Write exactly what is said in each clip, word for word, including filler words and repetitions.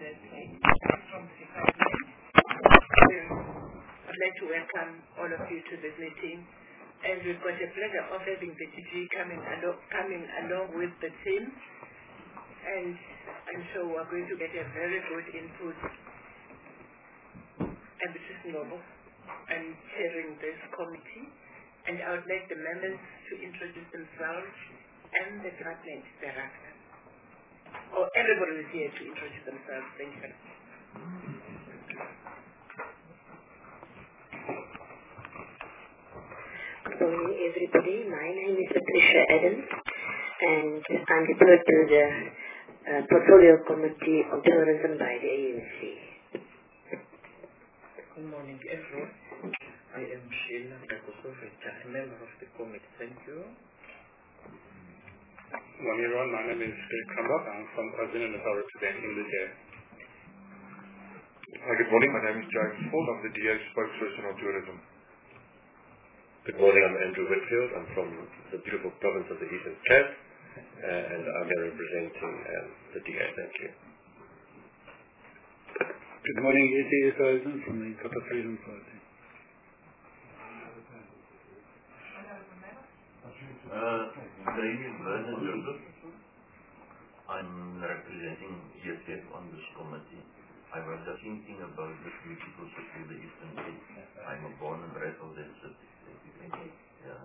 Leslie from the department. I'd like to welcome all of you to this meeting. And we've got a pleasure of having the D G coming, alo coming along with the team. And I'm sure we're going to get a very good input. And this is Nobo. I'm chairing this committee. And I would like the members to introduce themselves and the department thereafter. Or everybody is here to introduce themselves. Thank you. Good morning, everybody. My name is Patricia Adams, and I'm referred to the uh, Portfolio Committee of Tourism by the A N C. Good morning, everyone. I am Sheila Kakosoveta, a member of the committee. Thank you. Good morning, everyone. My name is Greg Krambach. I'm from KwaZulu-Natal representing the D A. Hi, good morning. My name is James Ford. I'm the D A spokesperson on tourism. Good morning. I'm Andrew Whitfield. I'm from the beautiful province of the Eastern Cape, uh, and I'm here representing um, the D A. Thank you. Good morning. E T S Rosen from the Inkatha Freedom Party. Uh, my name is Vernon Joseph. I'm representing E S F on this committee. I was just thinking about this beautiful city, the Eastern Cape. I'm a born and bred of that city. Yeah.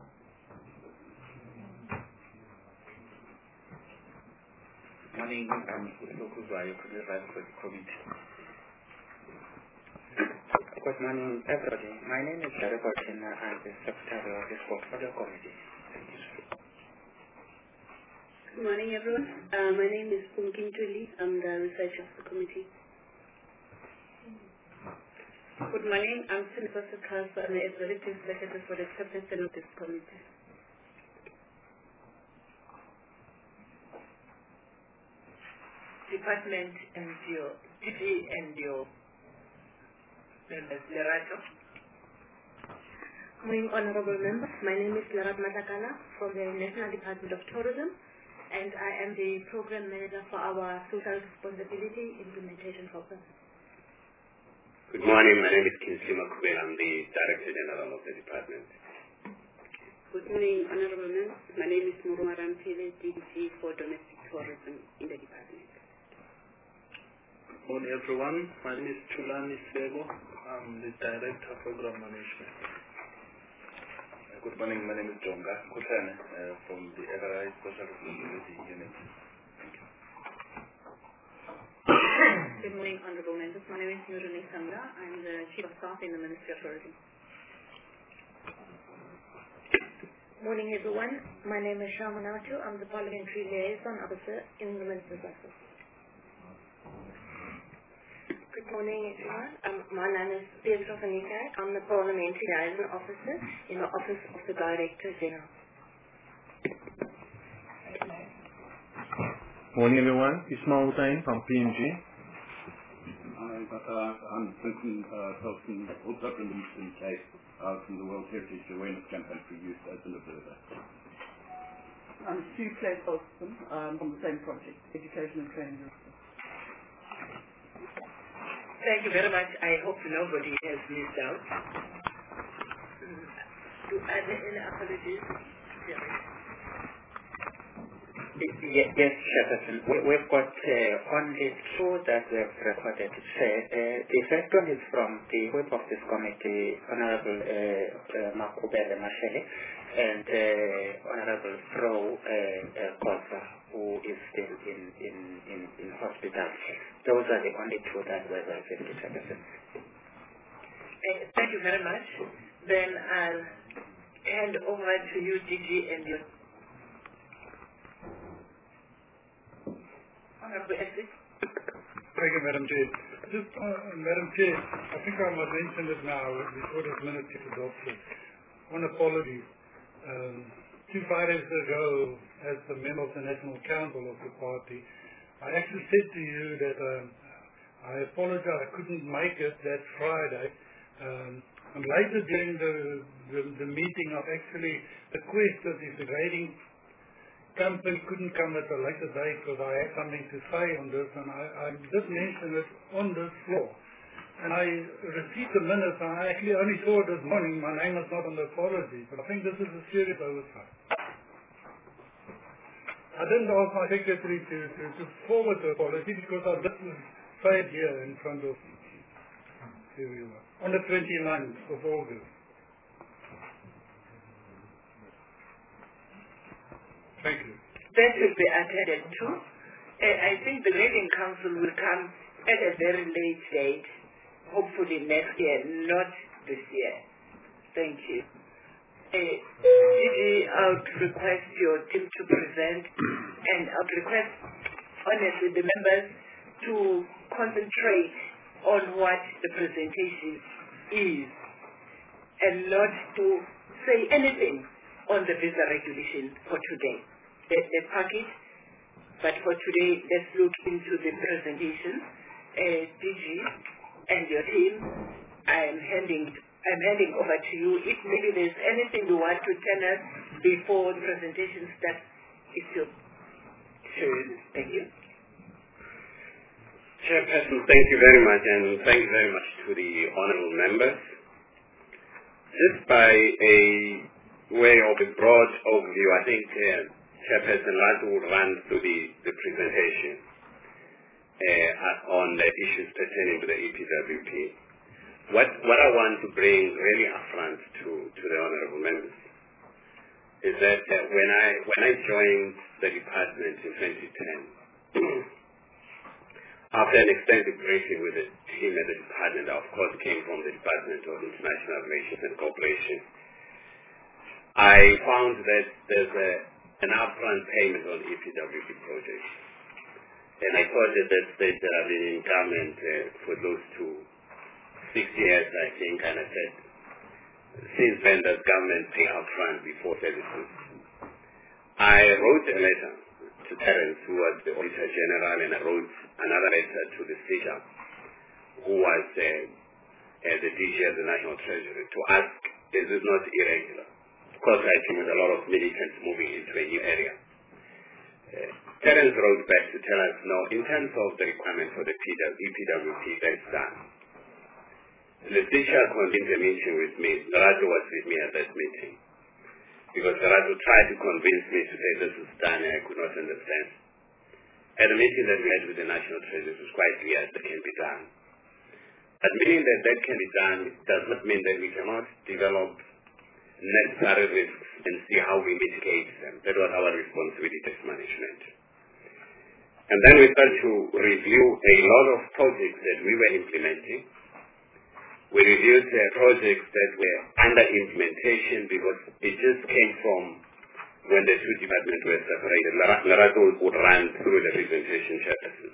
Morning, I'm Usuku Zwayo, run for the committee. Good morning, everybody. My name is Larry Bortina. I'm the secretary of this portfolio committee. Thank you. Good morning, everyone. Uh, my name is Punkin Tuli. I'm the researcher of the committee. Good morning. I'm Senator Kasa, and the executive secretary for the acceptance of this committee. Department and your D G and your members, Lerato. Good morning, honorable members. My name is Larat Matakala from the National Department of Tourism, and I am the program manager for our social responsibility implementation program. Good morning. My name is Kinsley Makubela. I'm the Director General of the department. Good morning, honorable members. My name is Muruma Rampile, D G for domestic tourism in the department. Good morning, everyone. My name is Chulani Sego. I'm the Director of Program Management. Good morning. My name is Jonga Kutane uh, from the F R I Social Responsibility Unit. Thank you. Good morning, honorable members. My name is Nuruni Samra. I'm the Chief of Staff in the Ministry of Tourism. Morning, everyone. My name is Shamanatu. I'm the Parliamentary Liaison Officer in the Minister's Office. Good morning, everyone. Um, my name is Pedro Fanica. I'm the Parliamentary Liaison Officer in the Office of the Director General. Morning, everyone. Ismail Hussain from P M G. I'm I'm Clinton Thompson, also from the Eastern Cape, uh, from the World Heritage Awareness Campaign for Youth as an observer. I'm Sue Clay Colston um, from the same project, Education and Training. Thank you very much. I hope nobody has missed out. Do are there any apologies? Yes, yes, Chairperson. We, we've got uh, only two that we have recorded. Uh, the first one is from the whip of this committee, Honorable uh, uh, Makubele Mashele, and uh, Honorable Fro uh, uh, Kosa, who is still in, in, in, in hospital. Those are the only two that were recorded, Chairperson. Uh, thank you very much. Then I'll hand over to you, D G, and your Honorable Essex. Thank you, Madam Chair. Just, uh, Madam Chair, I think I must mention it now before this minute gets adopted. One apology. Um, two Fridays ago, as the member of the National Council of the party, I actually said to you that um, I apologize I couldn't make it that Friday. Um, and later during the, the, the meeting, I've actually requested if the grading Campbell couldn't come at a later date because I had something to say on this, and I, I did mention it on this floor. And I received the minutes, and I actually only saw it this morning. My name is not on the apology, but I think this is a serious oversight. I didn't ask my secretary to, to, to forward the apology because I didn't say it here in front of everyone. On the twenty-ninth of August. Thank you. That will be attended to. Uh, I think the Grading Council will come at a very late date, hopefully next year, not this year. Thank you. Uh, Gigi, I would request your team to present, and I would request, honestly, the members to concentrate on what the presentation is, and not to say anything on the visa regulation for today. The, the package, but for today, let's look into the presentation. Uh, D G and your team, I'm handing, I'm handing over to you. If maybe there's anything you want to tell us before the presentation starts, it's your turn. Thank you. Chairperson, thank you very much, and thank you very much to the honorable members. Just by a way of a broad overview, I think uh, Chairperson Latu will run through the, the presentation uh, on the issues pertaining to the E P W P. What, what I want to bring really upfront to, to the honorable members is that uh, when I when I joined the department in twenty ten, after an extensive briefing with the team at the department, I of course came from the Department of International Relations and Cooperation, I found that there's a an upfront payment on E P W P projects. And I thought at that stage that I've been in government uh, for those two, six years, I think, and I said, since when does government pay upfront before services? I wrote a letter to Terence, who was the Auditor General, and I wrote another letter to the Speaker, who was uh, uh, the D G of the National Treasury, to ask, is this not irregular? Of course, I think with a lot of militants moving into a new area. Uh, Terence wrote back to tell us, no, in terms of the requirement for the E P W P, that's done. The teacher convened a meeting with me. Lerato was with me at that meeting. Because Lerato tried to convince me to say this is done, and I could not understand. At the meeting that we had with the National Treasury, it was quite clear that can be done. But meaning that that can be done does not mean that we cannot develop necessary risks and see how we mitigate them. That was our responsibility as management. And then we started to review a lot of projects that we were implementing. We reviewed uh, projects that were under implementation because it just came from when the two departments were separated. Lerato would run through the presentation chapters.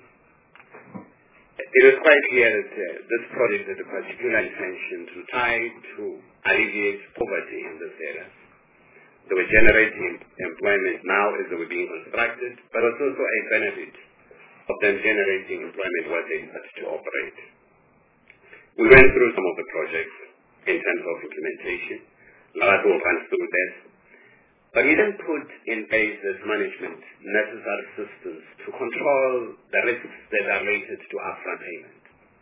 It was quite clear that uh, this project had a particular intention to try to alleviate poverty in this area. They were generating employment now as they were being constructed, but also a benefit of them generating employment once they started to operate. We went through some of the projects in terms of implementation. Lerato will run through that. But we then put in place as management necessary systems to control the risks that are related to upfront payment.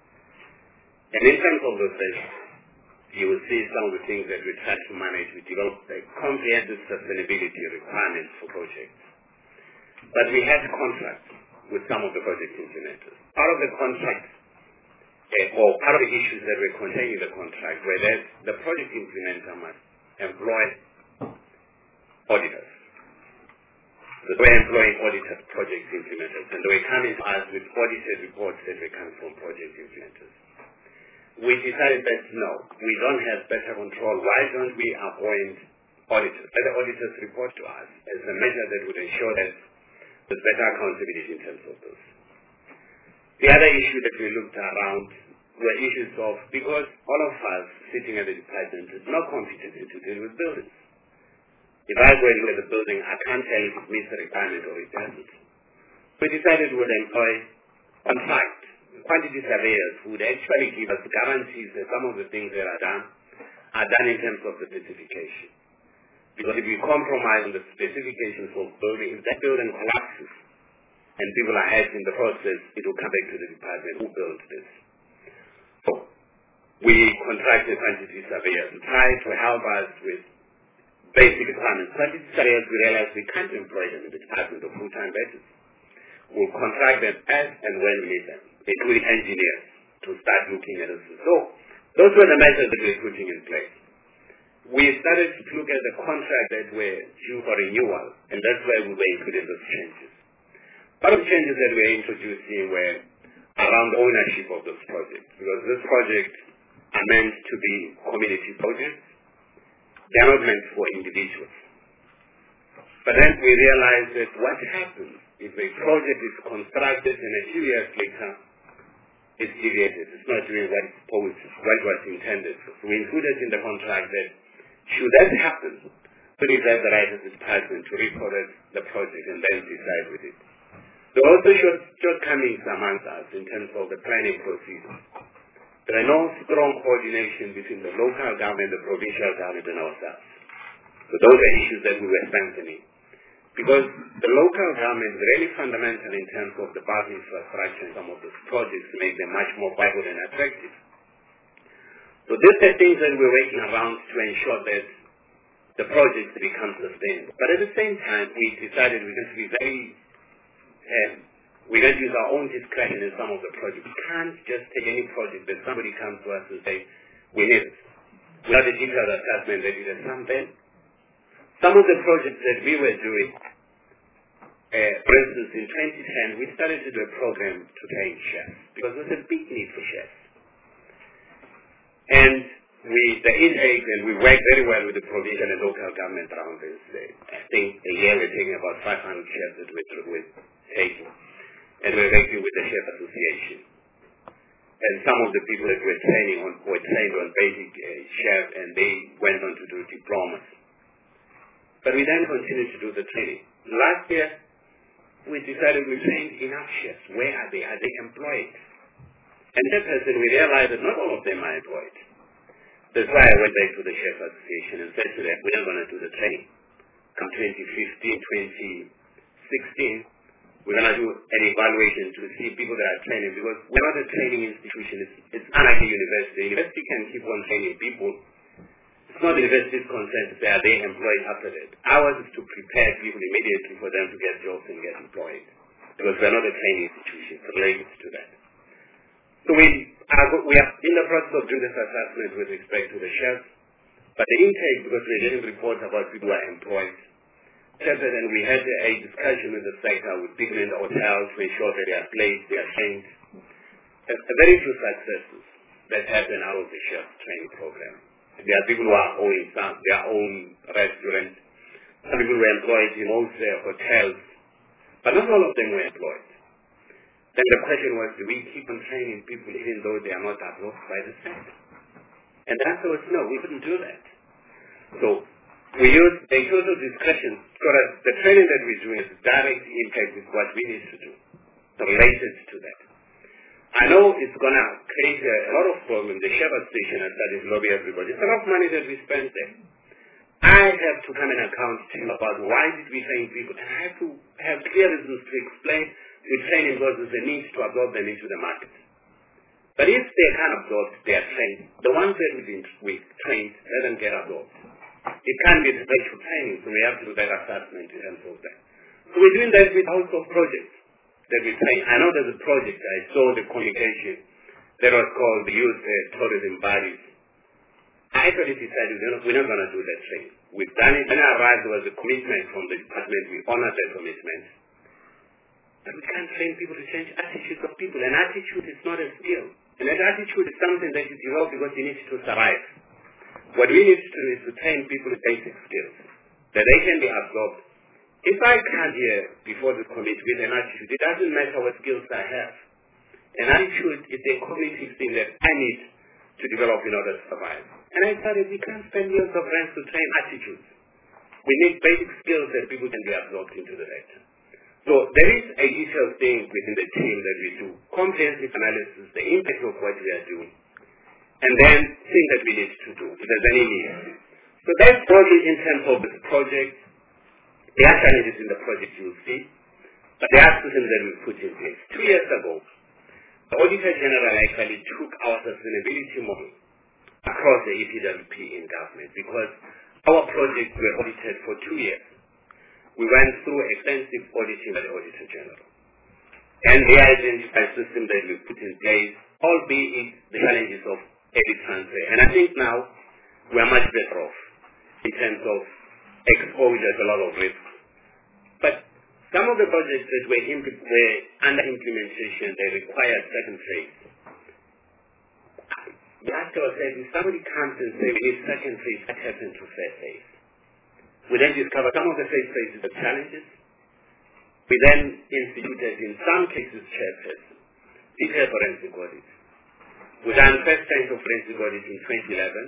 And in terms of those risks, you will see some of the things that we try to manage. We developed a comprehensive sustainability requirements for projects. But we had contracts with some of the project implementers. Part of the contract, uh, or part of the issues that were contained in the contract, were that the project implementer must employ auditors. They were employing auditors, project implementers, and they were coming to us with audited reports that were coming from project implementers. We decided that no, we don't have better control. Why don't we appoint auditors? Let the auditors report to us as a measure that would ensure that there's better accountability in terms of this. The other issue that we looked around were issues of, because all of us sitting at the department is not competent to deal with buildings. If I go and look at the building, I can't tell if it meets the requirement or it doesn't. We decided we would employ contract quantity surveyors who would actually give us guarantees that some of the things that are done are done in terms of the specification. Because if you compromise on the specifications for building, if that building collapses and people are hurt in the process, it will come back to the department who built this. So we contracted quantity surveyors to try to help us with basic requirements. Quantity surveyors, we realized we can't employ them in the department on full-time basis. We'll contract them as and when we need them, including engineers, to start looking at us. So those were the measures that we were putting in place. We started to look at the contract that were due for renewal, and that's why we were including those changes. Part of the changes that we were introducing were around ownership of those projects, because these projects are meant to be community projects. They are not meant for individuals. But then we realized that what happens if a project is constructed and a few years later it's deviated, it's not doing what it's supposed to, what it was intended for. So we included in the contract that should that happen, we reserve the right of the department to recorrect the project and then decide with it. There are also short, shortcomings amongst us in terms of the planning procedure. There are no strong coordination between the local government, the provincial government, and ourselves. So those are issues that we were strengthening. Because the local government is really fundamental in terms of the bus infrastructure and some of those projects to make them much more viable and attractive. So these are things that we're working around to ensure that the projects become sustainable. But at the same time, we decided we're going to be very, um, we're going to use our own discretion in some of the projects. We can't just take any project that somebody comes to us and say, we need it. Without a detailed assessment that it has some then. Some of the projects that we were doing, uh, for instance, in twenty ten, we started to do a program to train chefs because there's a big need for chefs. And we, the intake, and we work very well with the provincial and local government around this. Uh, I think a year we're taking about five hundred chefs that we're, we're taking. And we're working with the Chef Association. And some of the people that we're training on were trained on basic uh, chef, and they went on to do diplomas. But we then continued to do the training. Last year, we decided we trained enough chefs. Where are they? Are they employed? And that person, we realized that not all of them are employed. That's why I went back to the Chef Association and said to them, we're not going to do the training. Come twenty fifteen, twenty sixteen, we're going to do an evaluation to see people that are training, because we're not a training institution. It's, it's unlike a university. A university can keep on training people. It's not the university's concern to say, are they employed after that? Ours is to prepare people immediately for them to get jobs and get employed. Because we're not a training institution. It's related to that. So we are, we are in the process of doing this assessment with respect to the chefs. But the intake, because we're getting reports about people who are employed, and we had a discussion with the sector, with people in the hotels to ensure that they are placed, they are trained. A, a very few successes that happen out of the chef training program. There are people who are owning some, their own restaurants. Some people were employed in most uh, hotels, but not all of them were employed. Then the question was, do we keep on training people even though they are not absorbed by the sector? And the answer was no, we couldn't do that. So we use a total discretion so that the training that we do is direct impact with what we need to do, related to that. I know it's going to create a, a lot of problems. The Chef Association has started to lobby everybody. It's a lot of money that we spend there. I have to come and account to you about why did we train people. And I have to have clear reasons to explain with training, because there's a need to absorb them into the market. But if they can't absorb, they are trained. The ones that we trained, let them get absorbed. It can't be special training, so we have to do that assessment in terms of that. So we're doing that with house of projects that we train. I know there's a project, I saw the communication that was called the Youth uh, Tourism Bodies. I actually decided we're not, we're not going to do that training. We've done it. When I arrived, there was a commitment from the department. We honored that commitment. But we can't train people to change attitudes of people. An attitude is not a skill. And that attitude is something that you develop because you need to survive. What we need to do is to train people with basic skills, that they can be absorbed. If I come here before the committee with an attitude, it doesn't matter what skills I have. An attitude is a cognitive thing that I need to develop in order to survive. And I started, we can't spend years of rent to train attitudes. We need basic skills that people can be absorbed into the sector. So there is a detailed thing within the team that we do, comprehensive analysis, the impact of what we are doing, and then things that we need to do, if there's any need. So that's broadly in terms of the project. There are challenges in the project, you'll see, but there are systems that we put in place. Two years ago, the Auditor General actually took our sustainability model across the E P W P in government because our projects were audited for two years. We went through extensive auditing by the Auditor General. And they identified systems that we put in place, albeit the challenges of edit transfer. And I think now we are much better off in terms of exposure to a lot of risks. But some of the projects that were, were under implementation, they required certain phase. We asked ourselves, if somebody comes and says we need second phase, what happened to first phase? We then discover some of the first phases are challenges. We then instituted, in some cases, chairperson, detailed forensic audits. We done first phase of forensic audit in twenty eleven,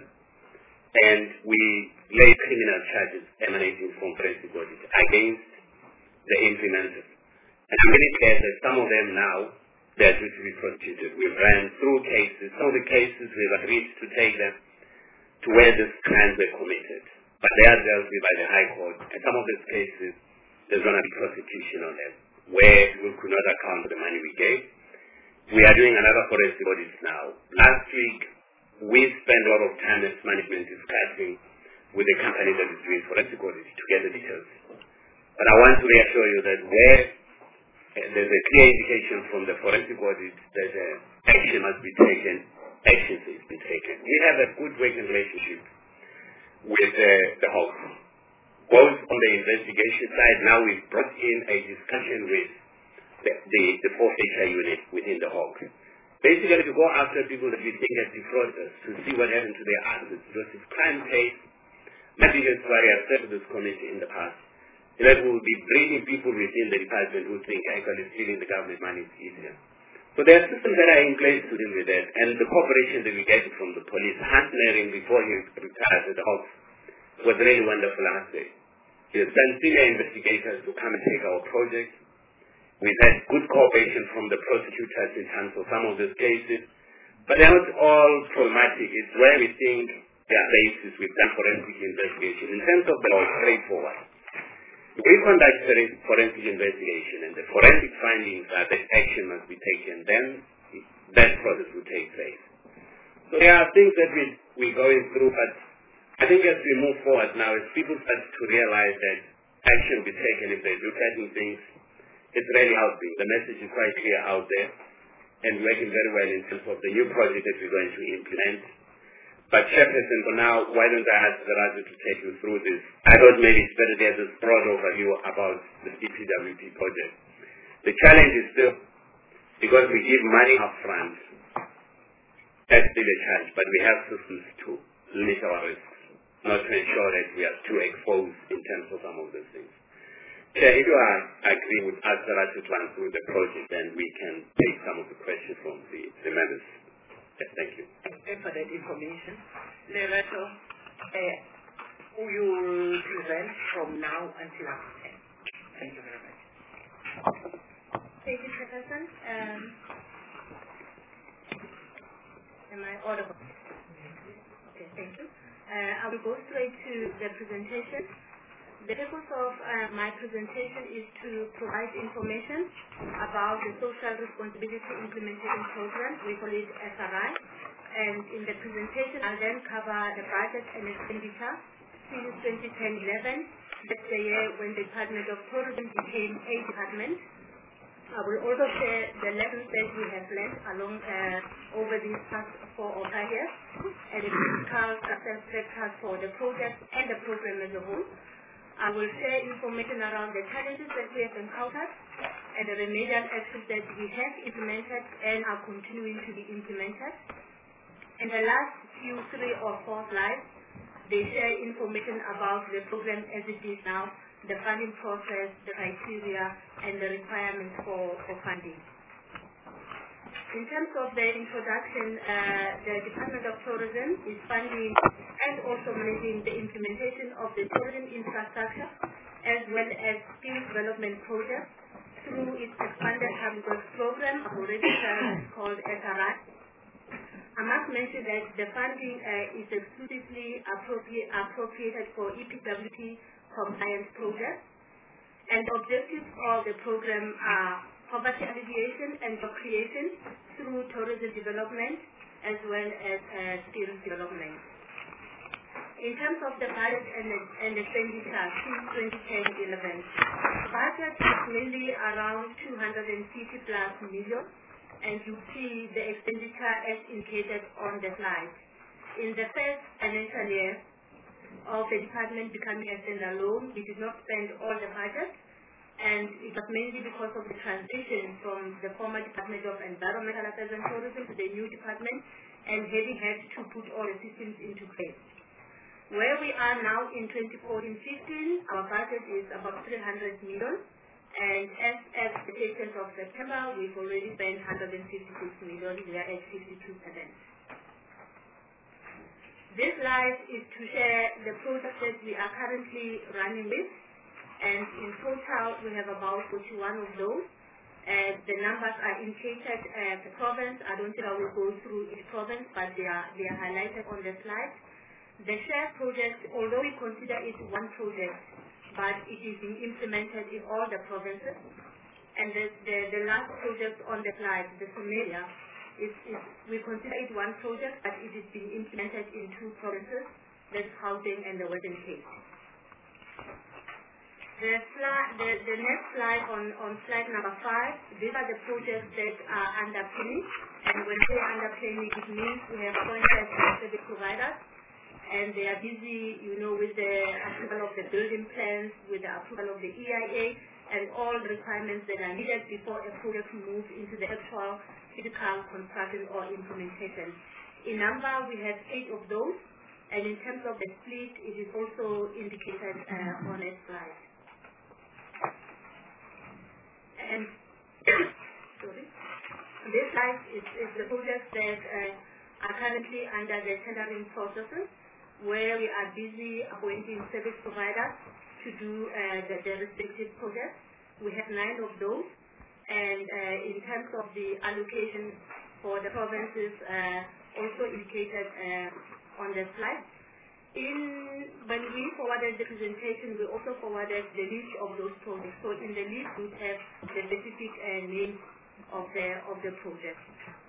and we laid criminal charges emanating from forensic audit against the implementers. And I'm really glad that some of them now, they are due to be prosecuted. We've ran through cases. Some of the cases we've agreed to take them to where these crimes were committed. But they are dealt with by the High Court. And some of these cases, there's going to be prosecution on them, where we could not account for the money we gave. We are doing another forensic audit now. Last week, we spent a lot of time as management discussing with the company that is doing forensic audits to get the details. But I want to reassure you that where uh, there's a clear indication from the forensic audit that uh, action must be taken, action is being taken. We have a good working relationship with uh, the Hawks. Both on the investigation side, now we've brought in a discussion with the, the, the forfeiture unit within the Hawks. Basically, to go after people that we think have defrauded us, to see what happened to their assets. Because if crime case, my biggest worry, I've said to this committee in the past, is that we will be bringing people within the department who think actually stealing the government money is easier. So there are systems that are in place to deal with that, and the cooperation that we get from the police, Hans Nering, before he retired at the Hawks, was really wonderful, I must say. He has sent senior investigators to come and take our project. We've had good cooperation from the prosecutors in terms of some of these cases, but they're not all problematic. It's where we think there are bases with some forensic investigation. In terms of the law, straightforward. If we conduct forensic investigation and the forensic findings are that action must be taken, then that process will take place. So there are things that we, we're going through, but I think as we move forward now, as people start to realize that action will be taken if they look at things, it's really out there. The message is quite clear out there, and working very well in terms of the new project that we're going to implement. But Chairperson, for now, why don't I ask Raja to take you through this? I thought maybe it's better there's this broad overview about the E P W P project. The challenge is still, because we give money up front, that's still a challenge, but we have systems to limit our risks, not to ensure that we are too exposed in terms of some of those things. Chair, if you are agree with us, Raja, to run through the project, then we can take some of the questions from the, the members. Yes, thank you. Thank you for that information. Lerato, uh, you will present from now until after ten. Thank you very much. Thank you, Professor. Um, am I audible? Okay, thank you. Uh, I will go straight to the presentation. The purpose of uh, my presentation is to provide information about the Social Responsibility Implementation Program. We call it S R I. And in the presentation, I'll then cover the budget and expenditure since twenty ten eleven. That's the year when the Department of Tourism became a department. I will also share the lessons that we have learned along uh, over these past four or five years, and the critical success factors for the project and the program as a whole. I will share information around the challenges that we have encountered and the remedial actions that we have implemented and are continuing to be implemented. In the last few three or four slides, they share information about the program as it is now, the funding process, the criteria, and the requirements for, for funding. In terms of the introduction, uh, the Department of Tourism is funding and also managing the implementation of the tourism infrastructure as well as skill development projects through its expanded public works program, already called S R I. I must mention that the funding uh, is exclusively appropriate, appropriated for E P W P compliance projects, and the objectives of the program are poverty alleviation and job creation through tourism development as well as uh, skills development. In terms of the budget and, and expenditure since twenty ten eleven, the budget is mainly around two hundred fifty plus million, and you see the expenditure as indicated on the slide. In the first financial year of the department becoming a standalone, we did not spend all the budget, and it was mainly because of the transition from the former Department of Environmental Affairs and Tourism to the new department, and having had to put all the systems into place. Where we are now in twenty fourteen fifteen, our budget is about three hundred million, and as at the eighteenth of September, we've already spent one hundred fifty-six million, we are at fifty-two percent. This slide is to share the projects that we are currently running with, and in total we have about forty-one of those. Uh, the numbers are indicated at the province. I don't think I will go through each province, but they are, they are highlighted on the slide. The share project, although we consider it one project, but it is being implemented in all the provinces. And the, the, the last project on the slide, the Somalia, is, is, we consider it one project, but it is being implemented in two provinces, that's Gauteng and the Western Cape. The, slide, the, the next slide on, on slide number five, these are the projects that are under planning. And when they are under planning, it means we have appointed service providers, and they are busy, you know, with the approval of the building plans, with the approval of the E I A, and all the requirements that are needed before a project moves into the actual physical construction or implementation. In number, we have eight of those, and in terms of the split, it is also indicated uh, on a slide. And sorry, this slide is, is the projects that uh, are currently under the tendering processes, where we are busy appointing service providers to do uh, the, the respective projects. We have nine of those, and uh, in terms of the allocation for the provinces, uh, also indicated uh, on the slide. In, when we forwarded the presentation, we also forwarded the list of those projects. So in the list, we have the specific uh, names of the of the projects.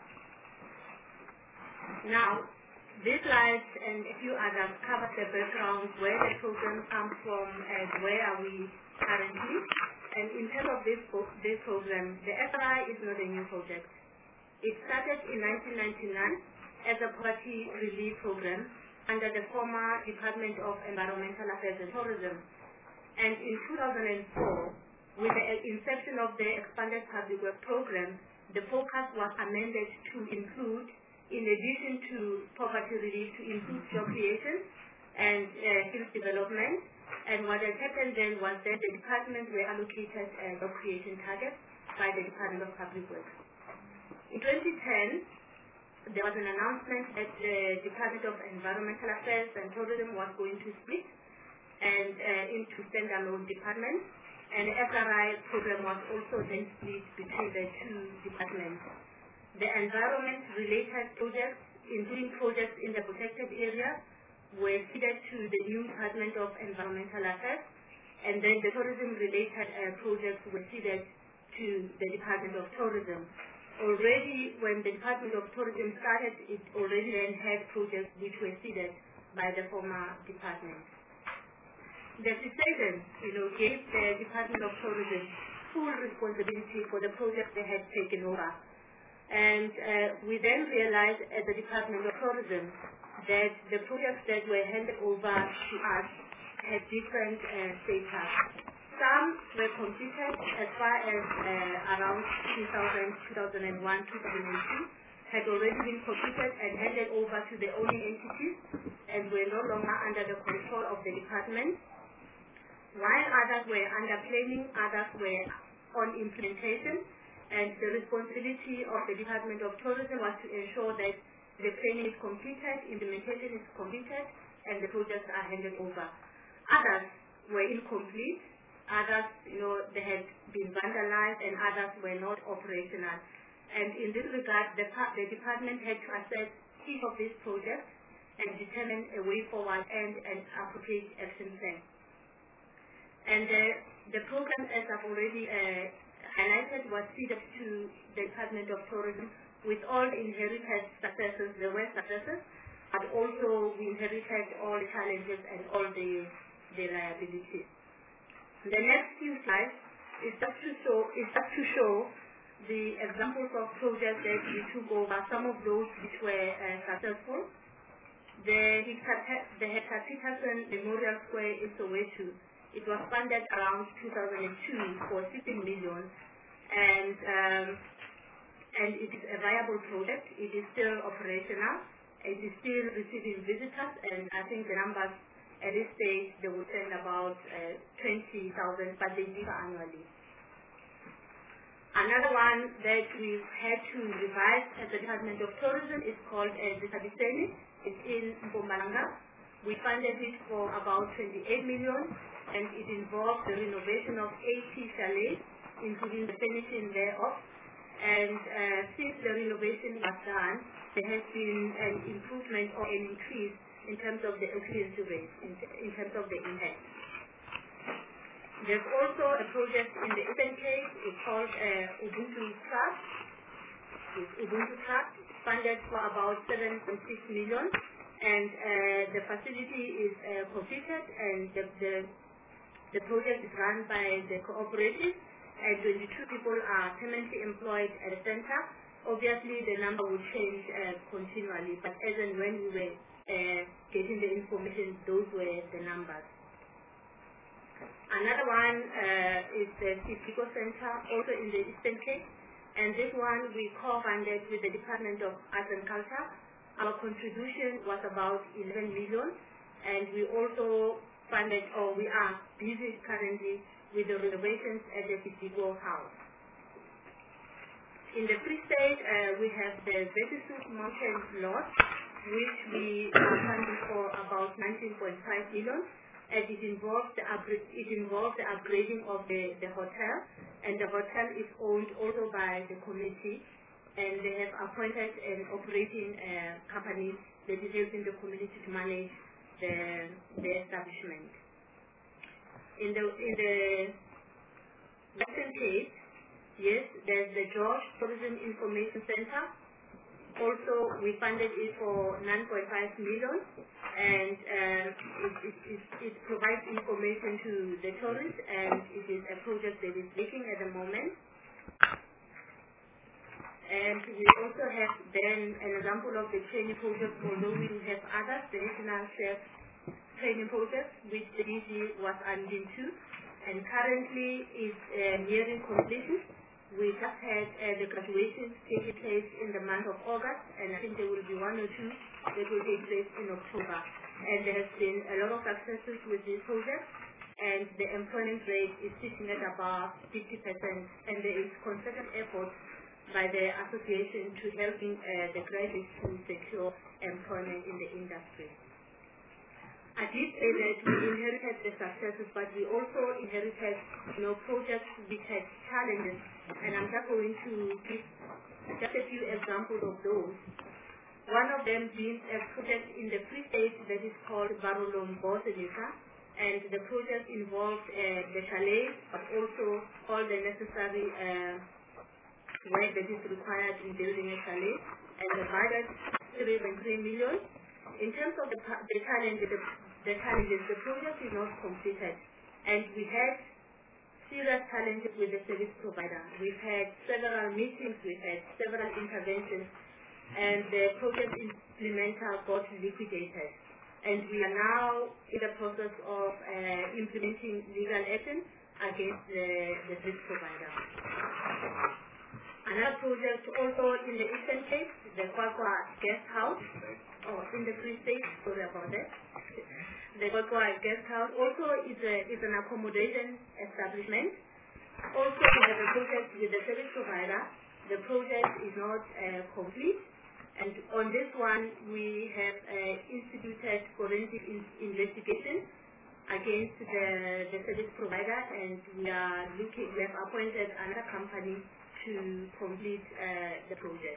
Now, this slide and a few others cover the background, where the program comes from and where are we currently. And in terms of this, this program, the F R I is not a new project. It started in nineteen ninety-nine as a poverty relief program under the former Department of Environmental Affairs and Tourism. And in two thousand four, with the inception of the expanded public work program, the focus was amended to include, in addition to poverty relief, to include job creation and uh, skills development. And what had happened then was that the departments were allocated uh, job creation targets by the Department of Public Works. In twenty ten, there was an announcement that the Department of Environmental Affairs and Tourism was going to split and uh, into standalone departments, and the F R I program was also then split between the two departments. The environment-related projects, including projects in the protected area, were ceded to the new Department of Environmental Affairs, and then the tourism-related uh, projects were ceded to the Department of Tourism. Already, when the Department of Tourism started, it already then had projects which were ceded by the former department. The secession, you know, gave the Department of Tourism full responsibility for the projects they had taken over. And uh, we then realized at the Department of Tourism that the projects that were handed over to us had different uh, status. Some were completed as far as uh, around two thousand, two thousand one, two thousand two, had already been completed and handed over to the owning entities and were no longer under the control of the department. While others were under planning, others were on implementation, and the responsibility of the Department of Tourism was to ensure that the planning is completed, implementation is completed, and the projects are handed over. Others were incomplete, others, you know, they had been vandalized, and others were not operational. And in this regard, the, the department had to assess each of these projects and determine a way forward and an appropriate action plan. And uh, the program, as I've already uh, highlighted, was feed up to the Department of Tourism with all inherited successes. There were successes, but also we inherited all the challenges and all the, the liabilities. The next few slides is just to show, is just to show the examples of projects that we took over, some of those which were uh, successful. The Hector Peterson Memorial Square in Soweto, it was funded around two thousand two for sixteen million, and um, and it is a viable project. It is still operational. It is still receiving visitors, and I think the numbers at this stage they will send about uh, twenty thousand, but they differ annually. Another one that we've had to revise at the Department of Tourism is called uh, Zisabiseni. It's in Mpumalanga. We funded it for about twenty-eight million, and it involves the renovation of eighty chalets, including the finishing thereof. And uh, since the renovation was done, there has been an improvement or an increase in terms of the occupancy rate, in, in terms of the impact. There's also a project in the Eastern Cape. It's called uh, Ubuntu Club. It's Ubuntu Club, funded for about seven point six million, and uh, the facility is uh, completed, and the, the the project is run by the cooperative, and twenty-two people are permanently employed at the center. Obviously, the number will change uh, continually, but as and when we were uh, getting the information, those were the numbers. Another one uh, is the Sipiko Center, also in the Eastern Cape, and this one we co-funded with the Department of Arts and Culture. Our contribution was about eleven million, and we also funded, or we are busy currently with the renovations at the Sipiko House. In the Free State, uh, we have the Vetisuk Mountain Lodge, which we are funding for about nineteen point five million. And it involves the it involves the upgrading of the, the hotel, and the hotel is owned also by the community, and they have appointed an operating uh, company that is helping the community to manage the, the establishment. In the in the Western Cape, yes, there's the George Tourism Information Center. Also, we funded it for nine point five million, and uh, it, it, it, it provides information to the tourists, and it is a project that is making at the moment. And we also have then an example of the training project, although we have others, the National Chef Training Project, which the D G was unveiled to, and currently is uh, nearing completion. We just had uh, the graduation taking place in the month of August, and I think there will be one or two that will take place in October. And there has been a lot of successes with this project, and the employment rate is sitting at about fifty percent, and there is concerted effort by the association to helping uh, the graduates to secure employment in the industry. I did say that we inherited the successes, but we also inherited, you know, projects which had challenges, and I'm just going to give just a few examples of those. One of them being a project in the Free State that is called Barolom Boselika, and the project involved uh, the chalet, but also all the necessary uh, work that is required in building a chalet, and the budget three point three million. In terms of the, the challenges, the, the challenges, the project is not completed, and we had serious challenges with the service provider. We've had several meetings, we've had several interventions, and the project implementer got liquidated. And we are now in the process of uh, implementing legal action against the, the service provider. Another project also in the Eastern Cape, the Kwakwa Guest House, or oh, in the Free State, sorry about that. The Kwakwa Guest House also is, a, is an accommodation establishment. Also, we have a project with the service provider. The project is not uh, complete, and on this one, we have uh, instituted forensic in investigation against the, the service provider, and we are looking, we have appointed another company to complete uh, the project.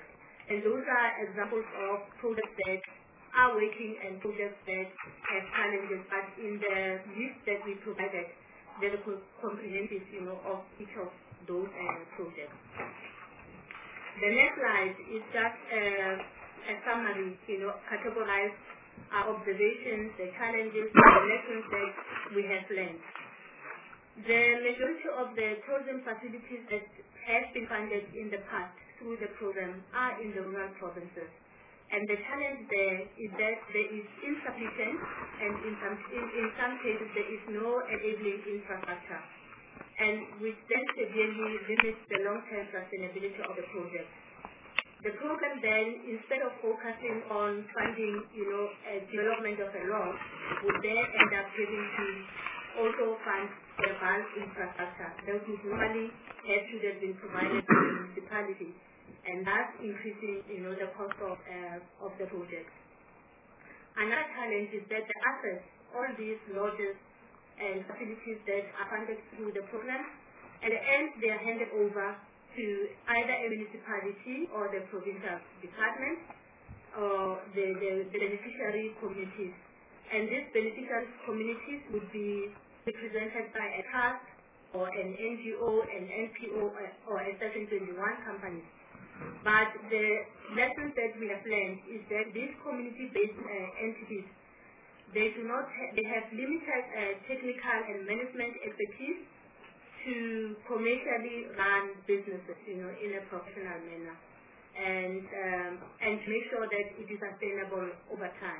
And those are examples of projects that are working and projects that have challenges, but in the list that we provided, there's a comprehensive, you know, of each of those uh, projects. The next slide is just uh, a summary, you know, categorize our observations, the challenges, the lessons that we have learned. The majority of the tourism facilities that have been funded in the past through the program are in the rural provinces. And the challenge there is that there is insufficient and in some, in, in some cases there is no enabling infrastructure, and which then severely limits the long-term sustainability of the project. The program then, instead of focusing on funding, you know, a development of a law, would then end up having to also fund the bulk infrastructure that would normally have should have been provided to the municipality, and thus increasing, you know, the cost of uh, of the project. Another challenge is that the assets, all these lodges and facilities that are funded through the program, at the end they are handed over to either a municipality or the provincial department or the, the, the beneficiary communities. And these beneficiary communities would be represented by a trust or an N G O, an N P O, or a Section twenty-one company. But the lessons that we have learned is that these community-based uh, entities, they do not ha they have limited uh, technical and management expertise to commercially run businesses, you know, in a professional manner, and um, and to make sure that it is sustainable over time.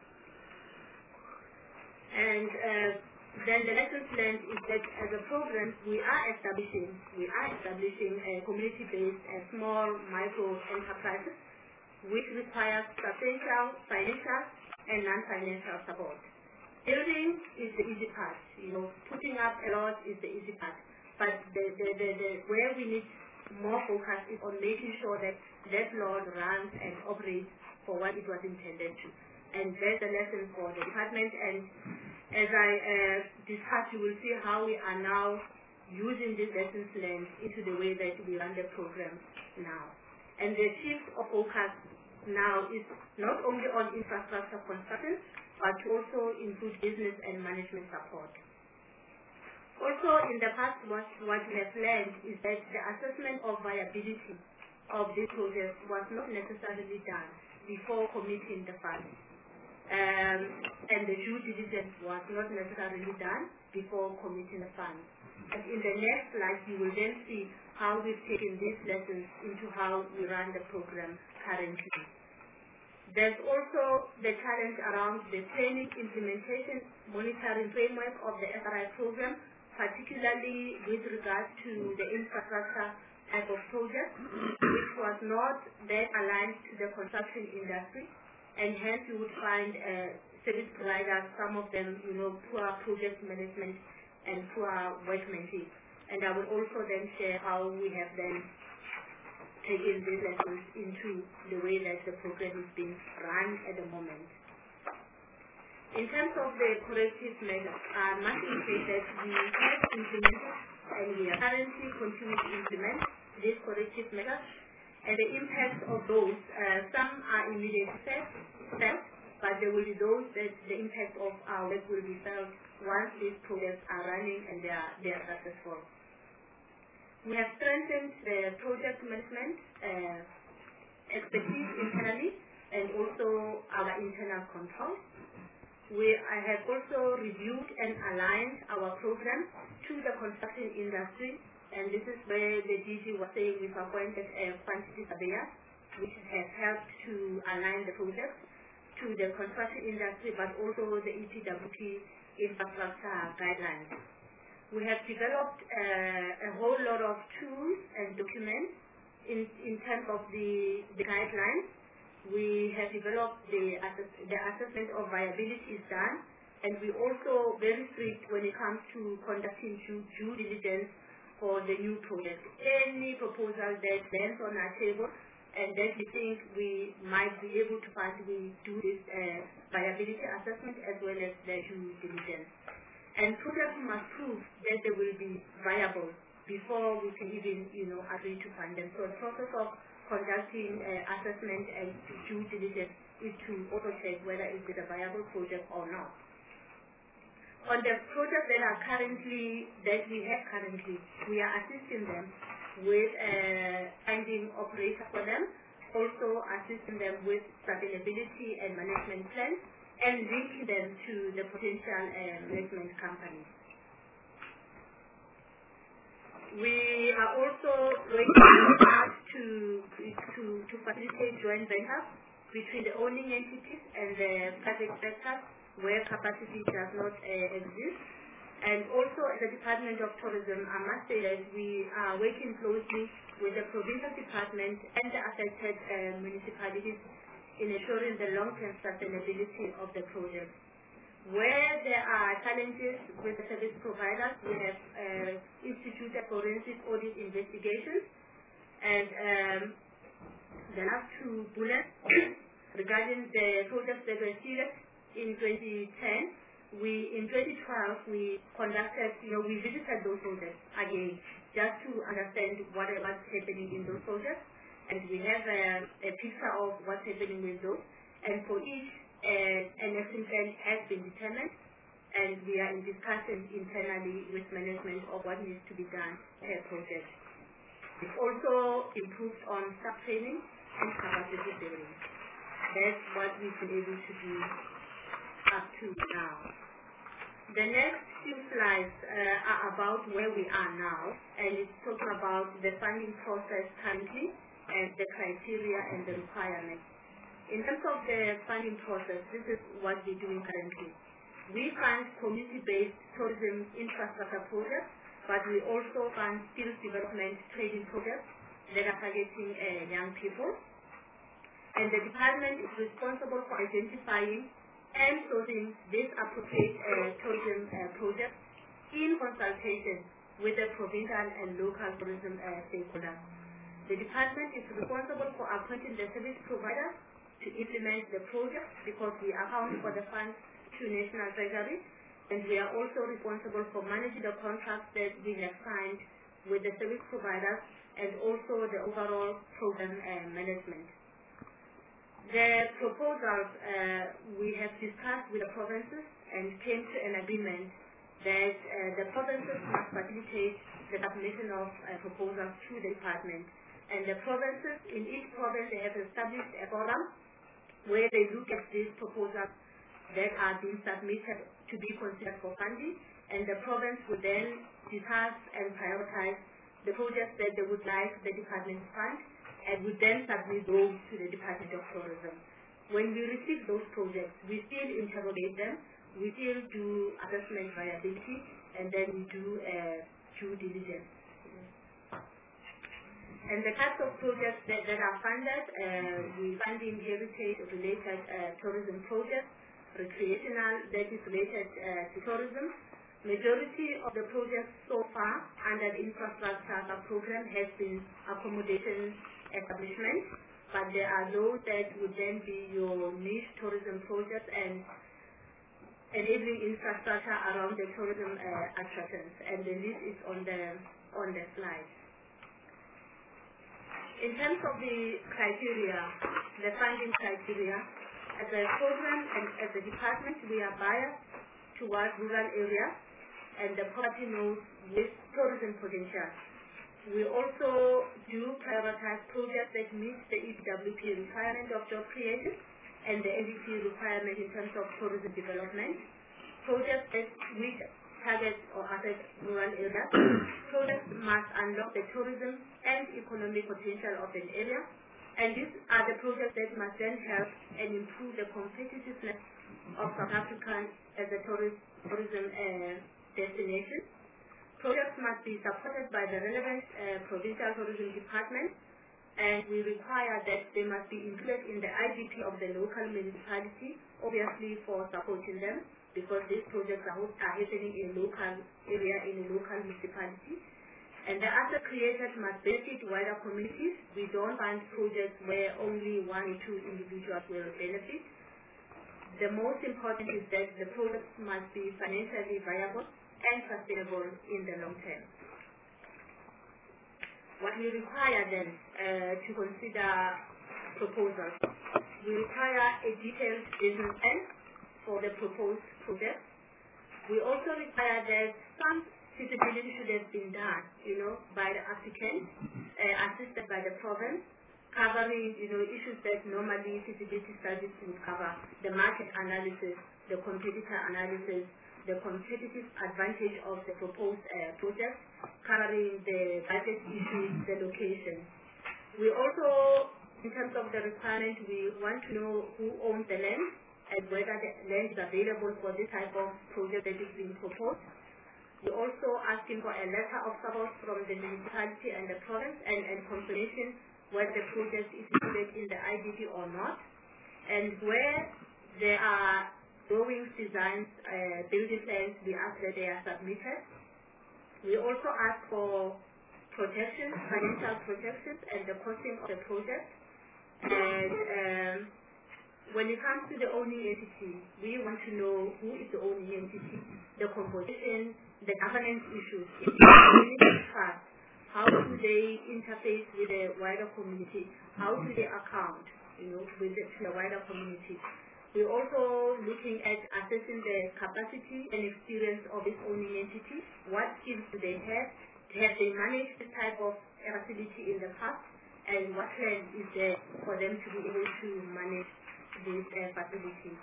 And uh, then the lessons learned is that as a program, we are establishing we are establishing a community-based and small micro enterprises, which requires substantial financial and non-financial support. Building is the easy part, you know, putting up a lot is the easy part. But the, the, the, the, where we need more focus is on making sure that that law runs and operates for what it was intended to. And that's the lesson for the department. And as I uh, discussed, you will see how we are now using these lessons learned into the way that we run the program now. And the shift of focus now is not only on infrastructure construction, but to also include business and management support. Also, in the past, what, what we have learned is that the assessment of viability of this project was not necessarily done before committing the funds. Um, and the due diligence was not necessarily done before committing the funds. And in the next slide, you will then see how we've taken these lessons into how we run the program currently. There's also the challenge around the training, implementation, monitoring framework of the F R I program, particularly with regard to the infrastructure type of project, which was not that aligned to the construction industry, and hence you would find uh, service providers, some of them, you know, poor project management and poor workmanship. And I will also then share how we have then taken these lessons into the way that the program is being run at the moment. In terms of the corrective measures, I must indicate that we have implemented and we are currently continuing to implement these corrective measures, and the impact of those, uh, some are immediate felt, but there will be those that the impact of our work will be felt once these projects are running and they are, they are successful. We have strengthened the project management uh, expertise internally and also our internal control. We I have also reviewed and aligned our program to the construction industry, and this is where the D G was saying we've appointed a quantity surveyor, which has helped to align the project to the construction industry, but also the E P W P infrastructure guidelines. We have developed uh, a whole lot of tools and documents in, in terms of the, the guidelines. We have developed the, assess the assessment of viability is done, and we also very strict when it comes to conducting due, due diligence for the new project. Any proposal that lands on our table and that we think we might be able to fund, we do this uh, viability assessment as well as the due diligence. And projects must prove that they will be viable before we can even, you know, agree to fund them. So a process of conducting uh, assessment and due diligence is to also check whether it is a viable project or not. On the projects that are currently, that we have currently, we are assisting them with uh, finding operator for them, also assisting them with sustainability and management plans, and linking them to the potential uh, management companies. We are also working hard to, to, to facilitate joint ventures between the owning entities and the private sector where capacity does not uh, exist. And also as the Department of Tourism, I must say that we are working closely with the provincial department and the affected uh, municipalities in ensuring the long-term sustainability of the project. Where there are challenges with the service providers, we have uh, instituted forensic audit investigations. And um, the last two bullets regarding the projects that were seeded in twenty ten, we in twenty twelve we conducted, you know, we visited those projects again just to understand what was happening in those projects, and we have a, a picture of what's happening with those. And for each, uh, an action plan has been determined, and we are in discussion internally with management of what needs to be done per project. We've also improved on staff training and capacity building. That's what we've been able to do up to now. The next few slides uh, are about where we are now, and it's talking about the funding process currently and the criteria and the requirements. In terms of the funding process, this is what we're doing currently. We fund community-based tourism infrastructure projects, but we also fund skills development training projects that are targeting uh, young people. And the department is responsible for identifying and sourcing these appropriate uh, tourism uh, projects in consultation with the provincial and local tourism uh, stakeholders. The department is responsible for appointing the service providers to implement the project because we account for the funds to National Treasury, and we are also responsible for managing the contracts that we have signed with the service providers and also the overall program uh, management. The proposals uh, we have discussed with the provinces and came to an agreement that uh, the provinces must facilitate the submission of uh, proposals to the department. And the provinces, in each province, they have established a forum where they look at these proposals that are being submitted to be considered for funding, and the province will then discuss and prioritize the projects that they would like the department to fund, and would then submit those to the Department of Tourism. When we receive those projects, we still interrogate them, we still do assessment viability, and then we do uh, due diligence. And the types of projects that, that are funded, uh, we fund in heritage-related uh, tourism projects, recreational that is related uh, to tourism. Majority of the projects so far under the infrastructure program has been accommodation establishment, but there are those that would then be your niche tourism projects and enabling infrastructure around the tourism uh, attractions, and the list is on the on the slide. In terms of the criteria, the funding criteria, as a program and as a department, we are biased towards rural areas and the property nodes with tourism potential. We also do prioritize projects that meet the E P W P requirement of job creation and the N D P requirement in terms of tourism development. Projects that which target or affect rural areas. Projects must unlock the tourism and economic potential of an area. And these are the projects that must then help and improve the competitiveness of South Africa as a tourist, tourism uh, destination. Projects must be supported by the relevant uh, provincial tourism department, and we require that they must be included in the I D P of the local municipality, obviously for supporting them, because these projects are, are happening in a local area, in a local municipality. And the asset created must benefit wider communities. We don't fund projects where only one or two individuals will benefit. The most important is that the projects must be financially viable and sustainable in the long term. What we require then, uh, uh, to consider proposals. We require a detailed business plan for the proposed project. We also require that some feasibility should have been done, you know, by the applicant, uh, assisted by the province, covering, you know, issues that normally feasibility studies would cover: the market analysis, the competitor analysis, the competitive advantage of the proposed uh, project, covering the budget issues, the location. We also, in terms of the requirement, we want to know who owns the land and whether the land is available for this type of project that is being proposed. We're also asking for a letter of support from the municipality and the province and, and confirmation whether the project is included in the I D P or not. And where there are drawings, designs, uh, building plans, we ask that they are submitted. We also ask for protection, financial protections, and the costing of the project. And um, when it comes to the owning entity, we want to know who is the owning entity, the composition, the governance issues. If it's a community trust, how do they interface with the wider community? How do they account, you know, with the, the wider community? We're also looking at assessing the capacity and experience of this owning entity. What skills do they have? Have they managed this type of facility in the past? And what plan is there for them to be able to manage this uh, facility?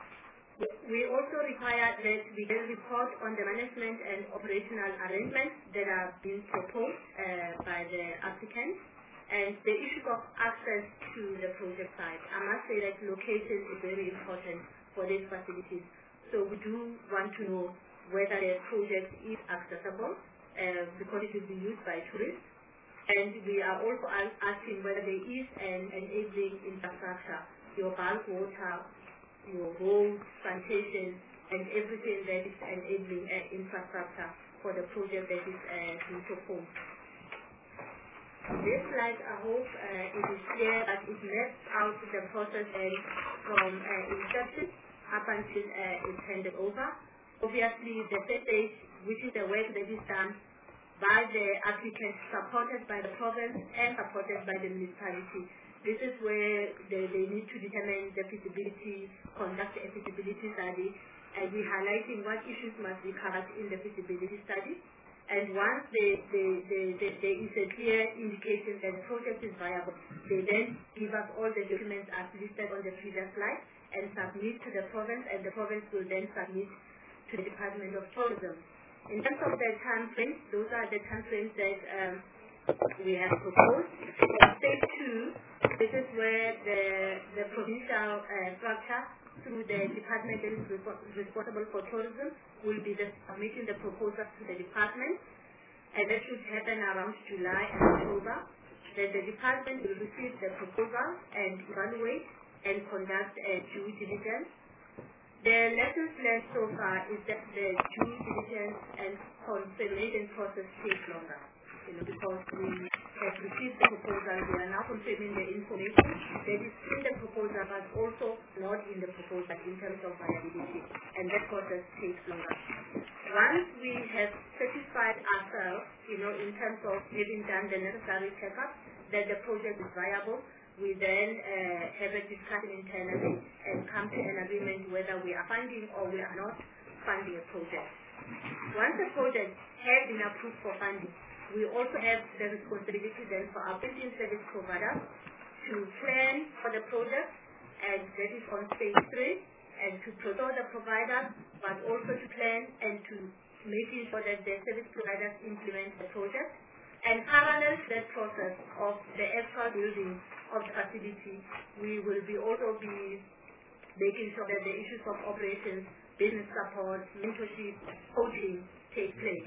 We also require that we get a report on the management and operational arrangements that are being proposed uh, by the applicant, and the issue of access to the project site. I must say that location is very important for these facilities. So we do want to know whether the project is accessible uh, because it will be used by tourists. And we are also asking whether there is an enabling infrastructure, your bulk water, your roads, sanitation, and everything that is enabling uh, infrastructure for the project that is uh, being proposed. This slide, I hope uh, it is clear that it maps out the process and from uh, inception up until uh, it's handed over. Obviously, the first stage, which is the work that is done by the applicant, supported by the province and supported by the municipality. This is where they, they need to determine the feasibility, conduct a feasibility study, and we're highlighting what issues must be covered in the feasibility study. And once they, they, they, they, there is a clear indication that the project is viable, they then give us all the documents as listed on the previous slide and submit to the province, and the province will then submit to the Department of Tourism. In terms of the time frames, those are the time frames that um, we have proposed. In stage two, this is where the, the provincial uh, structure through the department that is responsible for tourism will be the submitting the proposal to the department, and that should happen around July and October. Then the department will receive the proposal and evaluate and conduct a due diligence. The lessons learned so far is that the due diligence and confirmation process takes longer, you know, because we have received the proposal, we are now confirming the information that is in the proposal, but also not in the proposal in terms of viability, and that process takes longer. Once we have satisfied ourselves, you know, in terms of having done the necessary checkup that the project is viable, we then uh, have a discussion internally and come to an agreement whether we are funding or we are not funding a project. Once the project has been approved for funding, we also have the responsibility then for our building service providers to plan for the project, and that is on stage three, and to protocol the providers, but also to plan and to making sure that the service providers implement the project. And parallel to that process of the actual building of the facility, we will be also be making sure that the issues of operations, business support, mentorship, coaching take place.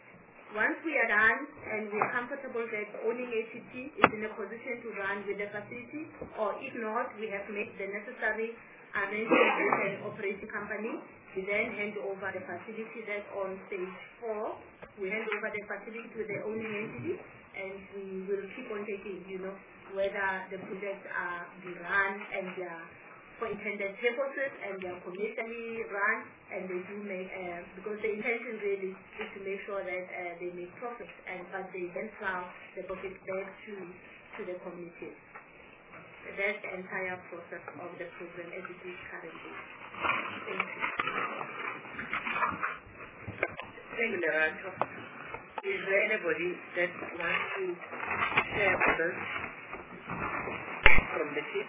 Once we are done and we are comfortable that the owning entity is in a position to run with the facility, or if not, we have made the necessary arrangements with an operating company, we then hand over the facility. That on stage four, we hand over the facility to the owning entity, and we will keep on taking, you know, whether the projects are be run and they are for intended purposes and they are commercially run, and they do make, uh, because the intention really is to make sure that uh, they make profits, and but they then plow the profit back to to the communities. That's the entire process of the program as it is currently. Thank you. Thank you, Lerato. Is there anybody that wants to share with us from the team?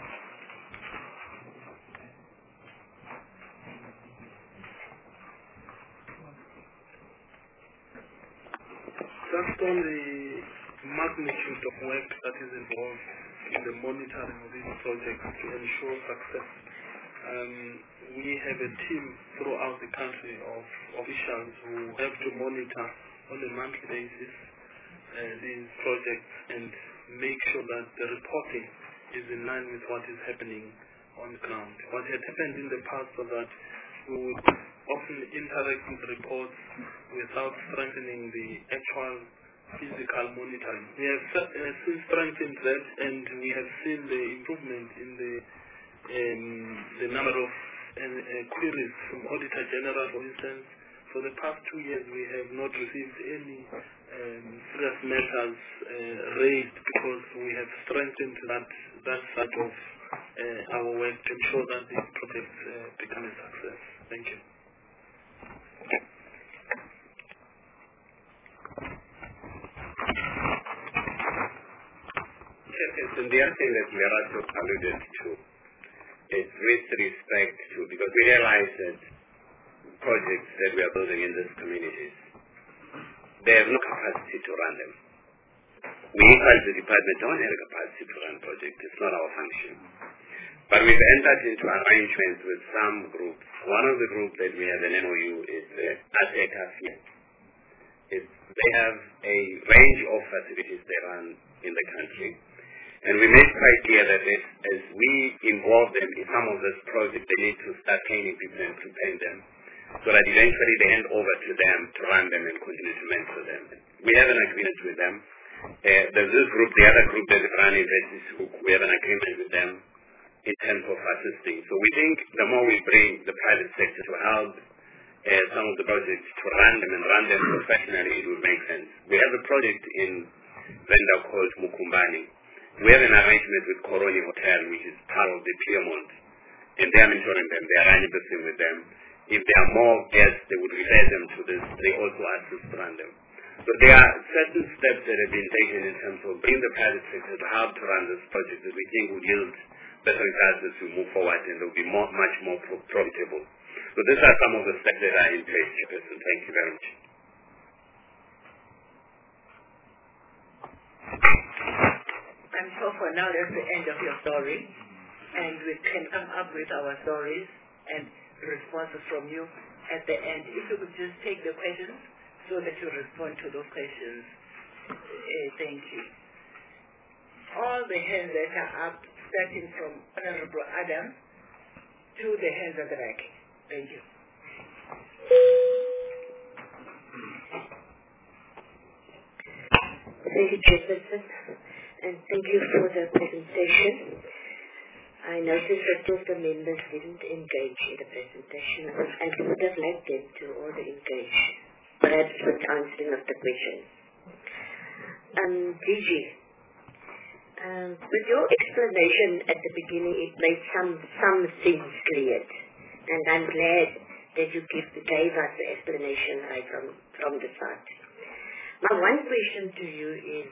Just on the magnitude of work that is involved in the monitoring of these projects to ensure success. Um, we have a team throughout the country of officials who have to monitor on a monthly basis uh, these projects and make sure that the reporting is in line with what is happening on ground. What had happened in the past was that we would often interact with reports without strengthening the actual physical monitoring. We have uh, since strengthened that, and we have seen the improvement in the um, the number of uh, uh, queries from Auditor General, for instance. For the past two years, we have not received any um, serious matters uh, raised because we have strengthened that that side of uh, our work to ensure that these projects uh, become a success. Thank you. Chairperson, the other thing that Lerato alluded to is with respect to, because we realize that projects that we are building in these communities, they have no capacity to run them. We, as the department, don't have a capacity to run projects. It's not our function. But we've entered into arrangements with some groups. One of the groups that we have an M O U is the ASECA. They have a range of facilities they run in the country. And we made quite clear that as, as we involve them in some of these projects, they need to start training people and preparing them so that eventually they hand over to them to run them and continue to mentor them. We have an agreement with them. Uh, there's this group, the other group that is running this, we have an agreement with them in terms of assisting. So we think the more we bring the private sector to help uh, some of the projects to run them and run them professionally, it will make sense. We have a project in Venda called Mukumbani. We have an arrangement with Coroni Hotel, which is part of the Piedmont, and they are mentoring them. They are running the thing with them. If there are more guests, they would refer them to this. They also assist to run them. So there are certain steps that have been taken in terms of bringing the private sector to help to run this project that we think will yield better results as we move forward, and they will be more, much more pro- profitable. So these are some of the steps that are in place, Chairperson. Thank you very much. I'm sure for now that's the end of your story, and we can come up with our stories and responses from you at the end. If you could just take the questions so that you respond to those questions. Uh, thank you. All the hands that are up, starting from Honorable Adam to the hands at the back. Thank you. Thank you, Chairperson, and thank you for the presentation. I noticed that two of the members didn't engage in the presentation, and we would have liked them to all engage, perhaps with answering of the questions. Um, D G, um, with your explanation at the beginning, it made some, some things clear, and I'm glad that you give, gave us the explanation right from, from the start. My one question to you is,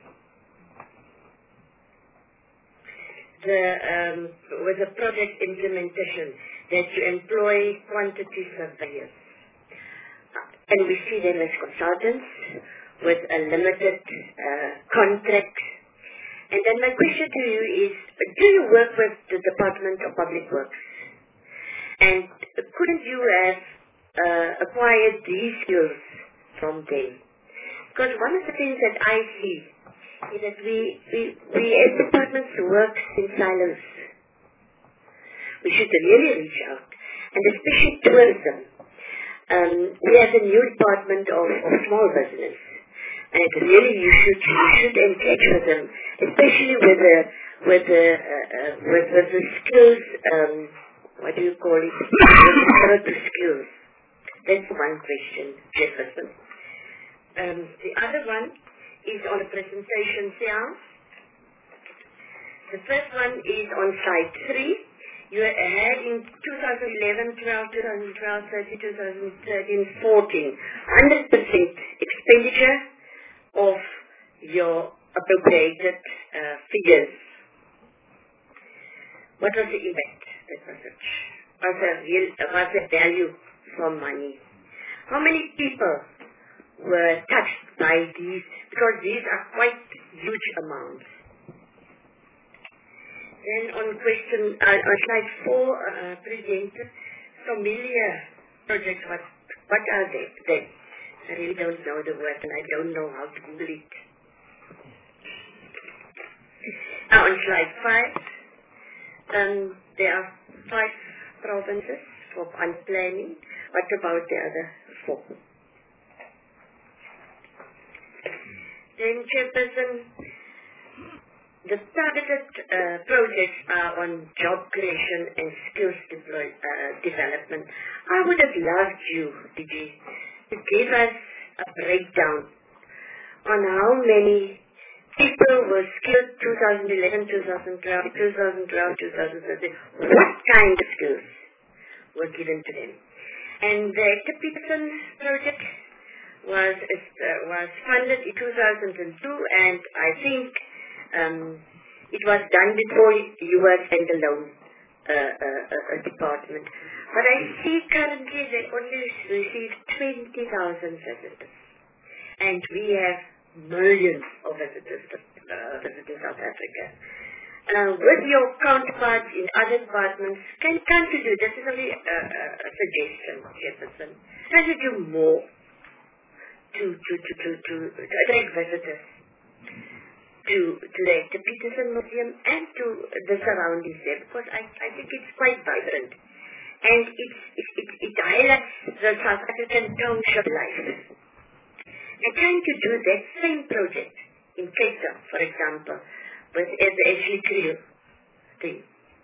the, um, with the project implementation, that you employ quantity surveyors, and we see them as consultants with a limited uh, contract. And then my question to you is, do you work with the Department of Public Works? And couldn't you have uh, acquired these skills from them? Because one of the things that I see is that we, we, we as departments work in silos. We should really reach out, and especially tourism. Um, we have a new department of, of small business, and really you should you should engage with them, especially with the with the uh, uh, with, with the skills. Um, what do you call it? The skills. That's one question, Jefferson. Um, the other one is on the presentation itself. The first one is on slide three. You had in twenty eleven, twelve, twenty twelve, thirteen, twenty thirteen, fourteen, one hundred percent expenditure of your appropriated uh, figures. What was the impact? That was it. Was the real, was the value for money? How many people were touched by these? Because these are quite huge amounts. Then on question, uh, on slide four, uh, presented familiar projects. What, what are they? they? I really don't know the word and I don't know how to Google it. Now on slide five, um, there are five provinces for planning. What about the other four? Then, Chairperson, the targeted uh, projects are on job creation and skills deploy, uh, development. I would have loved you, D G, to give us a breakdown on how many people were skilled twenty eleven, twenty twelve, twenty twelve, twenty thirteen. What kind of skills were given to them? And the Hector Peterson project was uh, was funded in two thousand two, and I think um, it was done before you were standalone uh, uh, uh, department. But I see currently they only receive twenty thousand visitors, and we have millions of visitors to uh, visit South Africa. Uh, with your counterparts in other departments, can, can't you do, this is only a, a, a suggestion, Jefferson, can you do more to, to, to, to, to, to attract visitors to, to the Hector Peterson Museum and to the surroundings there, because I, I think it's quite vibrant. And it, it, it, it highlights the South African township life. And trying to do that same project in Cape Town, for example, with the Ashley Creel thing.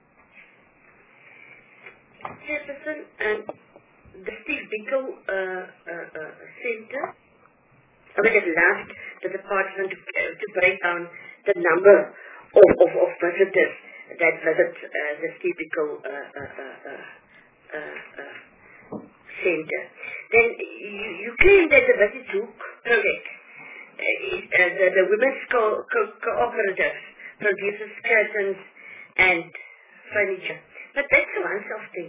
Jefferson, um, the Steve Biko uh, uh, uh, Center, I would have loved the department to, uh, to break down the number of, of, of visitors that visit uh, the Steve Biko uh, uh, uh, uh, uh, Center. Then you, you claim that the Visit Hook project, uh, is, uh, the, the Women's co- co- Cooperative produces curtains and furniture. But that's a once-off thing.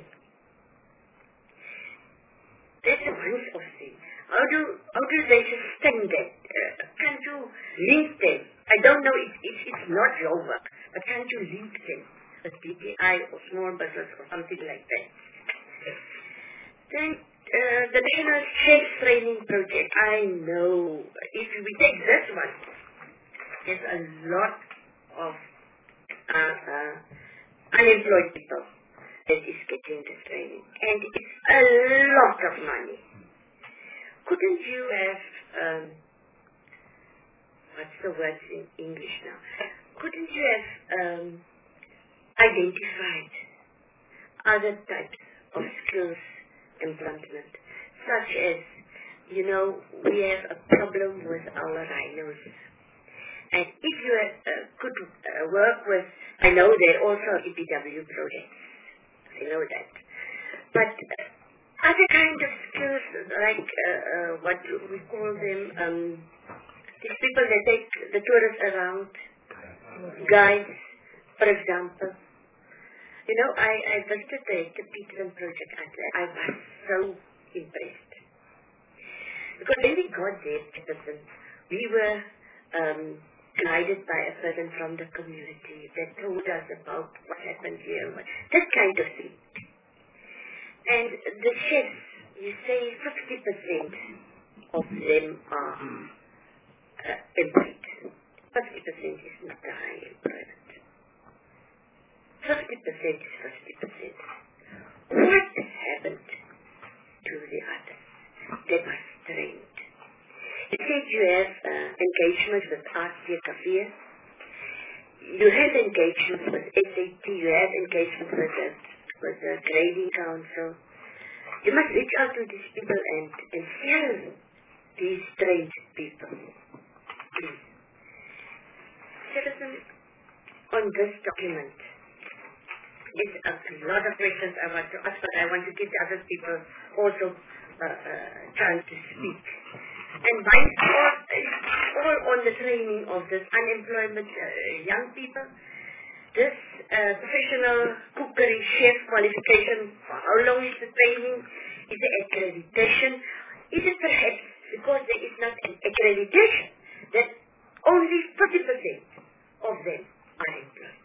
That's a once-off thing. How do how do they sustain that? Uh, can't you link them? I don't know, it, it, it's not your work, but can't you link them with B T I or small business or something like that? Then uh, the National Chef Training Project, I know, if we take this one, there's a lot of uh, uh, unemployed people that is getting this training. And it's a lot of money. Couldn't you have, um, what's the word in English now? Couldn't you have um, identified other types of skills employment, such as, you know, we have a problem with our rhinos. And if you uh, could uh, work with, I know there are also E P W projects, I know that, but uh, other kind of skills like uh, uh, what we call them, um, these people that take the tourists around, guides, for example. You know, I, I visited the Hector Peterson project and I was so impressed. Because when we got there, Peterson, we were um, guided by a person from the community that told us about what happened here, that kind of thing. And the chefs, you say fifty percent of them are uh, employed. fifty percent is not the high employment. fifty percent is fifty percent. What happened to the others? They were trained. You said you have uh, engagement with Art Via Cafe. You have engagement with S A T. You have engagement with the, with the grading council. You must reach out to these people and, and tell these trained people. Please. Citizen, on this document. There's a lot of questions I want to ask, but I want to give the other people also a uh, uh, chance to speak. And mine is all, all on the training of this unemployment uh, young people. This uh, professional cookery chef qualification, for how long is the training? Is the accreditation? Is it perhaps because there is not an accreditation that only fifty percent of them are employed?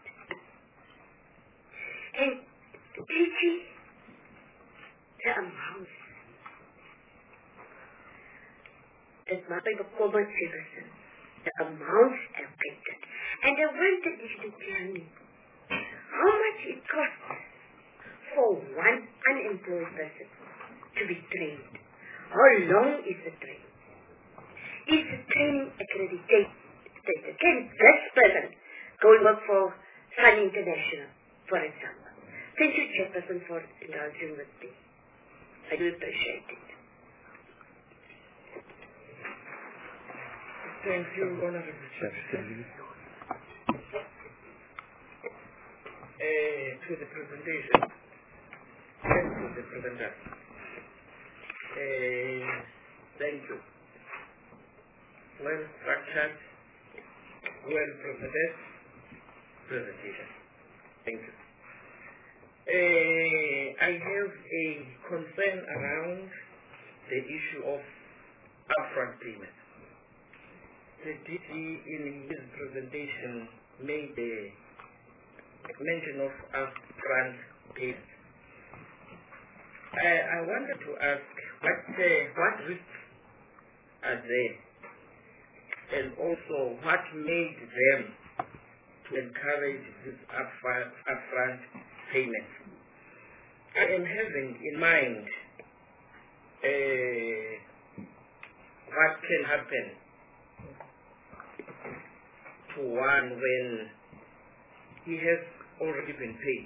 And teaching the amount that Mata Common citizen, the amounts allocated. And I wanted you to tell me how much it costs for one unemployed person to be trained. How long is the training? Is the training accredited? Can this person go and work for Sun International, for example? Thank you, Chairperson, for indulging with me. I do appreciate it. Thank you, Honorable Chairperson. Uh, to the presentation. Yes, to the presenter. Uh, thank you. Well structured, well presented presentation. Thank you. Uh, I have a concern around the issue of upfront payment. The D C in his presentation made a mention of upfront payment. I, I wanted to ask what uh, what risks are there, and also what made them to encourage this upfront, upfront payment. I am having in mind uh, what can happen to one when he has already been paid.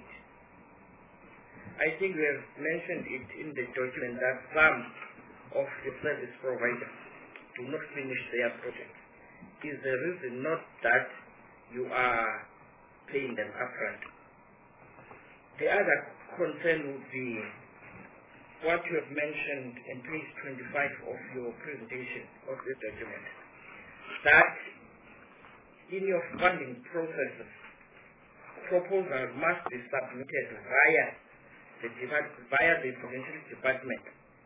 I think we have mentioned it in the document that some of the service providers do not finish their project. Is the reason not that you are paying them upfront? The other concern would be what you have mentioned in page twenty-five of your presentation of the document, that in your funding processes, proposals must be submitted via the, via the provincial department.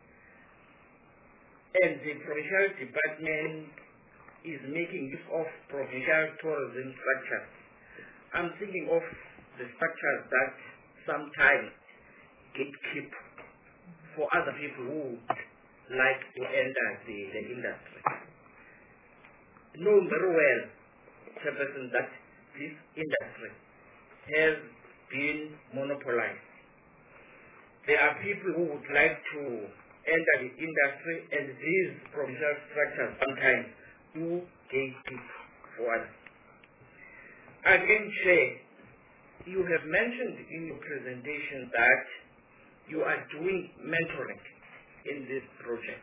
And the provincial department is making use of provincial tourism structures. I'm thinking of the structures that sometimes get kept for other people who would like to enter the, the industry. Know very well, Chairperson, that this industry has been monopolized. There are people who would like to enter the industry, and these provincial structures sometimes do gatekeep for others. Again, Chair, you have mentioned in your presentation that you are doing mentoring in this project.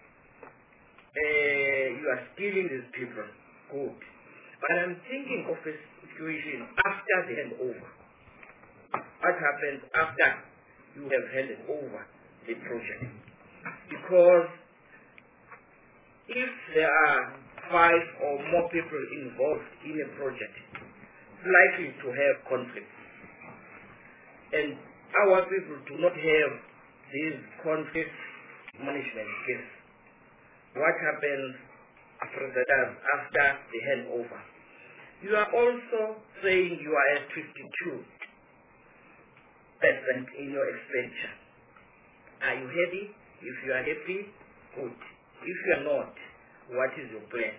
Uh, you are skilling these people. Good. But I'm thinking of a situation after the handover. What happens after you have handed over the project? Because if there are five or more people involved in a project, it's likely to have conflicts. And our people do not have these conflict management skills. What happens after the handover? You are also saying you are at fifty-two percent in your expenditure. Are you happy? If you are happy, good. If you are not, what is your plan?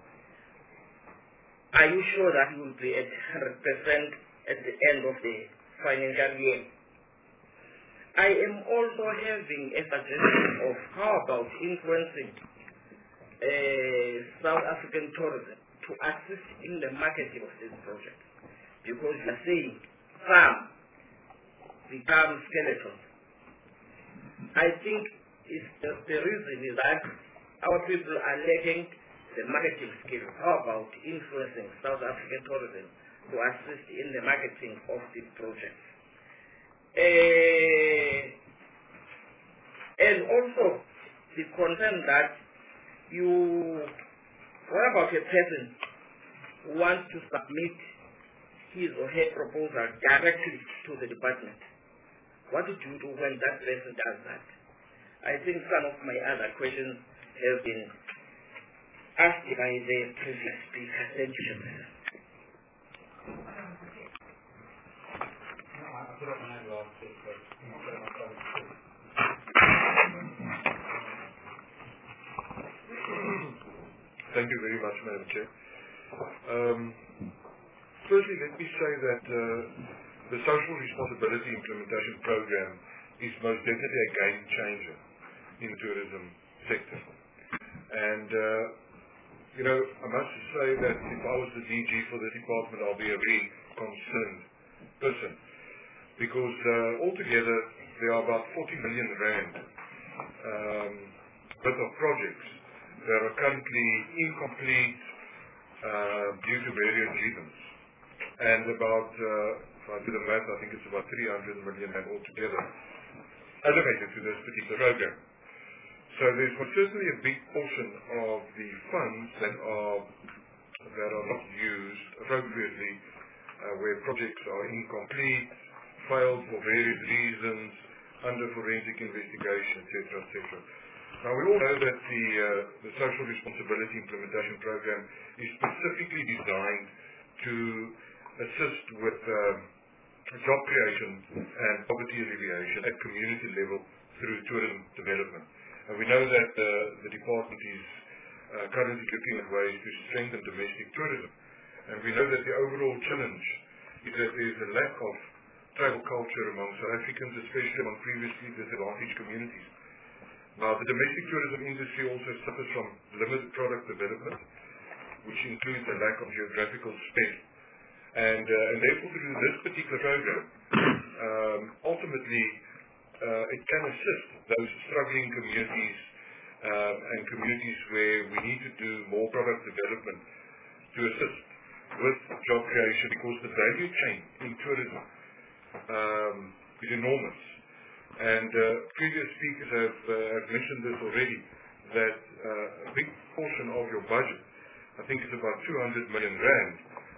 Are you sure that you will be at one hundred percent at the end of the financial year? I am also having a suggestion of how about influencing uh, South African tourism to assist in the marketing of this project. Because you are saying some become skeletons. I think it's the, the reason is that our people are lacking the marketing skills. How about influencing South African tourism to assist in the marketing of this project. Uh, and also the concern that you, what about a person who wants to submit his or her proposal directly to the department? What do you do when that person does that? I think some of my other questions have been asked by the previous speaker. Thank you. Thank you very much, Madam Chair. Um, firstly, let me say that uh, the Social Responsibility Implementation Program is most definitely a game changer in the tourism sector. And, uh, you know, I must say that if I was the D G for the department, I'll be a very concerned person. Because uh, altogether, there are about forty million rand um, worth of projects that are currently incomplete uh, due to various reasons. And about, uh, if I do the math, I think it's about three hundred million rand altogether allocated to this particular program. So there's certainly a big portion of the funds that are that are not used appropriately, uh, where projects are incomplete, failed for various reasons, under forensic investigation, et cetera, et cetera. Now we all know that the, uh, the Social Responsibility Implementation Program is specifically designed to assist with um, job creation and poverty alleviation at community level through tourism development. And we know that uh, the department is uh, currently looking at ways to strengthen domestic tourism. And we know that the overall challenge is that there is a lack of travel culture among South Africans, especially among previously disadvantaged communities. Now, the domestic tourism industry also suffers from limited product development, which includes a lack of geographical space. And, uh, and therefore, through this particular program, um, ultimately, uh, it can assist those struggling communities um, and communities where we need to do more product development to assist with job creation, because the value chain in tourism um, is enormous. And uh, previous speakers have, uh, have mentioned this already, that uh, a big portion of your budget, I think it's about two hundred million rand,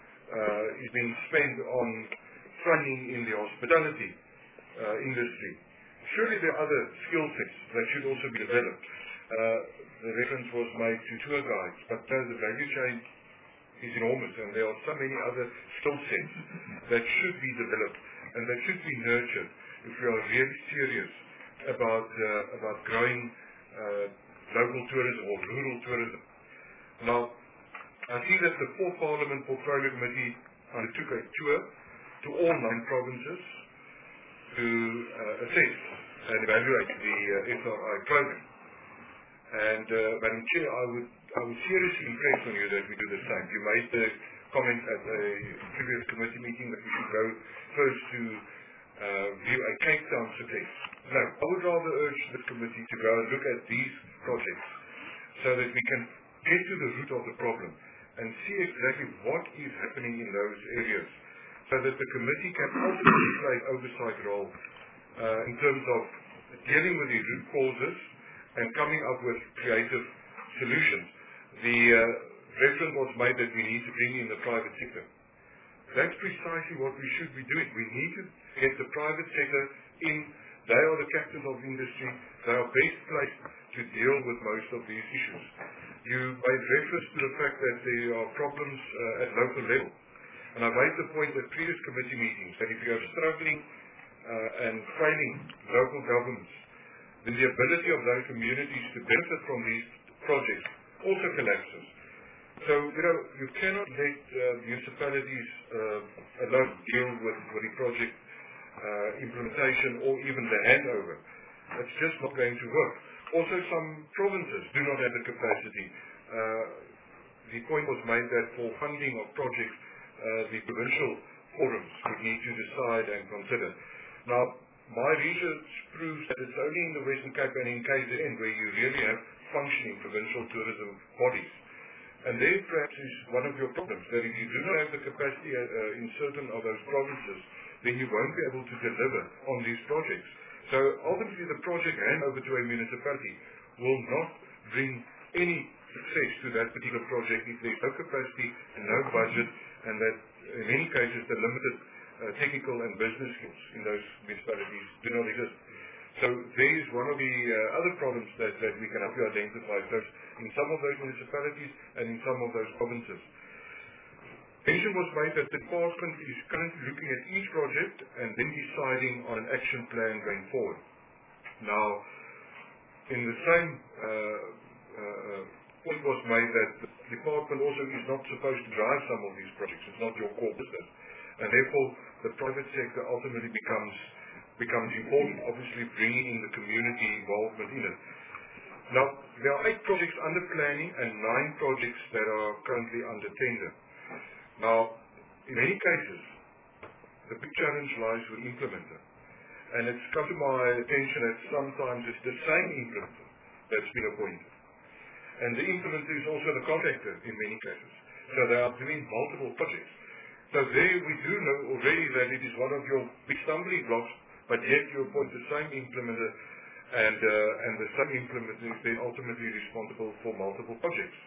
uh, is being spent on funding in the hospitality uh, industry. Surely there are other skill sets that should also be developed. Uh, the reference was made to tour guides, but uh, the value chain is enormous, and there are so many other skill sets that should be developed and that should be nurtured if we are really serious about uh, about growing uh, local tourism or rural tourism. Now, I see that the Fourth Parliament Portfolio Committee undertook a tour to all nine provinces to uh, assess and evaluate the uh, S R I program. And uh, Madam Chair, I would I would seriously impress on you that we do the same. You made the comment at a previous committee meeting that we should go first to uh, view a Cape Town success. No, I would rather urge the committee to go and look at these projects so that we can get to the root of the problem and see exactly what is happening in those areas, so that the committee can ultimately play an oversight role uh, in terms of dealing with the root causes and coming up with creative solutions. The uh, reference was made that we need to bring in the private sector. That's precisely what we should be doing. We need to get the private sector in. They are the captains of industry. They are best placed to deal with most of these issues. You made reference to the fact that there are problems uh, at local level. And I made the point at previous committee meetings that if you are struggling uh, and failing local governments, then the ability of those communities to benefit from these projects also collapses. So, you know, you cannot let uh, municipalities uh, alone deal with, with the project uh, implementation or even the handover. That's just not going to work. Also, some provinces do not have the capacity. Uh, the point was made that for funding of projects, uh, the provincial forums would need to decide and consider. Now, my research proves that it's only in the Western Cape and in K Z N where you really have functioning provincial tourism bodies. And there perhaps is one of your problems, that if you do not have the capacity uh, in certain of those provinces, then you won't be able to deliver on these projects. So ultimately the project hand over to a municipality will not bring any success to that particular project if there is no capacity and no budget, and that in many cases the limited uh, technical and business skills in those municipalities do not exist. So there is one of the uh, other problems that, that we can help you identify first in some of those municipalities and in some of those provinces. Mention was made that the department is currently looking at each project and then deciding on an action plan going forward. Now, in the same uh, uh, point was made that the department also is not supposed to drive some of these projects. It's not your core business. And therefore, the private sector ultimately becomes becomes important, obviously bringing in the community involvement in it. Now, there are eight projects under planning and nine projects that are currently under tender. Now, in many cases, the big challenge lies with implementer. And it's come to my attention that sometimes it's the same implementer that's been appointed. And the implementer is also the contractor in many cases. So they are doing multiple projects. So there we do know already that it is one of your big stumbling blocks, but yet you appoint the same implementer, and, uh, and the same implementer is then ultimately responsible for multiple projects.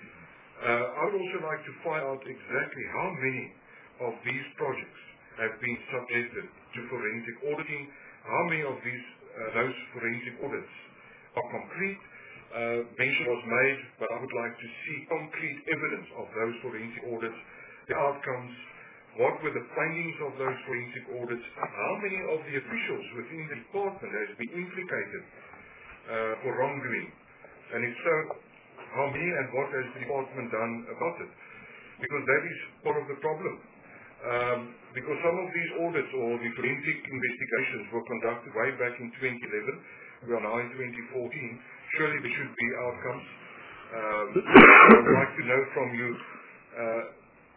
Uh, I would also like to find out exactly how many of these projects have been subjected to forensic auditing, how many of these uh, those forensic audits are complete. Uh, mention was made, but I would like to see concrete evidence of those forensic audits, the outcomes, what were the findings of those forensic audits, how many of the officials within the department has been implicated uh, for wrongdoing, and if so, how many and what has the department done about it? Because that is part of the problem. Um, because some of these audits or the forensic investigations were conducted way back in twenty eleven, we are now in twenty fourteen, surely there should be outcomes. Um, I would like to know from you, uh,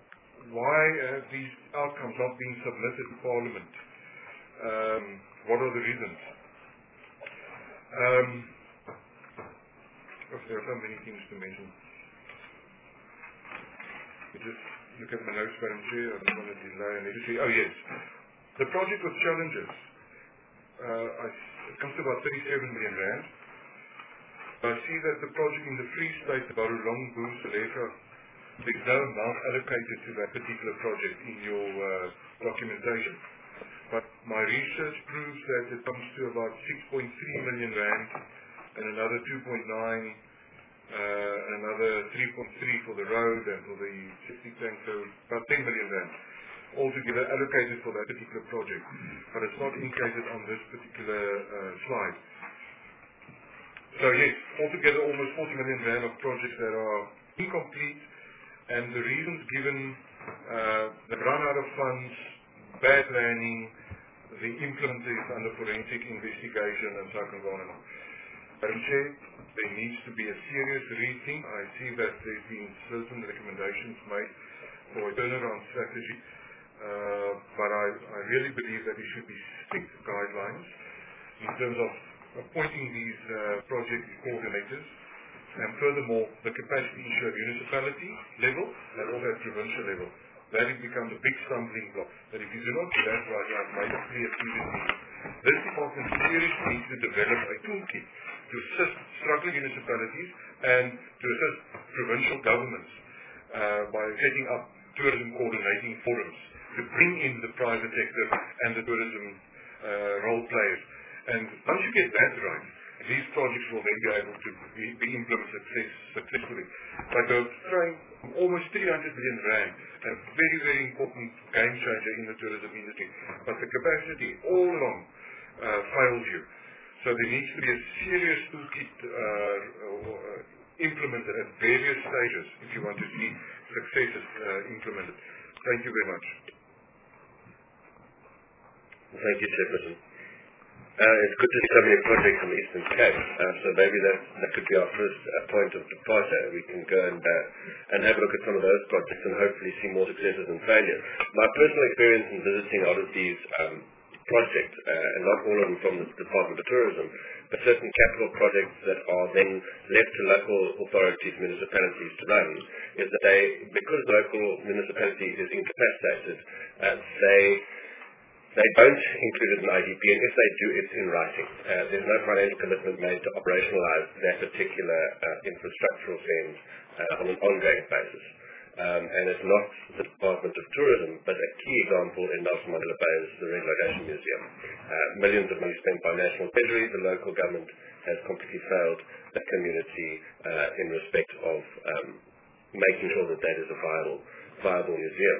why have these outcomes not been submitted to Parliament? Um, what are the reasons? Um, oh, there are so many things to mention. I just look at my notes, Madam Chair. I don't want to delay and everything. Oh yes, the project with challenges. Uh, I, it comes to about thirty-seven million rand. I see that the project in the Free State, the Barulong Boost, there's no amount allocated to that particular project in your uh, documentation. But my research proves that it comes to about six point three million rand and another two point nine, uh, another three point three for the road and for the septic tank, so about ten million rand altogether allocated for that particular project. But it's not indicated on this particular uh, slide. So yes, altogether almost forty million rand of projects that are incomplete. And the reasons given, uh, the run out of funds, bad planning, the implementer is under forensic investigation, and so on and on and on. Madam Chair, there needs to be a serious rethink. I see that there have been certain recommendations made for a turnaround strategy, uh, but I, I really believe that there should be strict guidelines in terms of appointing these uh, project coordinators. And furthermore, the capacity issue at municipality level and also at provincial level. That has become the big stumbling block. That if you do not do that right, I've made it clear previously, this department seriously needs to develop a toolkit to assist struggling municipalities and to assist provincial governments uh, by setting up tourism coordinating forums to bring in the private sector and the tourism uh, role players. And once you get that right, these projects will then be able to be, be implemented success, successfully. But they're throwing almost three hundred million rand, a very, very important game changer in the tourism industry. But the capacity all along uh, fails you. So there needs to be a serious toolkit uh, uh, implemented at various stages if you want to see successes uh, implemented. Thank you very much. Thank you, Chairperson. Uh, it's good to see so many projects on the Eastern Cape, uh, so maybe that, that could be our first uh, point of departure. We can go and, uh, and have a look at some of those projects and hopefully see more successes and failures. My personal experience in visiting out of these um, project, uh, and not all of them from the Department of Tourism, but certain capital projects that are then left to local authorities, municipalities to run, is that they, because the local municipality is incapacitated, uh, they they don't include it in I D P, and if they do, it's in writing. Uh, there's no financial commitment made to operationalize that particular uh, infrastructural spend uh, on an ongoing basis. Um, and it's not the Department of Tourism, but a key example in Nelson Mandela Bay is the Red Location Museum. Uh, millions of money spent by National Treasury. The local government has completely failed the community uh, in respect of um, making sure that that is a viable, viable museum.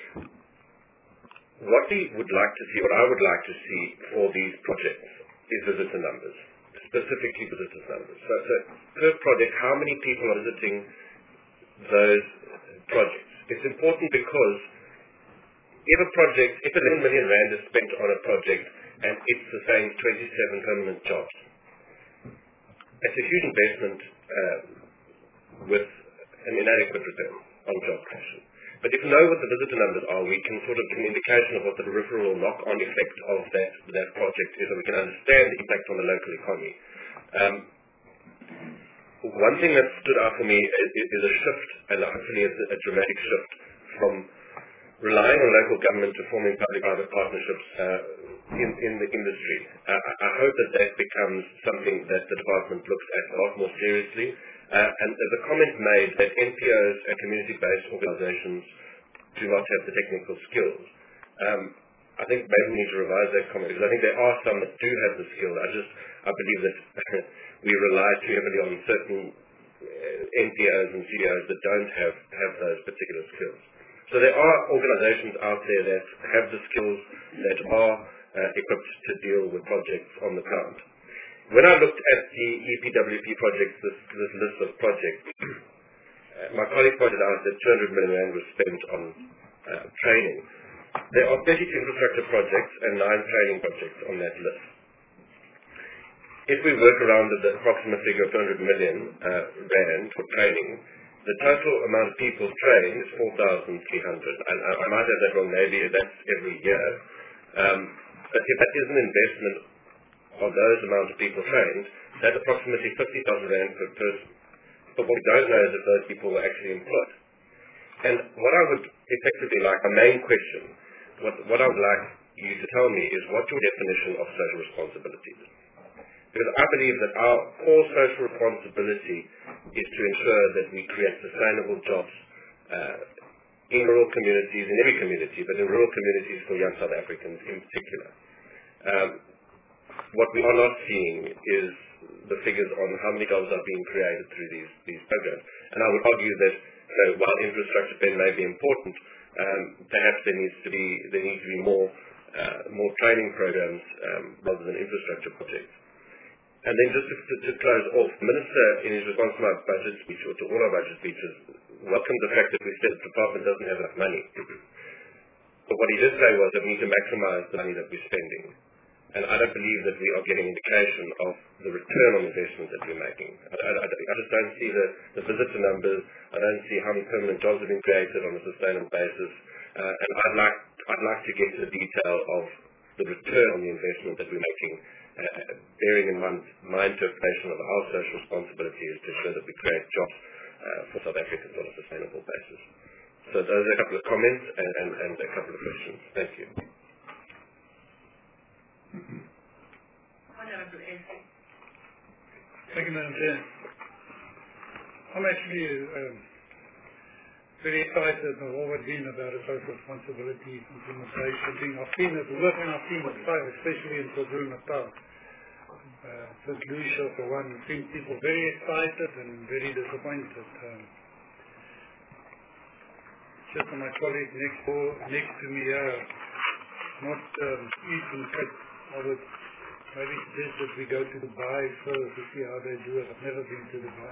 What we would like to see, what I would like to see for these projects is visitor numbers, specifically visitor numbers. So, so per project, how many people are visiting those projects? It's important because if a project, if eleven million rand is spent on a project and it sustains twenty-seven permanent jobs, it's a huge investment uh, with an inadequate return on job creation. But if we know what the visitor numbers are, we can sort of get an indication of what the peripheral knock-on effect of that, that project is, and we can understand the impact on the local economy. Um, one thing that stood out for me is, is a shift, and hopefully it's a dramatic shift, from relying on local government to forming public-private partnerships uh, in, in the industry. Uh, I hope that that becomes something that the department looks at a lot more seriously. Uh, and there's a comment made that N P Os and community-based organizations do not have the technical skills. Um, I think maybe we need to revise that comment, because I think there are some that do have the skills. I just, I believe that we rely too heavily on certain uh, N P Os and C E Os that don't have, have those particular skills. So there are organizations out there that have the skills, that are uh, equipped to deal with projects on the ground. When I looked at the E P W P projects, this, this list of projects, uh, my colleague pointed out that two hundred million rand was spent on uh, training. There are thirty-two infrastructure projects and nine training projects on that list. If we work around the approximate figure of two hundred million uh, rand for training, the total amount of people trained is four thousand three hundred. And I, I might have that wrong, maybe that's every year. Um, but if that is an investment of those amount of people trained, that's approximately fifty thousand rand per person. But what we don't know is if those people were actually employed. And what I would effectively like, a main question, what, what I would like you to tell me is what your definition of social responsibility is. Because I believe that our core social responsibility is to ensure that we create sustainable jobs uh, in rural communities, in every community, but in rural communities for young South Africans in particular. Um, What we are not seeing is the figures on how many jobs are being created through these, these programs. And I would argue that so while infrastructure spend may be important, um, perhaps there needs to be there needs to be more uh, more training programs um, rather than infrastructure projects. And then just to, to, to close off, the Minister in his response to my budget speech, or to all our budget speeches, welcomed the fact that we said the department doesn't have enough money. But what he did say was that we need to maximize the money that we're spending. And I don't believe that we are getting indication of the return on investment that we're making. I, I, I just don't see the, the visitor numbers. I don't see how many permanent jobs have been created on a sustainable basis. Uh, and I'd like, I'd like to get to the detail of the return on the investment that we're making, uh, bearing in mind my interpretation of our social responsibility is to ensure that we create jobs uh, for South Africans on a sustainable basis. So those are a couple of comments and, and, and a couple of questions. Thank you. Honorable Anthony. Thank you, Madam Chair. I'm actually um, very excited and I've always been about a social responsibility implementation thing. I've seen it work and I've seen it fail, especially in KwaZulu-Natal. Uh, Saint Lucia, for one, I've seen people very excited and very disappointed. Um, just my colleague next door, next to me here, uh, not um, Eastern Cape. I would maybe suggest that we go to Dubai first to see how they do it. I've never been to Dubai.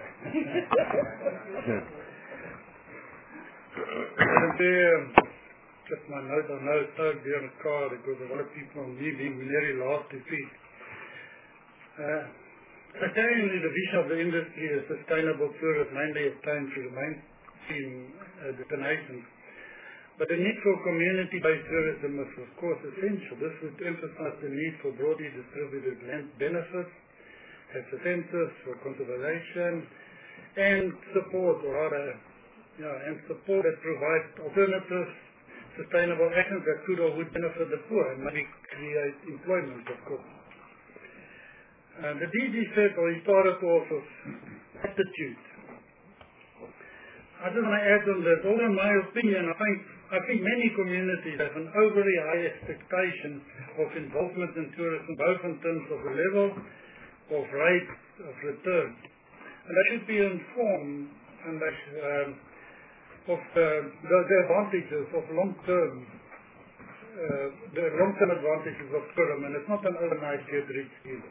um, just my note, I know it's so dear in the car because a lot of people are leaving. We nearly lost the feet. Uh, Attaining the vision of the industry is sustainable tourist mainly obtained through the mainstream uh, destinations. But the need for community-based tourism is, of course, essential. This would emphasize the need for broadly distributed land benefits, as incentives for conservation, and support, or rather, yeah, and support that provides alternative, sustainable actions that could or would benefit the poor and maybe create employment, of course. Uh, the D G said, or he started off with attitude. I just want to add on that, although in my opinion, I think, I think many communities have an overly high expectation of involvement in tourism, both in terms of the level of rate of return. And they should be informed and they, um, of uh, the, the advantages of long-term, uh, the long-term advantages of tourism, and it's not an overnight get rich either.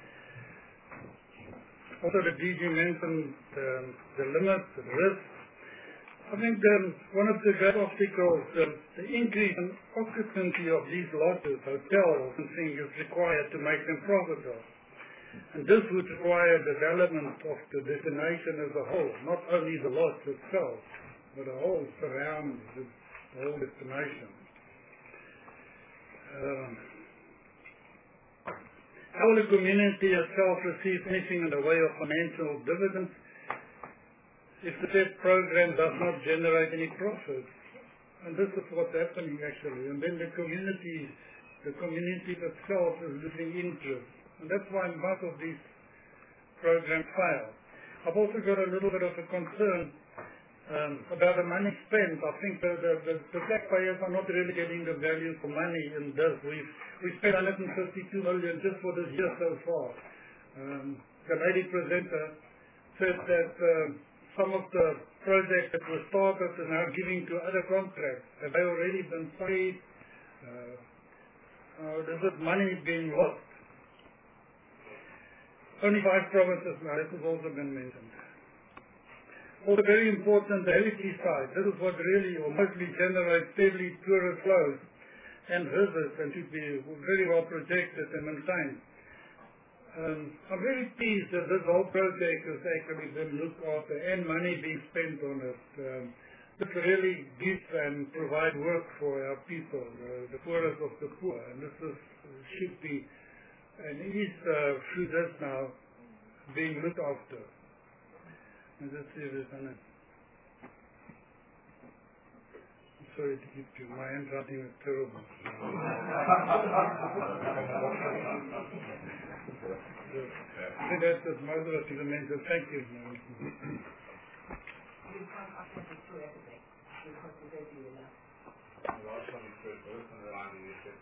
Also, the D G mentioned um, the limits, the risks. I think um, one of the great obstacles, um, the increase in occupancy of these lodges, hotels, and things is required to make them profitable. And this would require development of the destination as a whole, not only the lodge itself, but the whole surrounding, the whole destination. Um, how will the community itself receive anything in the way of financial dividends if the said program does not generate any profit? And this is what's happening actually. And then the community, the community itself is losing interest. And that's why most of these programs fail. I've also got a little bit of a concern um, about the money spent. I think the, the, the, the taxpayers are not really getting the value for money in this. We've, we spent one hundred fifty-two million just for this year so far. Um, the lady presenter said that um, some of the projects that were started are now giving to other contracts. Have they already been paid? Uh, uh, is it money being lost? Only five provinces now, this has also been mentioned. Also very important, the heritage side. This is what really or mostly generates steadily tourist flows and visits and should be very well projected and maintained. Um, I'm very pleased that this whole project has actually been looked after and money being spent on it. Um, this really gives and provide work for our people, uh, the poorest of the poor, and this is, should be and it is uh, through this now being looked after. And let's see if there's an I'm sorry to keep you. My handwriting is terrible. I think that's what most of us people mentioned. Thank you. You can't ask us to do everything because we don't do enough. The last one is first person, the line is second.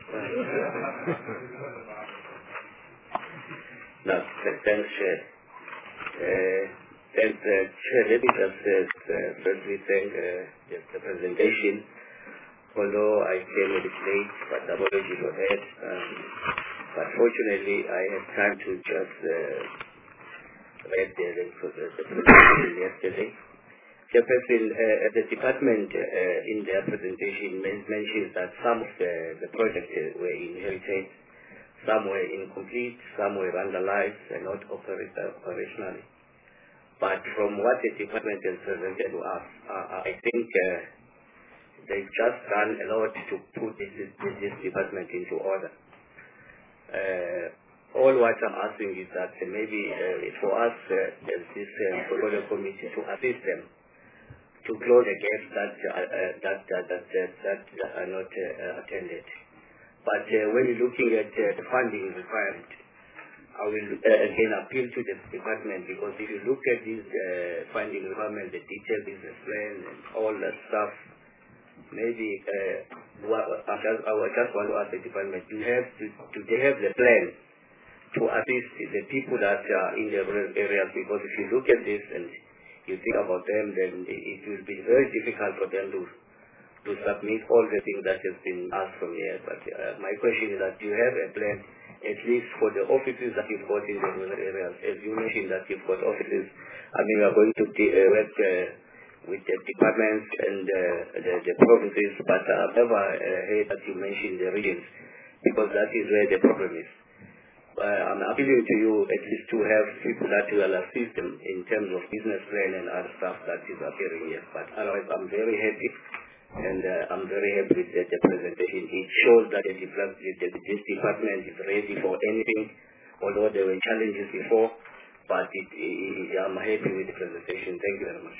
No, thanks, Chair. Uh, thanks, uh, Chair. Let me just uh, uh, firstly thank uh, the, the presentation. Although I came a bit late, but the apology for that. Um, but fortunately, I had time to just uh, read the, the, the presentation yesterday. Chairperson, uh, the department uh, in their presentation mentions that some of the, the projects uh, were inherited, some were incomplete, some were vandalized and not operate, uh, operationally. But from what the department has presented to us, uh, I think uh, they've just done a lot to put this, this, this department into order. Uh, all what I'm asking is that uh, maybe uh, for us, uh, as this uh, portfolio committee, to assist them to close the gaps that uh, uh, that, uh, that, uh, that that are not uh, attended. But uh, when you're looking at uh, the funding requirement, I will uh, again appeal to the department, because if you look at this uh, funding requirement, the detailed business plan and all that stuff, maybe uh, what, I, just, I just want to ask the department, do, you have to, do they have the plan to assist the people that are in the rural areas? Because if you look at this and you think about them, then it will be very difficult for them to to submit all the things that has been asked from here. But uh, my question is that do you have a plan, at least for the offices that you've got in the rural areas? As you mentioned that you've got offices, I mean, we are going to de- uh, work uh, with the departments and uh, the, the provinces, but I've never uh, heard that you mentioned the regions, because that is where the problem is. Uh, I'm appealing to you at least to have people that will assist them in terms of business plan and other stuff that is appearing here. But otherwise, I'm very happy And uh, I'm very happy with the, the presentation. It shows that the, the, this department is ready for anything, although there were challenges before, but it, it, I'm happy with the presentation. Thank you very much.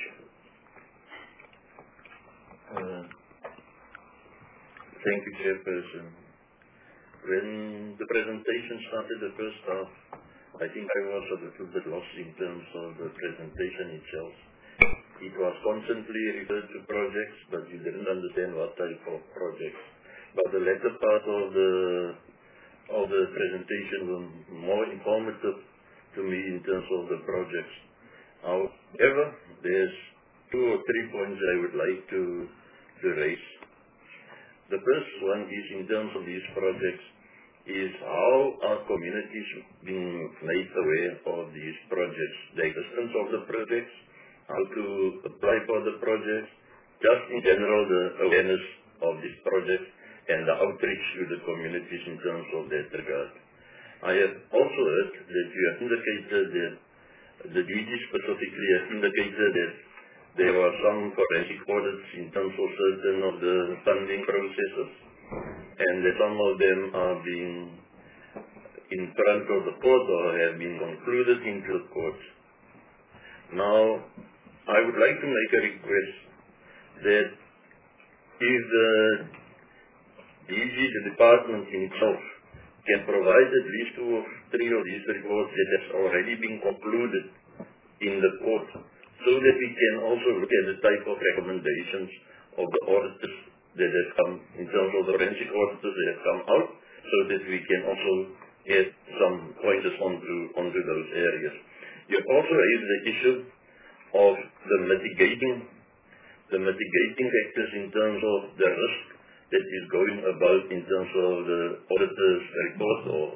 Uh, thank you, Chairperson. When the presentation started the first half, I think I was a little bit lost in terms of the presentation itself. It was constantly referred to projects, but you didn't understand what type of projects. But the latter part of the of the presentation was more informative to me in terms of the projects. However, there's two or three points I would like to, to raise. The first one is in terms of these projects is how our communities being made aware of these projects, the existence of the projects, how to apply for the projects, just in general the awareness of these projects and the outreach to the communities in terms of that regard. I have also heard that you have indicated that the D G specifically has indicated that there were some forensic audits in terms of certain of the funding processes, and that some of them are being in front of the court or have been concluded into the court. Now, I would like to make a request that if the D G, the department in itself, can provide at least two or three of these reports that has already been concluded in the court, so that we can also look at the type of recommendations of the auditors that have come, in terms of the forensic auditors that have come out, so that we can also get some pointers onto, onto those areas. You also raised the issue of the mitigating, the mitigating factors in terms of the risk that is going about in terms of the auditor's report, or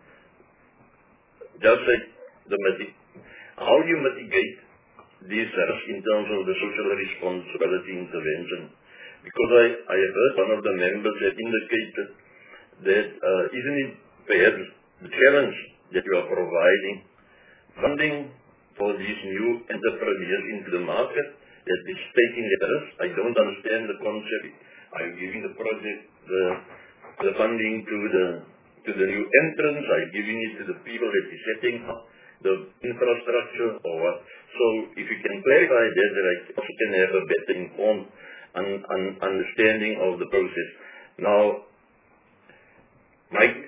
just like the mitig how do you mitigate these risks in terms of the social responsibility intervention? Because I, I have heard one of the members have indicated that uh, isn't it perhaps the challenge that you are providing funding for these new entrepreneurs into the market that is taking the risk. I don't understand the concept. I'm giving the project the, the funding to the to the new entrants. I'm giving it to the people that is setting up the infrastructure or what. So if you can clarify that, that I also can have a better informed un, un, understanding of the process. Now, Mike,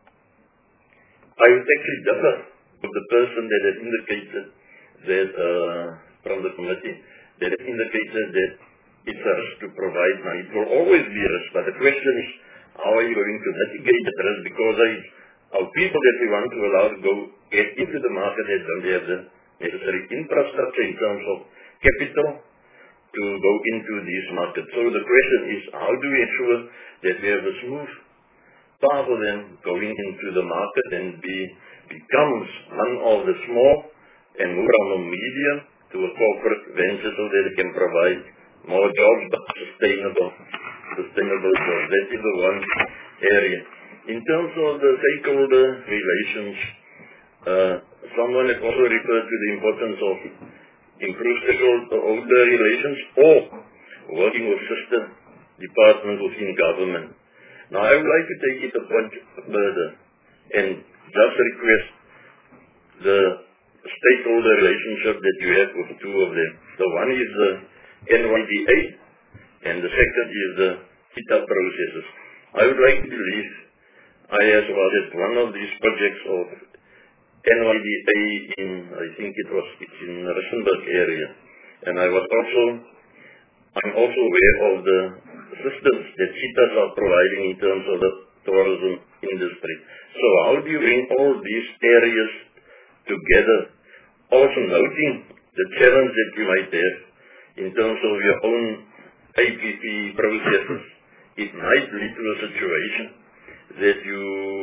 I would actually differ with the person that has indicated that uh, from the committee that has indicated that it's a risk to provide money. It will always be a risk, but the question is, how are you going to mitigate the risk? Because I, our people that we want to allow to go get into the market that don't have the necessary infrastructure in terms of capital to go into these markets. So the question is, how do we ensure that we have a smooth path for them going into the market and be becomes one of the small and move from a medium to a corporate venture so that it can provide more jobs but sustainable, sustainable jobs. That is the one area. In terms of the stakeholder relations, uh, someone has also referred to the importance of improved stakeholder relations or working with sister departments within government. Now, I would like to take it a point further and just request the stakeholder relationship that you have with two of them. The one is the N Y D A and the second is the C I T A processes. I would like to believe I as well as one of these projects of N Y D A in, I think it was it's in Rustenburg area. And I was also, I'm also aware of the systems that C I T As are providing in terms of the tourism industry. So how do you bring all these areas together, also noting the challenge that you might have in terms of your own A P P processes? It might lead to a situation that you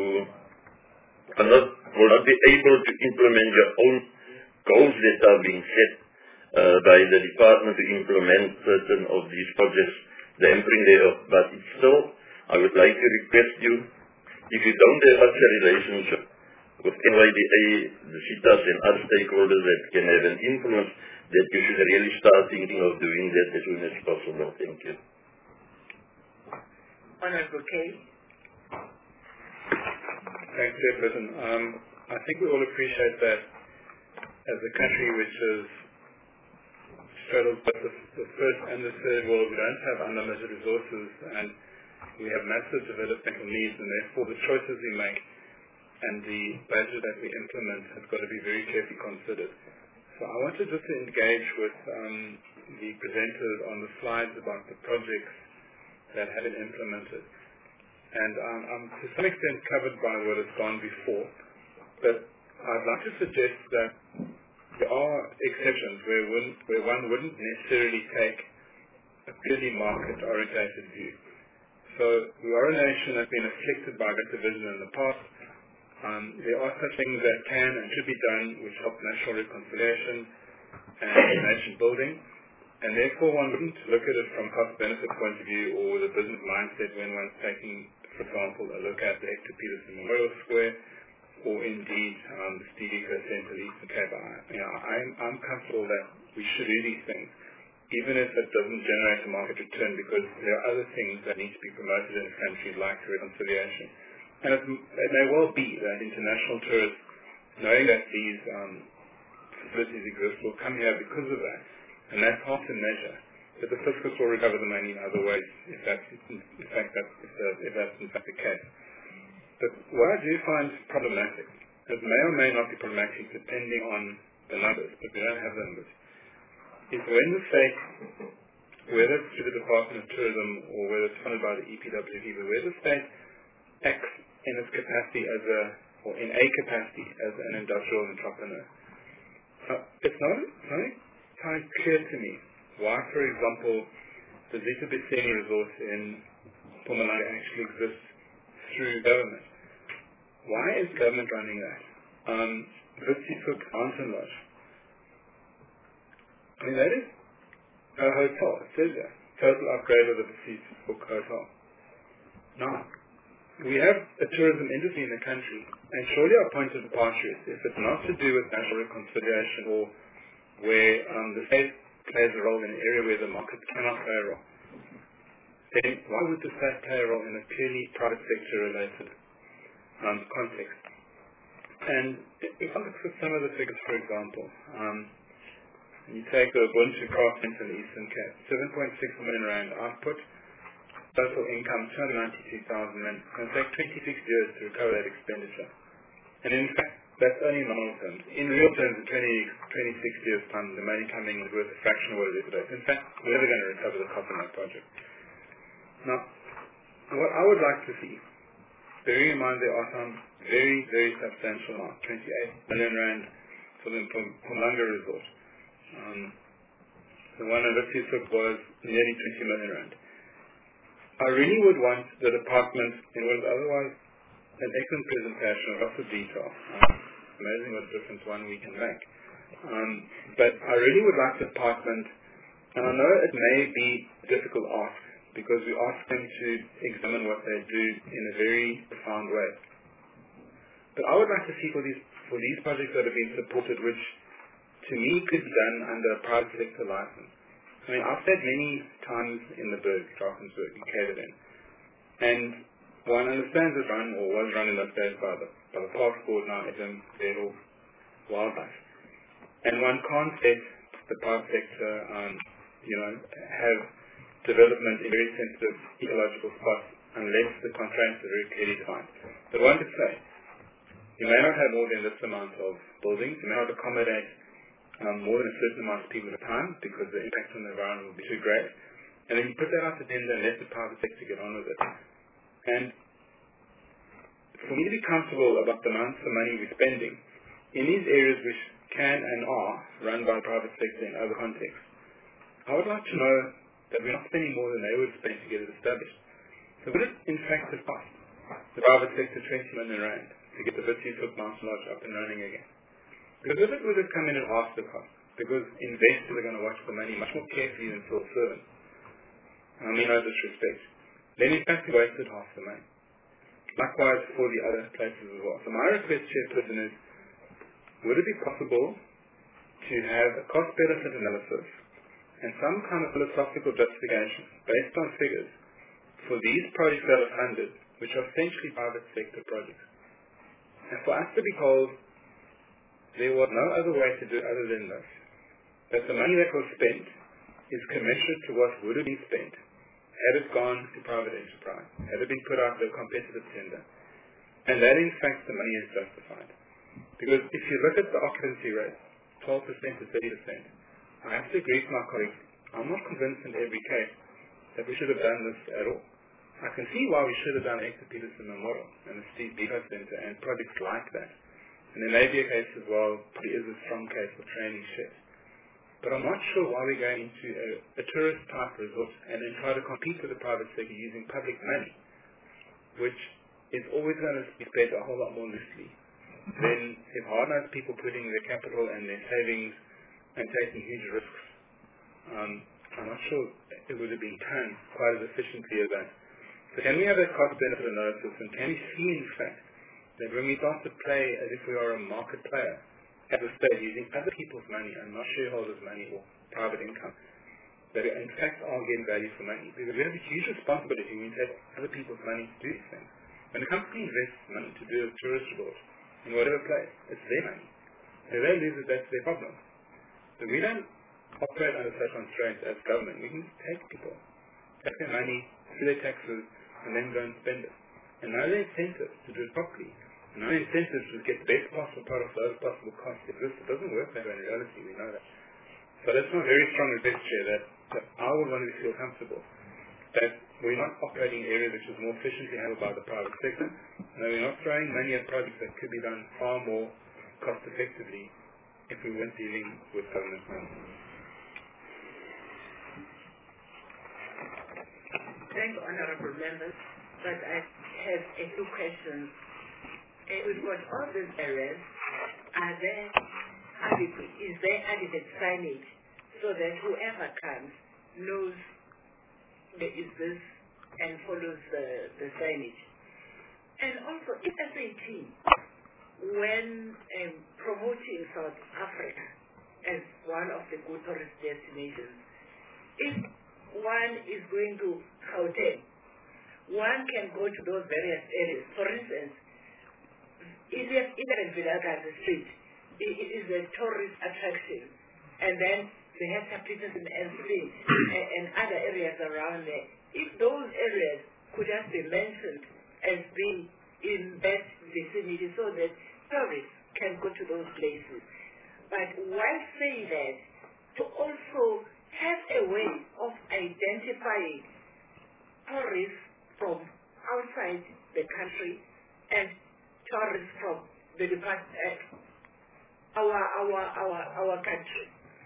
are not, will not be able to implement your own goals that are being set uh, by the department to implement certain of these projects, the hampering thereof. But it's still, I would like to request you, if you don't have such a relationship with N Y D A, the C I T As and other stakeholders that can have an influence, that you should really start thinking of doing that as soon as possible. Thank you. Honorable Kay. Thanks, Chairperson. Um, I think we all appreciate that as a country which has struggled with the, the first and the third world, we don't have unlimited resources and we have massive developmental needs, and therefore the choices we make and the budget that we implement has got to be very carefully considered. So I wanted just to engage with um, the presenters on the slides about the projects that have been implemented. And um, I'm to some extent covered by what has gone before, but I'd like to suggest that there are exceptions where one, where one wouldn't necessarily take a purely market-orientated view. So we are a nation that's been afflicted by that division in the past. Um, there are such things that can and should be done which help national reconciliation and nation building, and therefore one wouldn't look at it from cost-benefit point of view or with a business mindset when one's taking, for example, a look at the Hector Peterson Memorial Square or indeed um, the Steve Biko Centre, the Eastern Cape. I, you know, I'm, I'm comfortable that we should do these things, even if it doesn't generate a market return, because there are other things that need to be promoted in the country, like reconciliation. And it, it may well be that international tourists, knowing that these um, facilities exist, will come here because of that. And that's hard to measure. But the fiscus will recover the money in other ways, if that's in fact, that's, if, uh, if that's in fact the case. But what I do find problematic, it may or may not be problematic depending on the numbers, but we don't have the numbers, is when the state, whether it's through the Department of Tourism or whether it's funded by the E P W P, but where the state acts in its capacity as a, or in a capacity as an industrial entrepreneur. So it's not, it's not entirely clear to me why, for example, the Zita Biseni resource in Mpumalanga actually exists through government. Why is government running that? Um, Vitsipuk Mountain Lodge. I mean, that is a hotel. It says that. Total upgrade of the Vitsipuk Hotel. Now, we have a tourism industry in the country, and surely our point of departure is, if it's not to do with national reconciliation or where um, the state plays a role in an area where the market cannot play a role, then why would the state play a role in a purely private sector related um, context? And if I look at some of the figures, for example, um, you take the Ubuntu Craft Centre in the Eastern Cape, seven point six million rand output, total income two hundred ninety-two thousand rand. It's going to take twenty-six years to recover that expenditure. And in fact, that's only in nominal terms. In real terms, in twenty, twenty-six years' time, the money coming is worth a fraction of what it is today. In fact, we're never going to recover the cost of that project. Now, what I would like to see, bearing in mind there are some very, very substantial amounts, twenty-eight million rand for the Mpumalanga resort. Um, the one in Vitsipuk was nearly twenty million rand. I really would want the department, in what is otherwise an excellent presentation of lots of detail. Um, amazing what a difference one week can make. Um, but I really would like the department, and I know it may be a difficult ask, because we ask them to examine what they do in a very profound way. But I would like to see for these for these projects that have been supported, which to me could be done under a private sector license. I mean, I've stayed many times in the Berg, Drakensberg, in K Z N, and one understands it's run, or was run in those days by the, by the Parks Board, now it's in Federal Wildlife. And one can't let the private sector, um, you know, have development in very sensitive ecological spots unless the constraints are very clearly defined. But one could say, you may not have more than this amount of buildings, you may not accommodate um, more than a certain amount of people at a time because the impact on the environment will be too great. And then you put that out to tender and let the private sector get on with it. And for me to be comfortable about the amounts of money we're spending in these areas which can and are run by the private sector in other contexts, I would like to know that we're not spending more than they would spend to get it established. So would it in fact have cost the private sector twenty million rand to get the Vitsipuk Mountain Lodge up and running again? Because if it would have come in at half the cost, because investors are going to watch the money much more carefully than civil servants, I mean no disrespect, then in fact we wasted half the money. Likewise for the other places as well. So my request, Chairperson, is would it be possible to have a cost-benefit analysis and some kind of philosophical justification based on figures for these projects that are funded, which are essentially private sector projects, and for us to be told there was no other way to do it other than this, that the money that was spent is commensurate to what would have been spent had it gone to private enterprise, had it been put out to a competitive tender, and that in fact the money is justified. Because if you look at the occupancy rate, twelve percent to thirty percent, I have to agree with my colleagues, I'm not convinced in every case that we should have done this at all. I can see why we should have done Hector Peterson Memorial and the Steve Biko Center and projects like that. And there may be a case as well, there is a strong case for training chefs. But I'm not sure why we're going into a, a tourist-type resort and then try to compete with the private sector using public money, which is always going to be spent a whole lot more loosely than if hard-nosed people putting their capital and their savings and taking huge risks. Um, I'm not sure it would have been done quite as efficiently as that. So can we have a cost-benefit analysis, and can we see, in fact, that when we start to play as if we are a market player at the stage using other people's money and not shareholders' money or private income, that we in fact are getting value for money? Because we have a huge responsibility when we take other people's money to do these things. When a company invests money to do a tourist resort in whatever place, it's their money. If they lose it, that's their problem. So we don't operate under such constraints as government. We can take people, take their money, pay their taxes, and then go and spend it. And now the incentives to do it properly, and now the incentives to get the best possible part of those possible costs exist. It doesn't work that way in reality, we know that. So that's my very strong request here, that, that I would want to feel comfortable that we're not operating in an area which is more efficiently handled by the private sector, and that we're not throwing money at projects that could be done far more cost effectively if we weren't dealing with government money. Thank you, honorable members, but I have a few questions. Uh, we've got all these areas. Are there adequate, is there adequate signage so that whoever comes knows there is this and follows the, the signage? And also, if S A T, when um, promoting South Africa as one of the good tourist destinations, if one is going to Gauteng, one can go to those various areas. For instance, even in Vilakazi Street, it, it is a tourist attraction, and then they have Peterson and Street and, and other areas around there. If those areas could just be mentioned as being in that vicinity so that tourists can go to those places. But why say that? To also have a way of identifying tourists from outside the country and tourists from the department, uh, our our our our country.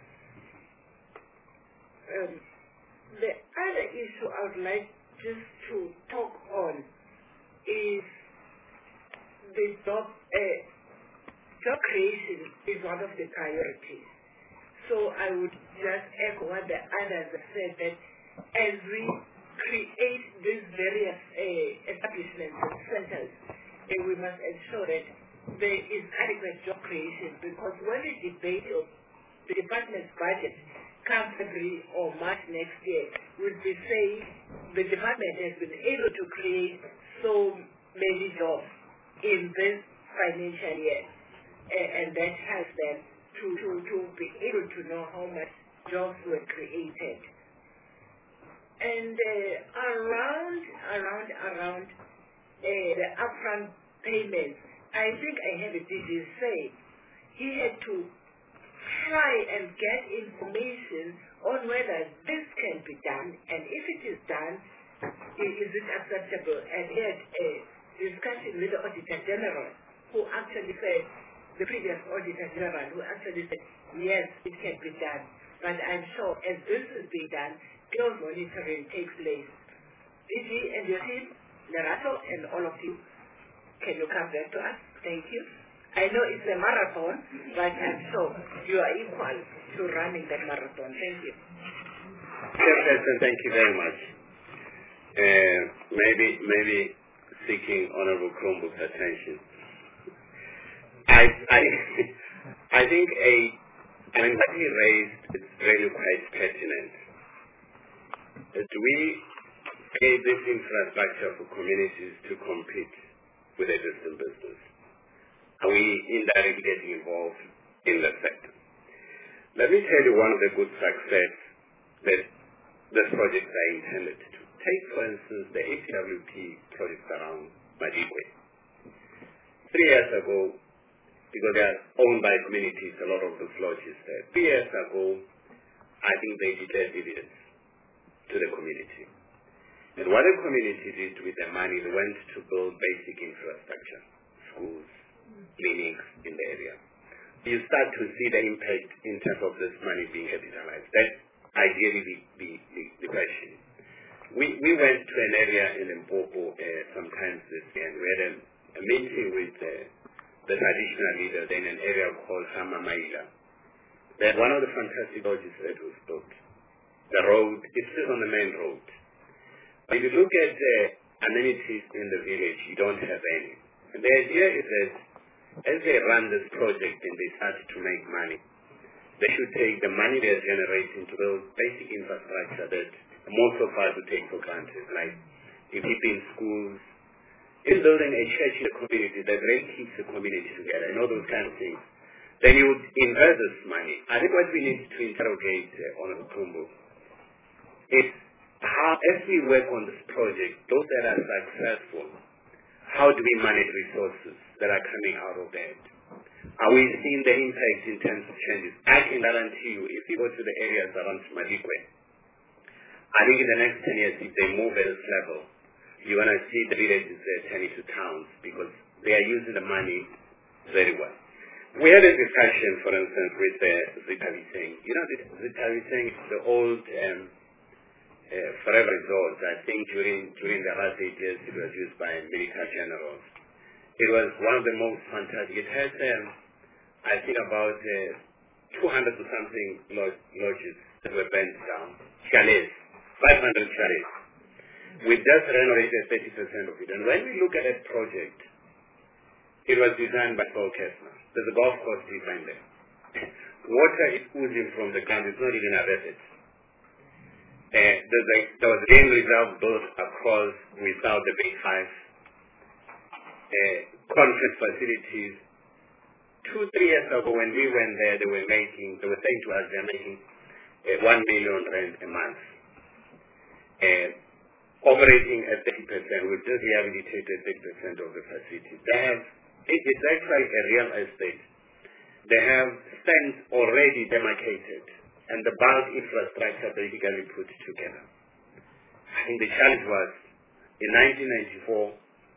Um, the other issue I would like just to talk on is the job. Uh, job creation is one of the priorities. So I would just echo what the others have said, that as we create these various uh, establishments and centers, uh, we must ensure that there is adequate job creation, because when we debate of the department's budget come February or March next year, we'll be saying the department has been able to create so many jobs in this financial year, uh, and that has them To, to, to be able to know how much jobs were created. And uh, around, around, around uh, the upfront payments, I think I heard the D G say he had to try and get information on whether this can be done, and if it is done, is it acceptable? And he had a discussion with the Auditor General, who actually said, the previous Auditor General, who actually said, yes, it can be done. But I'm sure as this is being done, close monitoring takes place. D G and your team, Lerato, and all of you, can you come back to us? Thank you. I know it's a marathon, but I'm sure you are equal to running that marathon. Thank you. Chairperson, thank you very much. Uh, maybe, maybe seeking Honorable Chromebook's attention. I, I, I think a, when what he raised is really quite pertinent. That we create this infrastructure for communities to compete with existing business? Are we indirectly getting involved in that sector? Let me tell you one of the good success that these projects are intended to. Take, for instance, the A P W P projects around Madikwe. Three years ago, because they are owned by communities, a lot of those lodges there. Three years ago, I think they declared dividends to the community. And what the community did with the money, they went to build basic infrastructure, schools, clinics in the area. You start to see the impact in terms of this money being capitalized. That's ideally the, the, the, the question. We, we went to an area in Limpopo uh, sometimes this year, and we had a, a meeting with uh, the traditional leaders in an area called Hamamaila. That one of the fantastic lodges that was built. The road, it's still on the main road. But if you look at the uh, amenities in the village, you don't have any. And the idea is that as they run this project and they start to make money, they should take the money they're generating to build basic infrastructure that most of us would take for granted, like equipping schools, in building a church in the community that really keeps the community together, and all those kind of things. Then you would invest this money. I think what we need to interrogate uh, on Kumbu is how, as we work on this project, those that are successful, how do we manage resources that are coming out of that? Are we seeing the impact in terms of changes? I can guarantee you, if you go to the areas around Madikwe, I think in the next ten years, if they move at this level, you're going to see the villages uh, turn into towns because they are using the money very well. We had a discussion, for instance, with uh, Zita Viseng. You know, Zita Viseng is the old um, uh, forever resort. I think during during the last eight years, it was used by military generals. It was one of the most fantastic. It has, um, I think, about uh, two hundred or something lodges that were burnt down. Chalets, five hundred chalets. We just renovated thirty percent of it. And when we look at that project, it was designed by Paul Kessler. There's a golf course behind there. Water is oozing from the ground. It's not even arrested. Uh, there's a, there was a game reserve built across without the big five. Uh, conference facilities. Two, three years ago when we went there, they were making, they were saying to us they're making uh, one million rand a month. Uh, operating at thirty percent, we've just rehabilitated thirty percent of the facilities. They have, it is actually a real estate. They have stands already demarcated and the bulk infrastructure basically put together. I think the challenge was, in nineteen ninety-four,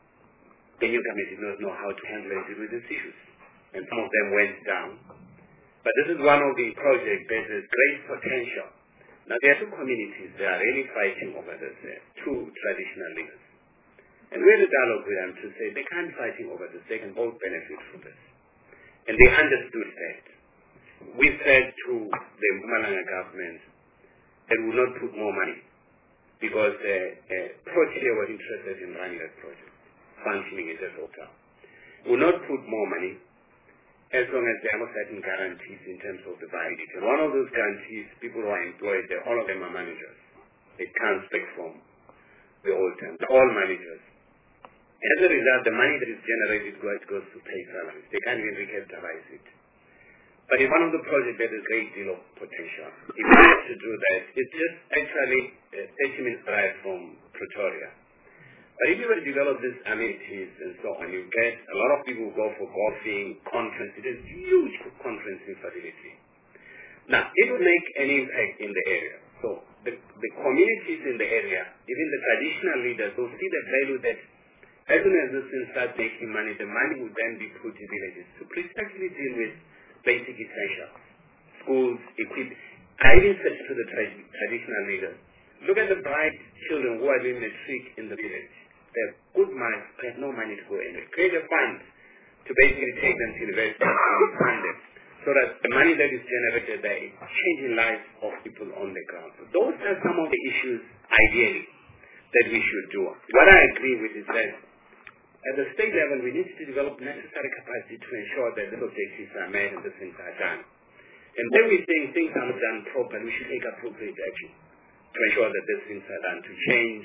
the newcomer did not know how to handle it with these issues. And some of them went down. But this is one of the projects that has great potential. Now, there are two communities that are really fighting over this, uh, two traditional leaders. And we had a dialogue with them to say they can't fighting over this, they can both benefit from this. And they understood that. We said to the Mpumalanga government that we will not put more money because uh, uh, Protea was interested in running that project, functioning as a hotel. We will not put more money as long as there are certain guarantees in terms of the validity. And one of those guarantees, people who are employed there, all of them are managers. They can't speak from the old term. They're all managers. And as a result, the money that is generated goes to pay salaries. They can't even recapitalize it. But in one of the projects, there is a great deal of potential. If you have to do that, it's just actually uh, thirty minutes drive from Pretoria. But if you were to develop these amenities and so on, you get a lot of people who go for golfing, conference. It is a huge conferencing facility. Now, it will make an impact in the area. So the, the communities in the area, even the traditional leaders, will see the value that as soon as this thing starts making money, the money will then be put to villages to precisely deal with basic essentials, schools, equipment. I even said to the tra traditional leaders, look at the bright children who are doing the trick in the village. They have good minds, they have no money to go anywhere. Create a fund to basically take them to university and fund them, so that the money that is generated there is changing lives of people on the ground. So those are some of the issues, ideally, that we should do. What I agree with is that at the state level, we need to develop necessary capacity to ensure that the objectives are met and the things are done. And then we think things are not done properly, we should take appropriate action to ensure that these things are done, to change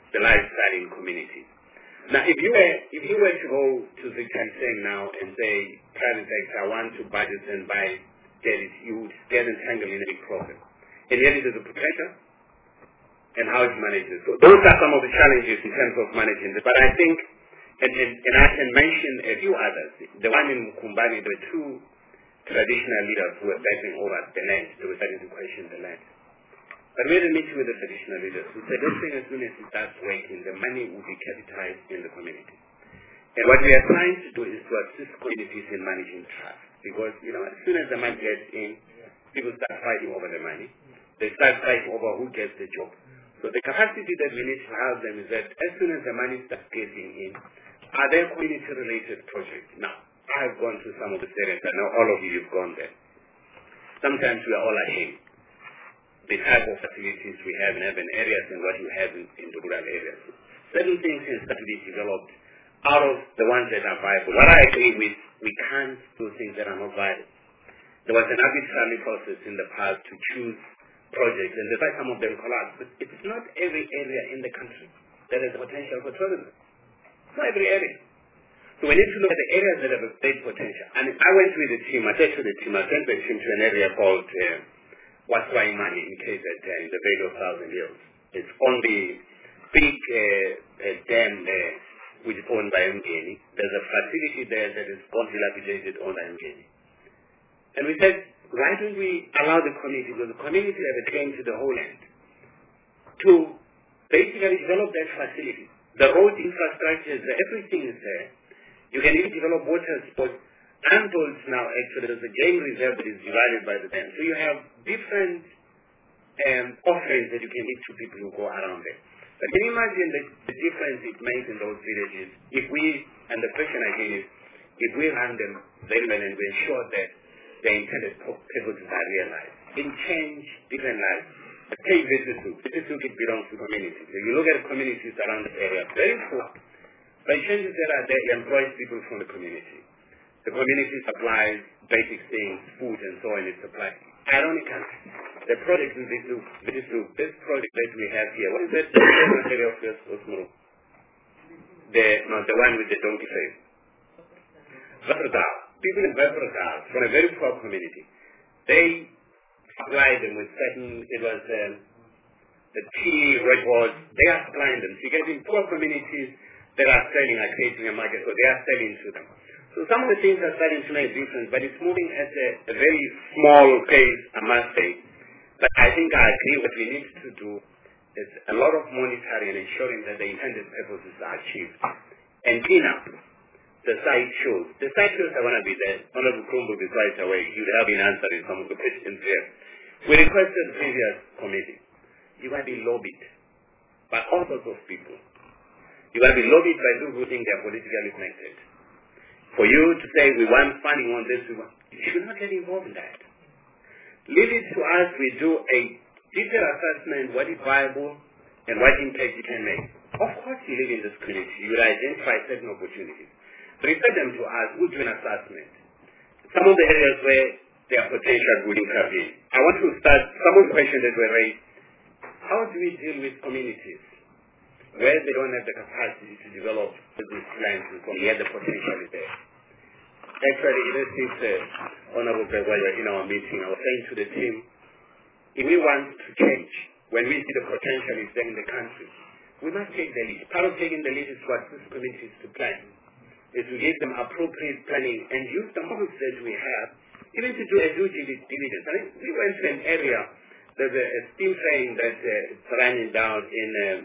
the lifestyle in communities. Now, if you were if you were to go to the saying now and say, private sector, I want to budget and buy dairies, you would get entangled in a big problem. And yet it is a potential and how it manages. So those are some of the challenges in terms of managing it. But I think, and, and, and I can mention a few others. The one in Mukumbani, the two traditional leaders who were battling over the land, they were starting to question the land. But we had a meeting with the traditional leaders who said, this thing, as soon as it starts working, the money will be capitalized in the community. And what we are trying to do is to assist communities in managing trust. Because, you know, as soon as the money gets in, people start fighting over the money. They start fighting over who gets the job. So the capacity that we need to have them is that as soon as the money starts getting in, are there community-related projects? Now, I've gone to some of the areas. I know all of you have gone there. Sometimes we are all ashamed. The type of facilities we have in urban areas and what you have in, in the rural areas. Certain things can start to be developed out of the ones that are viable. What I agree with, we can't do things that are not viable. There was an arbitrary process in the past to choose projects, and that's why some of them collapsed. But it's not every area in the country that has the potential for tourism. It's not every area. So we need to look at the areas that have a great potential. And I went with the team, I said to the team, I sent the team to an area called uh, Waswaimani in K Z N, in the Valley of Thousand Hills. It's on the big uh, uh, dam there, which is owned by M G N I. There's a facility there that is gone dilapidated owned by M G N I. And we said, why don't we allow the community, because the community have a claim to the whole land, to basically develop that facility. The road infrastructure is there, everything is there. You can even develop water sports. I'm told now actually there's a game reserve that is divided by the dam. So you have different um, offerings that you can give to people who go around there. But can you imagine the, the difference it makes in those villages if we, and the question again is, if we run them very well and we ensure that the intended purposes are realized, in change different lives. But take Vetusuk. Vetusuk, it belongs to communities. If you look at communities around the area, very poor. But changes that are there, it employs people from the community. The community supplies basic things, food and so on, it supplies. Ironically, the project in Vetusuk, Vetusuk, this project that we have here, what is that? The area of Osmoro? The, no, the one with the donkey face. Vafradal. People in Vafradal, from a very poor community, they supply them with certain, it was um, the tea, red horse, they are supplying them. So you get in poor communities that are selling, are creating a market, so they are selling to them. So some of the things are starting to make a difference, but it's moving at a, a very small pace, I must say. But I think I agree what we need to do is a lot of monitoring and ensuring that the intended purposes are achieved. And clean up the site shows. The site shows are going to be there. Honorable Krumbu is right away. You would have been answering some of the questions here. We requested the previous committee. You got to be lobbied by all sorts of people. You got to be lobbied by those who think they are politically connected. For you to say we want funding on this, we want, you should not get involved in that. Leave it to us. We do a detailed assessment, what is viable and what impact you can make. Of course you live in this community. You will identify certain opportunities. Refer them to us. We'll do an assessment. Some of the areas where their potential will intervene. I want to start some of the questions that were raised. How do we deal with communities where they don't have the capacity to develop business plans and yet the potential is there? Actually, this is uh, Honorable Gregorian in our meeting. I was saying to the team, if we want to change, when we see the potential is there in the country, we must take the lead. Part of taking the lead is to assist communities to plan, is to give them appropriate planning and use the models that we have, even to do a due diligence. I mean, we went to an area, there's a, a steam train that uh, is running down in um,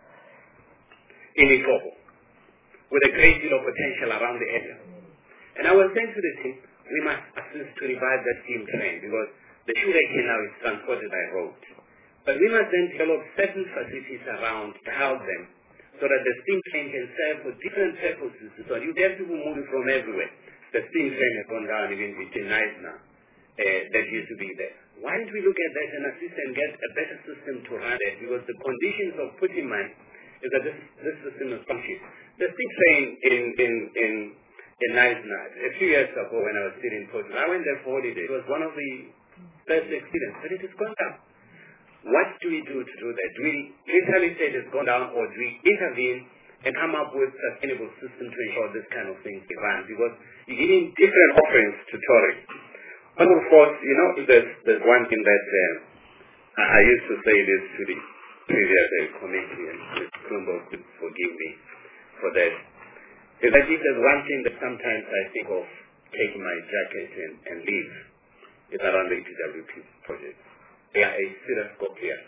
in Ikopo, with a great deal of potential around the area. And I was saying to the team, we must assist to revive that steam train because the sugarcane now is transported by road. But we must then develop certain facilities around to help them so that the steam train can serve for different purposes. So you have people moving from everywhere. The steam train has gone down even between nights now. Uh, that used to be there. Why don't we look at that and assist and get a better system to run it? Because the conditions of putting money is that this, this system is functioning. The steam train in in in in Naisna, a few years ago when I was still in Portugal, I went there for holiday. It was one of the best experiences, but it has gone down. what do we do to do that? Do we literally say it's gone down, or do we intervene and come up with sustainable system to ensure this kind of things be run? Because you're giving different offerings to tourists. But of course, you know, there's, there's one thing that uh, I, I used to say this to the previous uh, committee, and Miz Bloomberg could forgive me for that. Is that if there's one thing that sometimes I think of taking my jacket and, and leave, is around the E P W P project. They are a serious scope here.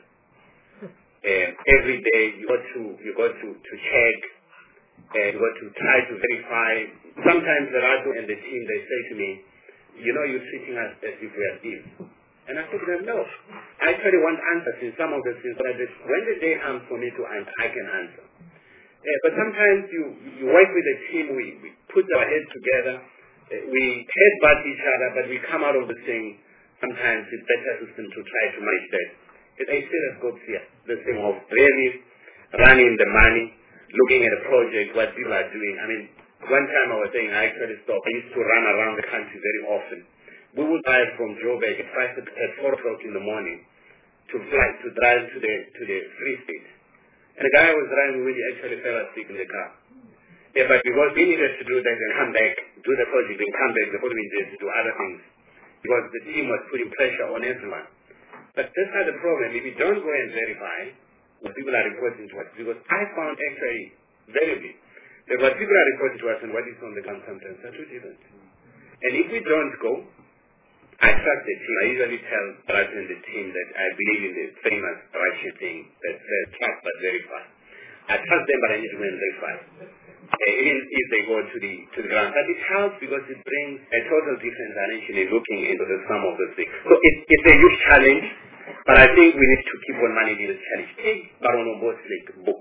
And every day you got to you got to, to check, and you got to try to verify. Sometimes the Rato and the team, they say to me, you know, you're treating us as if we are thieves. And I said to them, no. I actually want answers in some of the things, but when the day comes for me to answer, I can answer. Uh, but sometimes you, you work with a team, we, we put our heads together, uh, we headbutt each other, but we come out of the thing sometimes with better system to try to manage that. It's a serious scope here, the thing of really running the money, looking at a project, what people are doing. I mean, one time I was saying I actually stopped. I used to run around the country very often. We would drive from Joburg at five at four o'clock in the morning to fly to drive to the to the Free State. And the guy I was driving with actually fell asleep in the car. Yeah, but because we needed to do that and come back, do the project and come back the following day to do other things, because the team was putting pressure on everyone. But that's not the problem. If you don't go and verify what people are reporting to us, because I found actually very big that what people are reporting to us and what is on the ground sometimes are two different. And if we don't go, I trust the team. I usually tell Raj and the team that I believe in the famous Russian thing that says trust but verify. I trust them, but I need to go and verify. Uh, even if they go to the to the ground. But it helps because it brings a total different dimension in looking into the sum of the things. So it, it's a huge challenge, but I think we need to keep on managing this challenge. Take Baron Boslik or,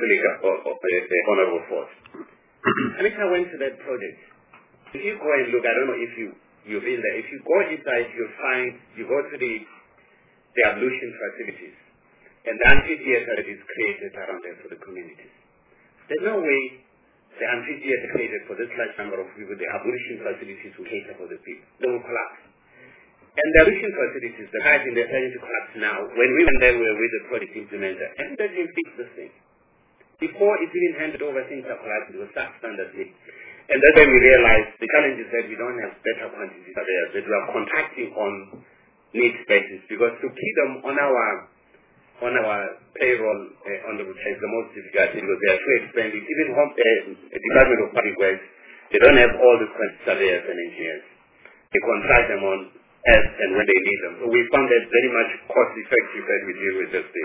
or the Honorable Force. I mean, I went to that project. If you go and look, I don't know if you You've been there. If you go inside, you'll find, you go to the, the ablution facilities, and the amphitheater that is created around there for the communities. There's no way the amphitheater created for this large number of people, the ablution facilities will cater for the people. They will collapse. And the ablution facilities, the guys in there are starting to collapse now. When we went there, we were with the project implementer, and they didn't fix this thing. Before it didn't hand it over, things are collapsed. It was substandardly. And that's when we realized the challenge is that we don't have better quantities there, that we are contracting on needs basis, because to keep them on our on our payroll uh, on the is the most difficult because they are so expensive. Even home, uh, the Department of Public Works, they don't have all the surveyors and engineers. They contract them on as and when they need them. So we found that very much cost effective that we deal with this thing.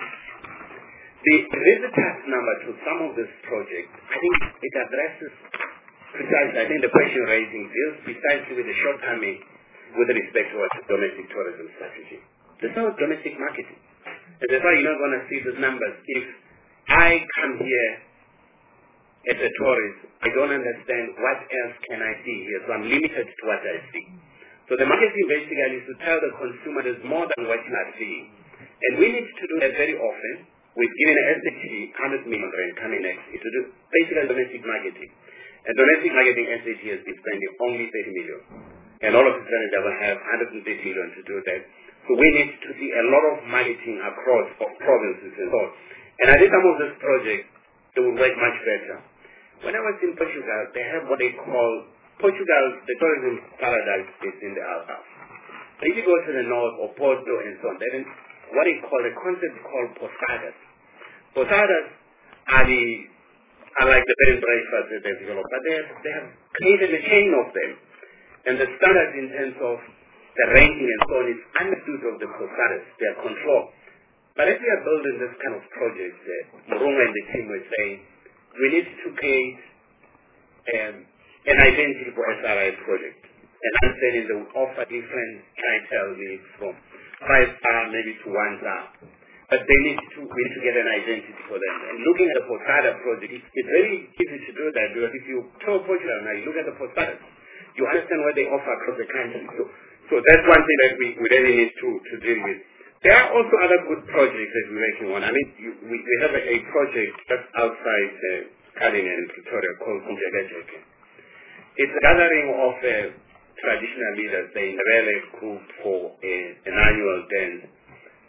The visitors number to some of this project, I think it addresses precisely, I think the question raising deals precisely with the shortcoming with respect to our domestic tourism strategy. There's no domestic marketing. And that's why you're not going to see these numbers. If I come here as a tourist, I don't understand what else can I see here, so I'm limited to what I see. So the marketing basically is to tell the consumer there's more than what you are seeing. And we need to do that very often. We've given S H G one hundred million rand coming next year to do basically domestic marketing. And domestic marketing S H G has been spending only thirty million. And all of a sudden they will have one hundred thirty million to do that. So we need to see a lot of marketing across provinces and so on. And I think some of these projects, they will work much better. When I was in Portugal, they have what they call, Portugal, the tourism paradise is in the Algarve. But if you go to the north or Porto and so on, they have what they call, a concept called posadas. Posadas are the are like the bed and breakfast that they've developed, but they have, they have created a chain of them. And the standards in terms of the ranking and so on is understood of the posadas, their control. But if we are building this kind of project, uh, Morunga and the team were saying, we need to create um, an identity for S R I project. And understanding they will offer different clientele needs from five star maybe to one star. But they need to, we need to get an identity for them. And looking at the Posada project, it's, it's very easy to do that, because if you tour Portugal now, you look at the Posadas, you understand what they offer across the country. So, so that's one thing that we, we really need to, to deal with. There are also other good projects that we're working on. I mean, you, we, we have a, a project just outside uh, Cullinan in Pretoria called Kumjagajeke. It's a gathering of uh, traditional leaders, the Ndebele group, for a, an annual dance.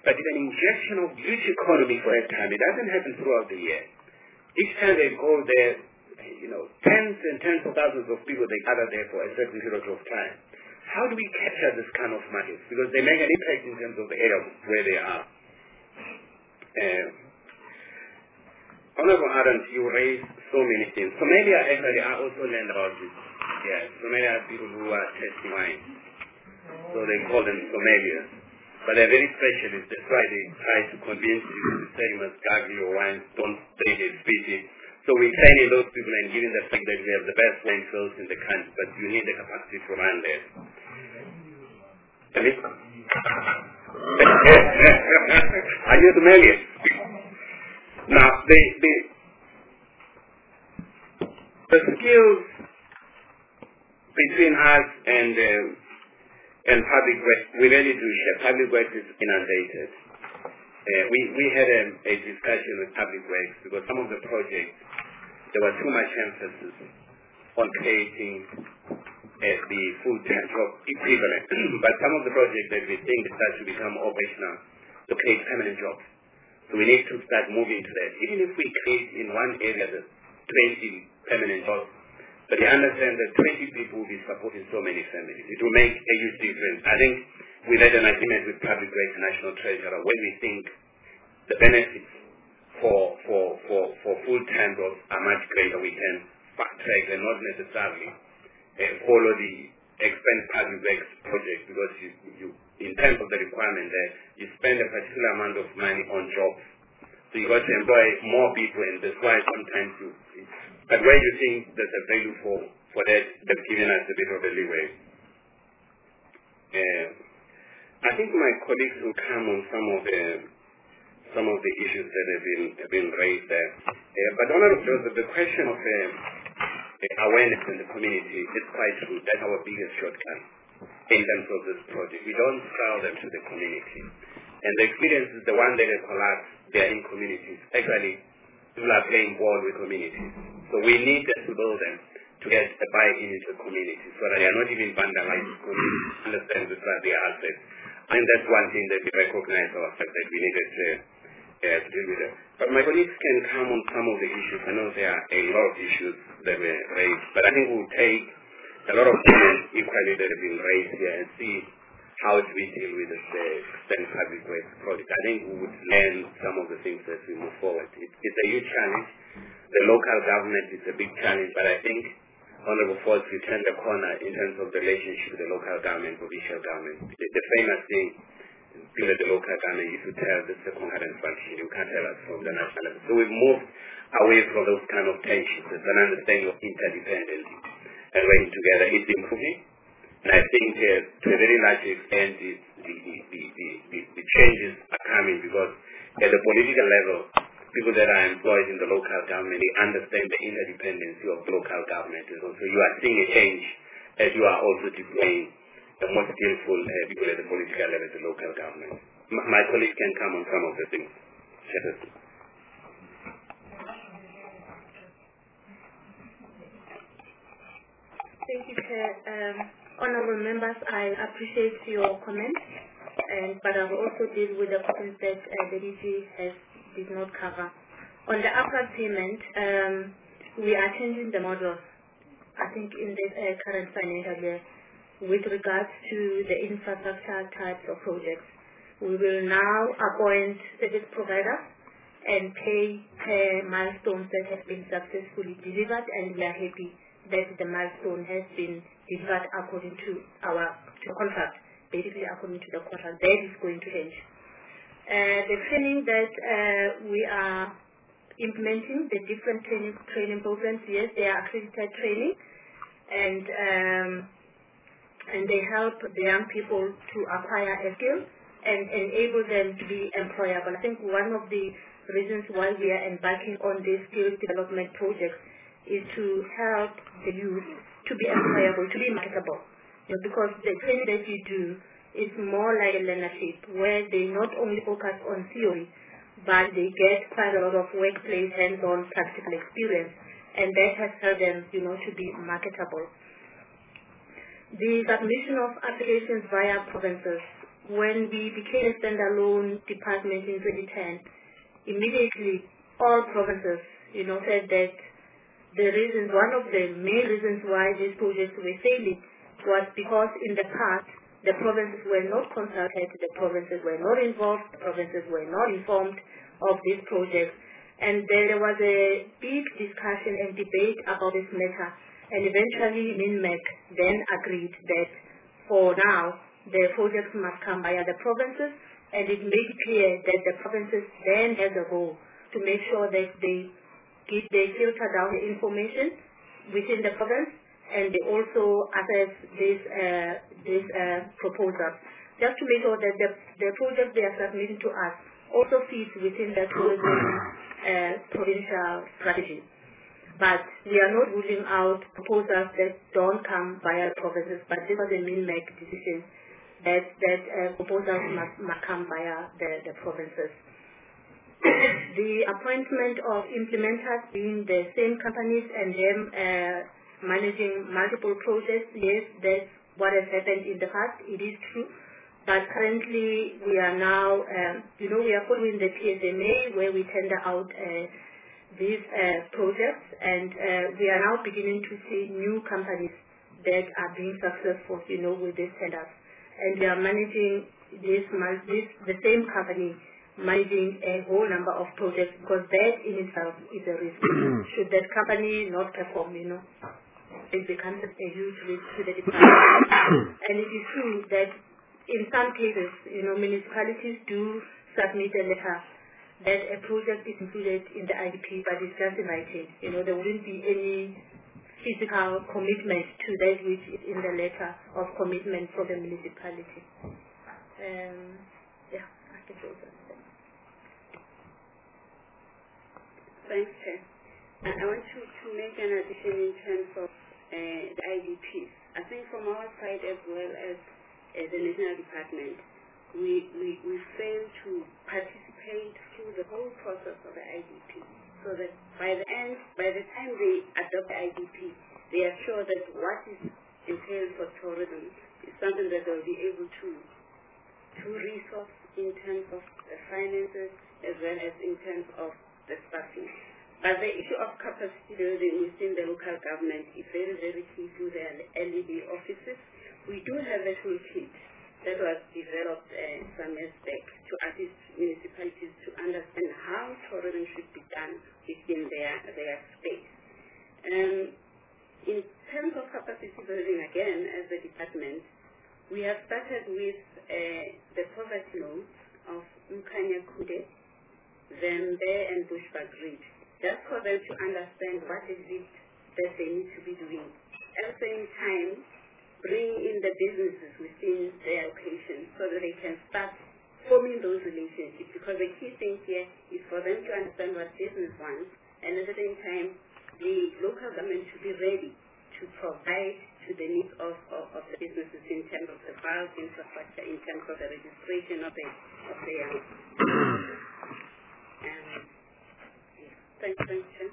but it's an injection of huge economy for a time. It doesn't happen throughout the year. Each time they go there, you know, tens and tens of thousands of people, they gather there for a certain period of time. How do we capture this kind of markets? Because they make an impact in terms of the area where they are. Uh, Honorable Adams, you raised so many things. Somalia, actually, I also learned about this. Yeah, Somalia are people who are testing wine. So they call them Somalians. But they're very specialist. That's why they try to convince you to say you must gargle your wine, don't take it, spit it. So we're training those people and giving the fact that we have the best wine fields in the country, but you need the capacity to run there. Are you Somalian? Now, the, the, the skills between us and um, and public works, we really do share. Public works is inundated. Uh, we, we had a, a discussion with public works because some of the projects, there was too much emphasis on creating uh, the full-time job equivalent. But some of the projects that we think start to become operational to create permanent jobs. So we need to start moving to that. Even if we create in one area the twenty permanent jobs, but you understand that twenty people will be supporting so many families. It will make a huge difference. I think we had an agreement with Public Works National Treasurer when we think the benefits for for for, for full-time jobs are much greater. We can fast track and not necessarily uh, follow the expand public works project because you, you, in terms of the requirement there, you spend a particular amount of money on jobs. So you got to employ more people, and that's why sometimes you. But where you think there's a value for, for that, they've given us a bit of a leeway. Uh, I think my colleagues will come on some of the some of the issues that have been have been raised there. Uh, but Honorable Joseph, the question of uh, awareness in the community is quite true. That's our biggest shortcut in terms of this project. We don't sell them to the community. And the experience is the one that has collapsed, they are in communities. Actually, people are playing ball with communities. So we need to build them to get a buy-in into the community so that they are not even vandalized communities, understand this are their assets. And that's one thing that we recognize our fact that we needed to, uh, to deal with it. But my colleagues can come on some of the issues. I know there are a lot of issues that were raised, but I think we'll take a lot of things equally that have been raised here and see how do we deal with this uh, extended public works project. I think we would learn some of the things as we move forward. It, it's a huge challenge. The local government is a big challenge, but I think Honorable Falls, we turned the corner in terms of the relationship with the local government, provincial government. It's the famous thing, people at the local government used to tell this is a concurrent function. You can't tell us from the national level. So we've moved away from those kind of tensions. There's an understanding of interdependence and working together. It's improving. And I think uh, to a very large extent the, the, the, the, the, the changes are coming because at the political level, people that are employed in the local government, they understand the interdependency of local government. And so you are seeing a change as you are also deploying the more skillful uh, people at the political level, the local government. M- my colleagues can come on some of the things. Thank you, Chair. Um, honorable members, I appreciate your comments, and but I will also deal with the questions that uh, the D G has did not cover. On the upward payment, um, we are changing the model, I think, in this uh, current financial year with regards to the infrastructure types of projects. We will now appoint service provider and pay per milestones that have been successfully delivered, and we are happy that the milestone has been delivered according to our to contract, basically according to the contract. That is going to change. Uh, the training that uh, we are implementing, the different training training programs, yes, they are accredited training, and um, and they help the young people to acquire a skill and enable them to be employable. I think one of the reasons why we are embarking on these skill development projects is to help the youth to be employable, to be marketable. You know, because the training that you do is more like a learnership where they not only focus on theory, but they get quite a lot of workplace hands-on practical experience, and that has helped them, you know, to be marketable. The submission of applications via provinces when we became a standalone department in twenty ten, immediately all provinces, you know, said that the reasons, one of the main reasons why these projects were failing was because in the past, the provinces were not consulted, the provinces were not involved, the provinces were not informed of these projects. And then there was a big discussion and debate about this matter. And eventually, MINMEC then agreed that for now, the projects must come via the provinces, and it made clear that the provinces then have the role to make sure that they give, they filter down the information within the province, and they also assess this uh, this uh, proposal, just to make sure that the, the project they are submitting to us also fits within the tourism uh, provincial strategy. But we are not ruling out proposals that don't come via provinces, but this was a MINMEC decision that, that uh, proposals must, must come via the, the provinces. The appointment of implementers being the same companies and them uh, managing multiple projects, yes, that's what has happened in the past. It is true. But currently we are now, um, you know, we are following the P S M A where we tender out uh, these uh, projects, and uh, we are now beginning to see new companies that are being successful, you know, with these tenders. And we are managing this, this the same company managing a whole number of projects, because that in itself is a risk. Should that company not perform, you know, it becomes a huge risk to the department. And it is true that in some cases, you know, municipalities do submit a letter that a project is included in the I D P, but it's just in writing. You know, there wouldn't be any physical commitment to that which is in the letter of commitment from the municipality. Um, yeah, I can close that. Thanks, Chair. Uh, I want to, to make an addition in terms of uh, the I D Ps. I think from our side as well as uh, the National Department, we, we, we fail to participate through the whole process of the I D P, so that by the end, by the time they adopt the I D P, they are sure that what is entailed for tourism is something that they'll be able to, to resource in terms of the finances as well as in terms of the staffing. But the issue of capacity building within the local government is very, very key to the L E D offices. We do have a toolkit that was developed uh, some years back to assist municipalities to understand how tourism should be done within their, their space. Um, in terms of capacity building, again, as a department, we have started with uh, the poverty nodes of Mkanya Kude, Zembe, and Bushbuckridge, just for them to understand what is it that they need to be doing. At the same time, bring in the businesses within their location so that they can start forming those relationships, because the key thing here is for them to understand what business wants, and at the same time, the local government should be ready to provide to the needs of, of, of the businesses in terms of the files infrastructure, in terms of the registration of the of their um, yeah. Thank you, Chair.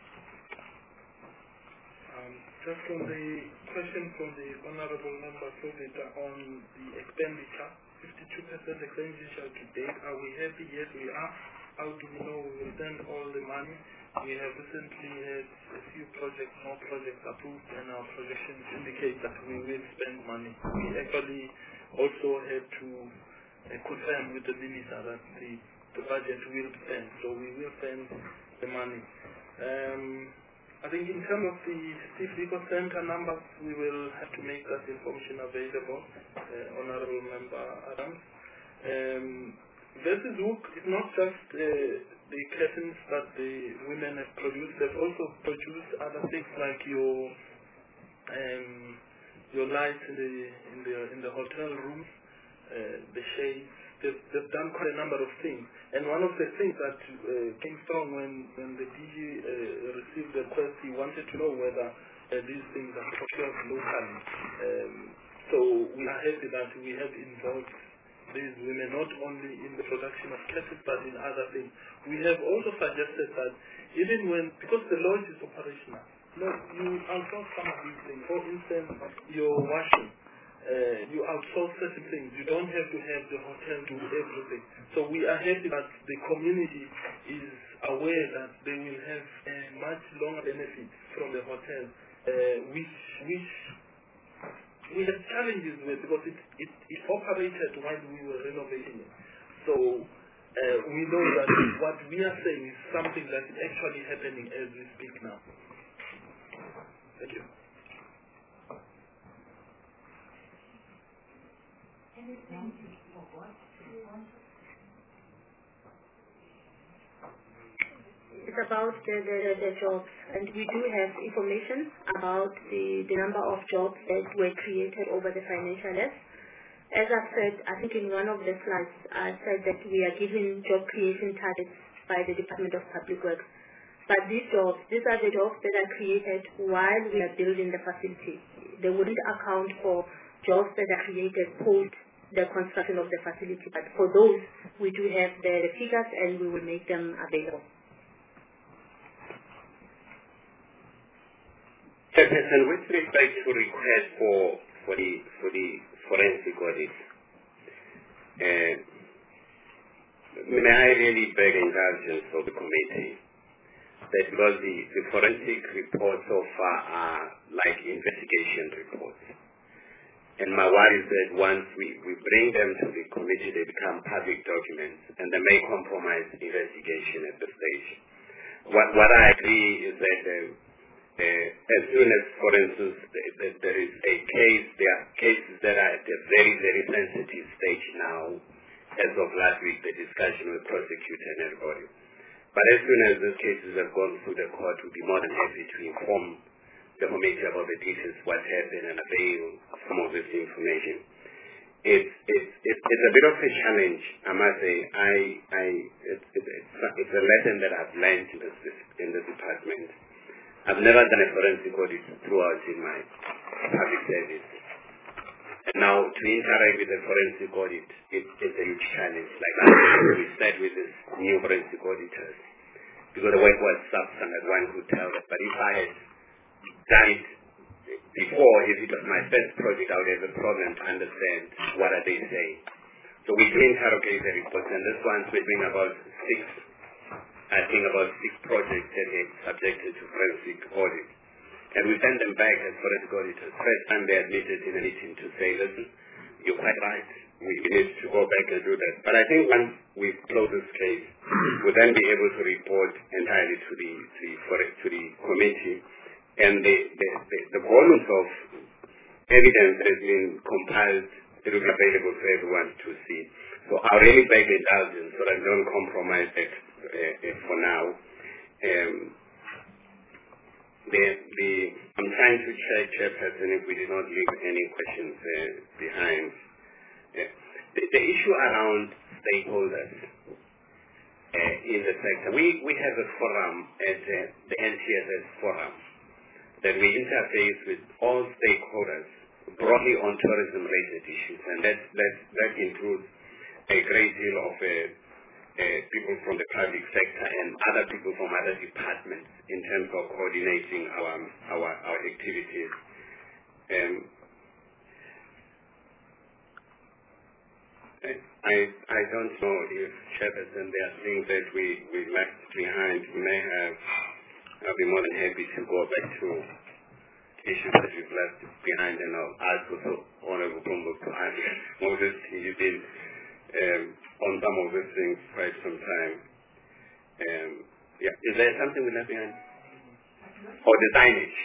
Um, just on the question from the Honorable Member Sovita on the expenditure, fifty-two percent expenditure to date, are we happy? Yes, we are. How do we know we will spend all the money? We have recently had a few projects, more projects approved, and our projections indicate that we will spend money. We actually also had to uh, confirm with the Minister that the, the budget will spend, so we will spend the money. Um, I think in terms of the Steve Biko Center numbers, we will have to make that information available, uh, Honorable Member Adams. Um, this is work, it's not just uh, the curtains that the women have produced, they've also produced other things like your um, your lights in the in the in the hotel rooms, uh, the shades. They've, they've done quite a number of things. And one of the things that uh, came strong when, when the D G uh, received the request, he wanted to know whether uh, these things are procured locally. Um, so we are happy that we have involved these women not only in the production of curtains but in other things. We have also suggested that even when, because the lodge is operational, no, you outsource some of these things. For instance, your washing. Uh, you outsource outsource certain things. You don't have to have the hotel do everything. So we are happy that the community is aware that they will have a much longer benefit from the hotel, uh, which which we had challenges with because it, it, it operated while we were renovating it. So uh, we know that what we are saying is something that is actually happening as we speak now. Thank you. It's about the, the, the jobs, and we do have information about the, the number of jobs that were created over the financial year. As I said, I think in one of the slides, I said that we are given job creation targets by the Department of Public Works. But these jobs, these are the jobs that are created while we are building the facility. They wouldn't account for jobs that are created post the construction of the facility. But for those, we do have the, the figures and we will make them available. Chairperson, with respect to request for, for, the, for the forensic audit, uh, may I really beg indulgence of the committee that because the, the forensic reports so far are like investigation reports. And my worry is that once we, we bring them to the committee, they become public documents and they may compromise investigation at the stage. What, what I agree is that uh, uh, as soon as, for instance, th- th- there is a case, there are cases that are at a very, very sensitive stage now, as of last week, the discussion with prosecutor and everybody. But as soon as those cases have gone through the court, we'll be more than happy to inform the committee about the details, what happened, and avail some of this information. It's, it's, it's, it's a bit of a challenge, I must say. I, I, it's, it's, it's a lesson that I've learned in this, in this department. I've never done a forensic audit throughout in my public service. And now to interact with a forensic audit, it, it's a huge challenge. Like we said with this new forensic auditors, because the work was substandard, one could tell that. But if I had done it before, if it was my first project, I would have a problem to understand what are they saying. So we do interrogate the reports, and this one's we're doing about six, I think about six projects that are subjected to forensic audit. And we send them back as forensic auditors. First time they admitted in a meeting to say, listen, you're quite right, we need to go back and do that. But I think once we close this case, we'll then be able to report entirely to the, to the, to the committee. And the, the, the, the volumes of evidence that has been compiled, it will be available for everyone to see. So I'll really beg indulgence so that I don't compromise it uh, uh, for now. Um, the, the, I'm trying to check, Chairperson, if we did not leave any questions uh, behind. Uh, the, the issue around stakeholders uh, in the sector, we, we have a forum at uh, the N T S S forum that we interface with all stakeholders broadly on tourism-related issues, and that, that, that includes a great deal of uh, uh, people from the public sector and other people from other departments in terms of coordinating our our, our activities. Um, I I don't know if, Chairperson, there are things that we, we left behind. We may have, I'll be more than happy to go back to issues that we've left behind, and I'll ask also Honorable Bloomberg to answer. Moses, you've been um, on some of these things quite some time. Um, yeah, is there something we left behind? Or the signage?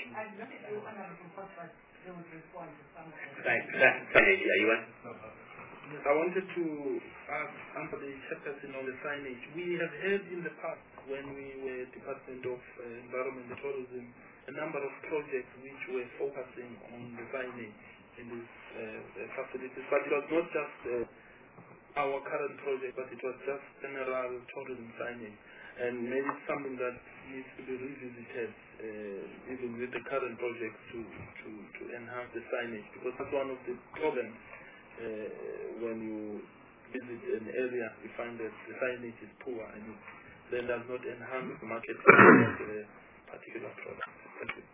Signage, are you on? I wanted to ask, answer the chairperson on the signage. We have heard in the past when we were Department of uh, Environment and Tourism a number of projects which were focusing on the signage in these uh, facilities, but it was not just uh, our current project, but it was just general tourism signage, and maybe it's something that needs to be revisited uh, even with the current projects to, to, to enhance the signage, because that's one of the problems uh, when you visit an area, you find that the signage is poor and it then does not enhance the marketing of the particular product. Thank you.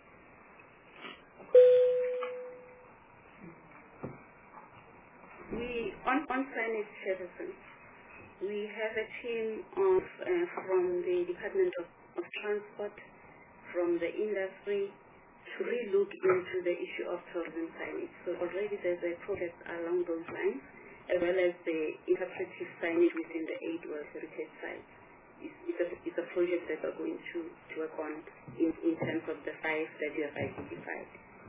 we, on, on signage, Chairperson, we have a team of, uh, from the Department of, of Transport, from the industry, to really look into the issue of tourism signage. So already there's a project along those lines, as well as the interpretive signage within the eight World Heritage Sites. It's, it's, a, it's a project that we're going to, to work on in, in terms of the five that you have identified.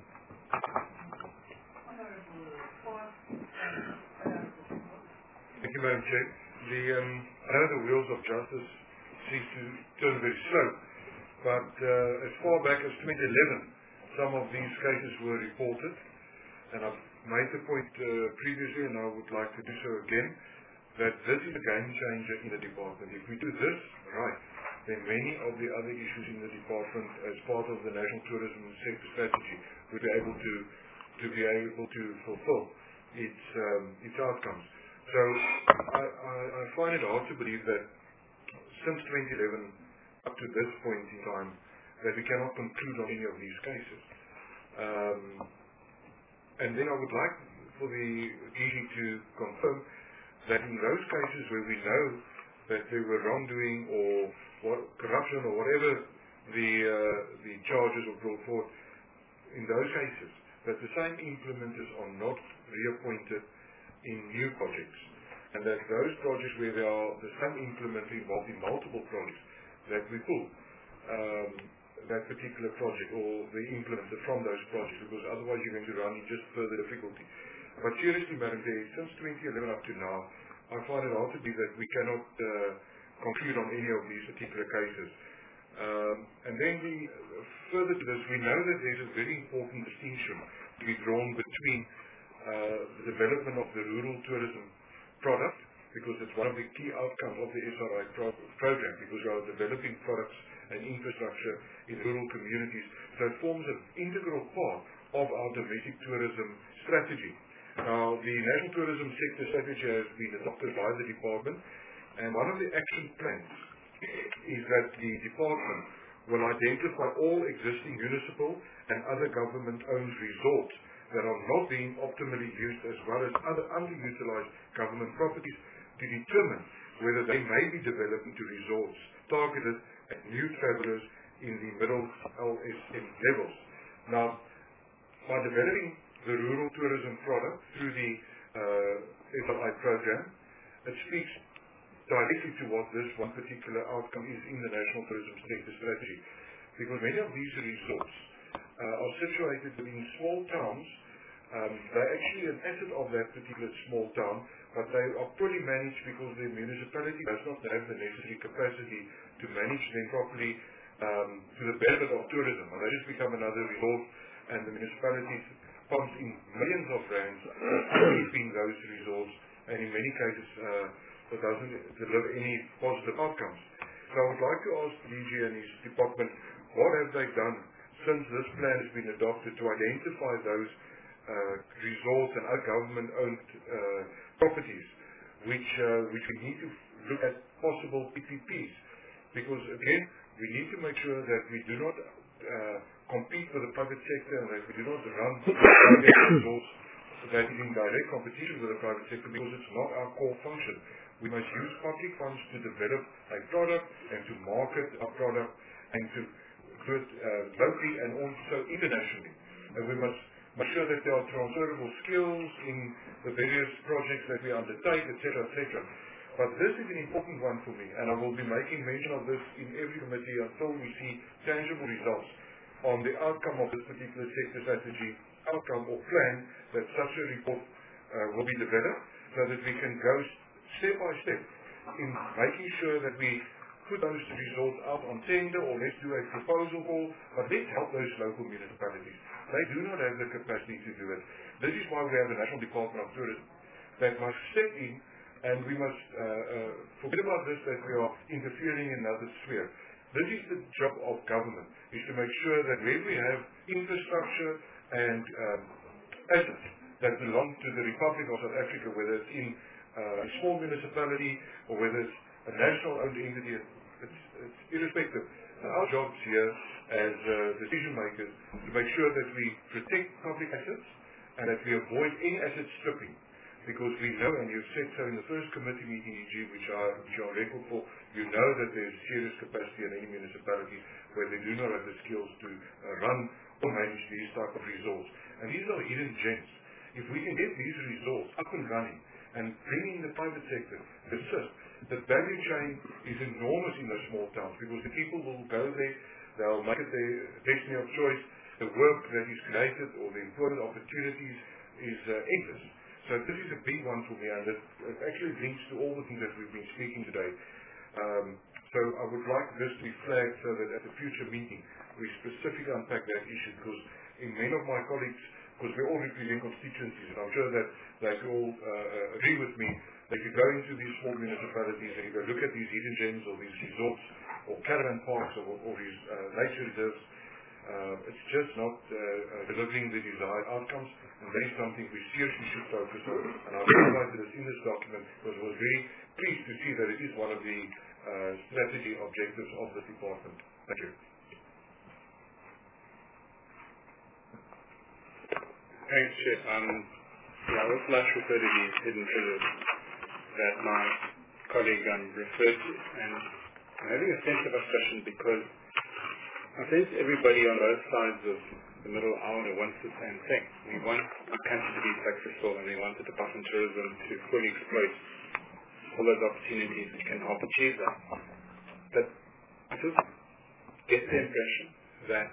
Thank you, Madam Chair. The, um, I know the wheels of justice seem to turn very slow, but uh, as far back as twenty eleven, some of these cases were reported, and I've made the point uh, previously, and I would like to do so again, that this is a game changer in the department. If we do this right, then many of the other issues in the department, as part of the National Tourism Sector Strategy, will be able to to be able to fulfill its um, its outcomes. So I, I, I find it hard to believe that since twenty eleven up to this point in time that we cannot conclude on any of these cases. Um, and then I would like for the D G to confirm that in those cases where we know that there were wrongdoing or what, corruption or whatever the uh, the charges were brought forth, in those cases that the same implementers are not reappointed in new projects, and that those projects where there are the same implementer involved in multiple projects, that we pull um, that particular project or the implementer from those projects, because otherwise you're going to run into just further difficulty. But seriously, Madam Chair, since twenty eleven up to now, I find it hard to be that we cannot uh, conclude on any of these particular cases. Um, and then the, uh, further to this, we know that there's a very important distinction to be drawn between uh, the development of the rural tourism product, because it's one of the key outcomes of the S R I pro program, because we are developing products and infrastructure in rural communities. So it forms an integral part of our domestic tourism strategy. Now, the National Tourism Sector Strategy has been adopted by the department, and one of the action plans is that the department will identify all existing municipal and other government-owned resorts that are not being optimally used, as well as other underutilized government properties, to determine whether they may be developed into resorts targeted at new travelers in the middle L S M levels. Now, by developing the rural tourism product through the uh, S R I program, it speaks directly to what this one particular outcome is in the National Tourism Sector Strategy. Because many of these resorts uh, are situated within small towns. Um, they're actually an asset of that particular small town, but they are poorly managed because the municipality does not have the necessary capacity to manage them properly um, to the benefit of tourism. And they just become another resort, and the municipality pumps in millions of rands keeping those resorts, and in many cases uh, it doesn't deliver any positive outcomes. So I would like to ask D G and his department, what have they done since this plan has been adopted to identify those uh, resorts and other government-owned uh, properties which uh, which we need to look at possible P P Ps, because again we need to make sure that we do not uh, compete with the private sector, and that we do not run private resorts that is in direct competition with the private sector, because it's not our core function. We must use public funds to develop a product and to market a product and to do it uh, locally and also internationally. And we must make sure that there are transferable skills in the various projects that we undertake, et cetera, et cetera. But this is an important one for me, and I will be making mention of this in every committee until we see tangible results on the outcome of this particular sector strategy, outcome or plan, that such a report uh, will be developed, so that we can go step by step in making sure that we put those resorts out on tender, or let's do a proposal call, but let's help those local municipalities. They do not have the capacity to do it. This is why we have the National Department of Tourism that must step in, and we must uh, uh, forget about this, that we are interfering in another sphere. This is the job of government, is to make sure that where we have infrastructure and um, assets that belong to the Republic of South Africa, whether it's in uh, a small municipality or whether it's a national-owned entity, it's, it's irrespective. And our jobs here as uh, decision makers to make sure that we protect public assets and that we avoid any asset stripping. because we know, and you've said so in the first committee meeting, E G, which I, which are on record for, you know that there's serious capacity in any municipality where they do not have the skills to uh, run or manage these type of resorts. And these are hidden gems. If we can get these resorts up and running and bringing the private sector to assist, the value chain is enormous in those small towns because the people will go there, they'll make it their destiny of choice, the work that is created or the employment opportunities is uh, endless. So this is a big one for me, and it, it actually links to all the things that we've been speaking today. Um, so I would like this to be flagged so that at a future meeting we specifically unpack that issue, because in many of my colleagues, because we all represent constituencies, and I'm sure that they can all uh, agree with me, that you go into these small municipalities and you go look at these hidden gems or these resorts or caravan parks or, or these uh, nature reserves, uh, it's just not uh, uh, delivering the desired outcomes, and that is something we seriously should focus on. And I've highlighted this in this document because I was very pleased to see that it is one of the uh, strategy objectives of the department. Thank you. Thanks, Chair. Um, yeah, I would like to refer to these hidden treasures that my colleague um, referred to, and I'm having a sense of frustration because I think everybody on both sides of the middle aisle wants the same thing. We want our country to be successful, and we want the Department of Tourism to fully exploit all those opportunities which can help achieve that. But I just get the impression that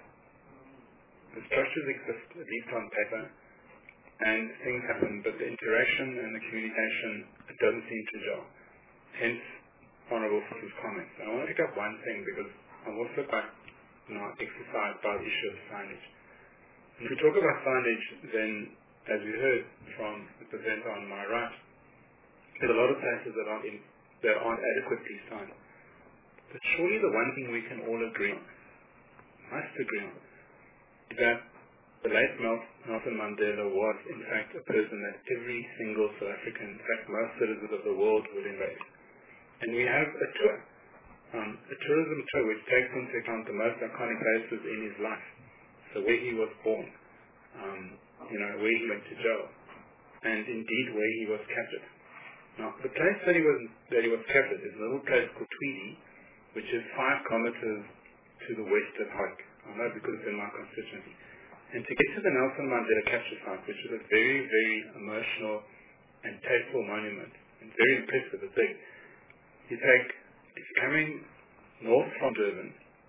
the structures exist, at least on paper, and things happen, but the interaction and the communication, it doesn't seem to gel. Hence, Honourable Fosu's comments. And I want to pick up one thing because I'm also quite you know, exercised by the issue of signage. And if we talk about signage, then, as we heard from the presenter on my right, there's a lot of places that aren't, in, that aren't adequately signed. But surely the one thing we can all agree on, must agree on, is that the late Nelson Mandela was, in fact, a person that every single South African, in fact, most citizens of the world would embrace. And we have a tour, um, a tourism tour which takes into account the most iconic places in his life. So where he was born, um, you know, where he went to jail, and indeed where he was captured. Now, the place that he was that he was captured is a little place called Tweedy, which is five kilometers to the west of Hoek. I know because it's in my constituency. And to get to the Nelson Mandela capture site, which is a very, very emotional and tasteful monument, and very impressive, it's big, you take, if you're coming north from Durban,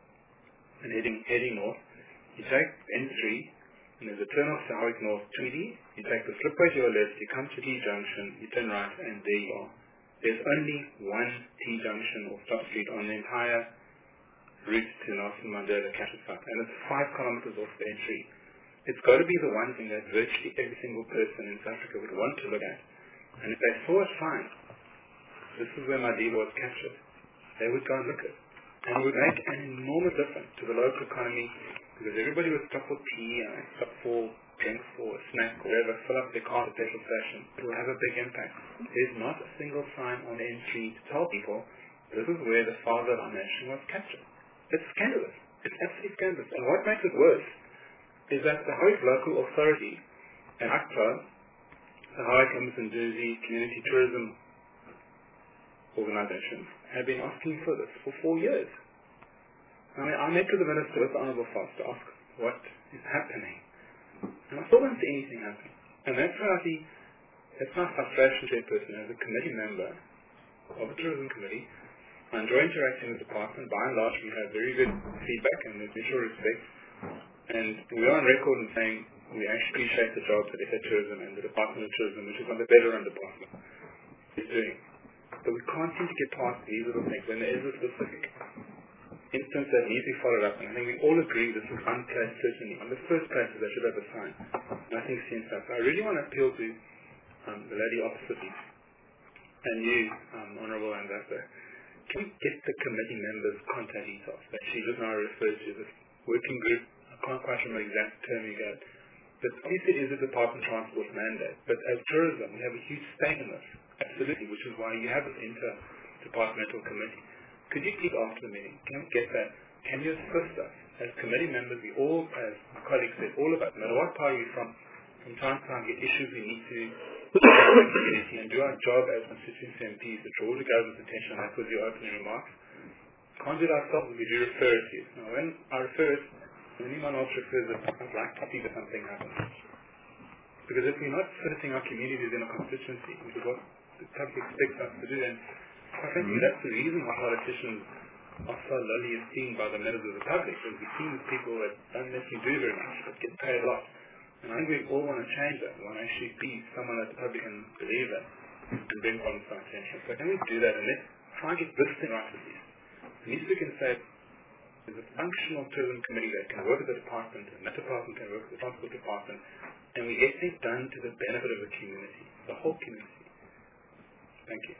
and heading, heading north, you take N three, and there's a turn off to Howick North, Tweedy, you take the slipway to your left, you come to T Junction, you turn right, and there you are. There's only one T Junction or stop street on the entire route to Nelson Mandela capture site, and it's five kilometers off the N three. It's got to be the one thing that virtually every single person in South Africa would want to look at. And if they saw a sign, this is where Madiba was captured, they would go and look at it. And it would make an enormous difference to the local economy, because everybody would stop for tea, and stop for drinks or a snack or whatever, fill up their car at the petrol station. It will have a big impact. There's not a single sign on the N three to tell people this is where the father of our nation was captured. It's scandalous. It's absolutely scandalous. And what makes it worse is that the Howick local authority and A C T O, the Howick Mzanduzi Community Tourism Organization, have been asking for this for four years. I mean, I met with the Minister with the Honourable Foss to ask what is happening. And I still don't see anything happening. And that's why I see, that's my frustration, chairperson, as a committee member of the Tourism Committee. I enjoy interacting with the department. By and large, we have very good feedback and mutual respect. And we are on record in saying we actually appreciate the job that the Head Tourism and the Department of Tourism, which is one of the better run department, is doing. But we can't seem to get past these little things when there is a specific instance that needs to be followed up. And I think we all agree this is one place, certainly. On the first places, they should have a sign. Nothing seems to happen. I really want to appeal to um, the lady opposite me and you, um, Honourable Ambassador. Can we get the committee members' contact details that she just now referred to, this working group? I can't quite remember the exact term you got. But obviously it is a Department of Transport mandate. But as tourism, we have a huge stake in this. Absolutely, which is why you have this inter-departmental committee. Could you please, after the meeting, can we get that? Can you assist us? As committee members, we all, as my colleagues said, all about, no matter what party we're from, from time to time get issues we need to the community and do our job as constituency M Ps to draw the government's attention. That was your opening remarks. Can't do it ourselves, we do refer it to you. Now, when I refer it, when anyone else refers it, I'd like to see that something happens. Because if we're not fitting our communities in a constituency, which is what the public expects us to do, then quite frankly, that's the reason why politicians are so lowly esteemed by the members of the public, because we see these people that don't necessarily do very much, but get paid a lot. And I think we all want to change that. We want to actually be someone that the public can believe that and bring problems to our attention. So can we do that and let's try and get this thing right with you. At least we can say there's a functional tourism committee that can work with the department, and that department can work with the transport department, and we get things done to the benefit of the community, the whole community. Thank you.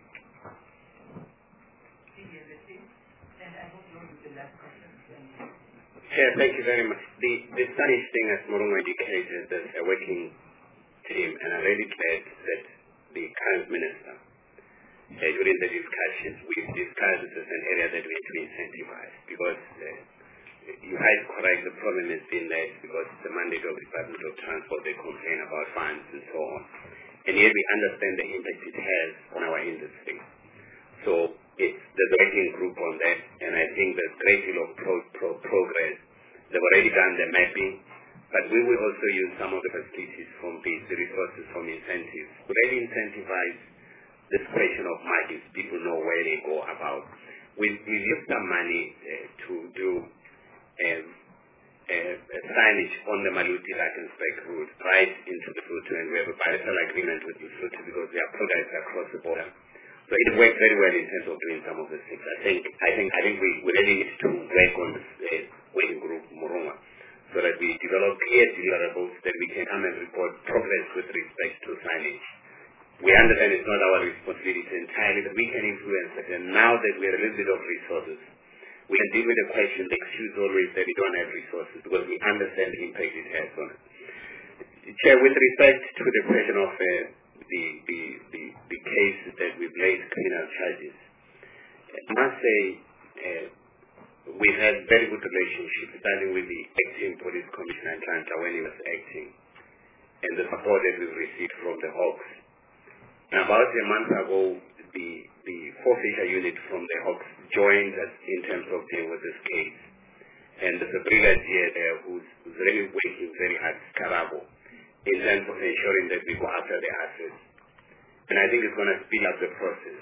Chair, thank you very much. The, the Spanish thing, as Morongo indicated, there's a working team, and I'm really glad that the current minister, uh, during the discussions, we've discussed this as an area that we need to incentivize, because uh, you guys correct, the problem has been that because the mandate of the Department of Transport, they complain about funds and so on. And yet we understand the impact it has on our industry. So it's there's a working group on that, and I think there's a great deal of pro, pro, progress. They've already done the mapping, but we will also use some of the facilities from the, the resources from incentives to really incentivize this question of markets. People know where they go about. We, we use some money uh, to do um, uh, signage on the Maluti-Drakensberg route right into the Lesotho, and we have a bilateral agreement with Lesotho because we are products across the border. So it works very well in terms of doing some of these things. I think I think I think we, we really need to work on this uh, working group Moronga, so that we develop clear deliverables that we can come and report progress with respect to signage. We understand it's not our responsibility entirely, but we can influence it. And now that we have a little bit of resources, we can deal with the question. The excuse always that we don't have resources, because we understand the impact it has on it. Chair, with respect to the question of uh, the, the, the, the cases that we've laid criminal charges, I must say uh, we've had very good relationship, starting with the acting police commissioner in Atlanta when he was acting, and the support that we've received from the Hawks. And about a month ago, the, the forfeiture unit from the Hawks joined us in terms of dealing with this case. And there's a brigadier there who's, who's really working very hard, Scarabo, in terms of ensuring that we go after the assets. And I think it's going to speed up the process.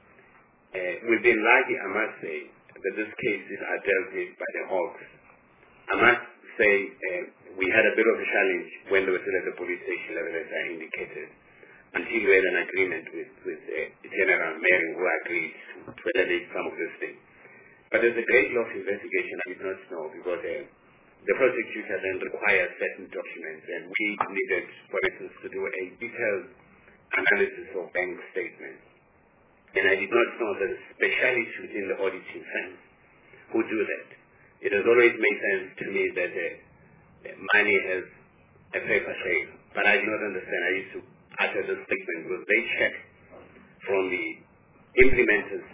Uh, we've been lucky, I must say, that these cases are dealt with by the Hawks. I must say uh, we had a bit of a challenge when they were still at the police station level, as I indicated, until we had an agreement with, with uh, General Mary, who agreed to, to elevate some of these things. But there's a great deal of investigation I did not know, because uh, the prosecutor then required certain documents, and we needed, for instance, to do a detailed analysis of bank statements. And I did not know that specialists within the auditing firm who do that. It has always made sense to me that uh, money has a paper trail, but I did not understand. I used to utter the statement because they check from the implementer's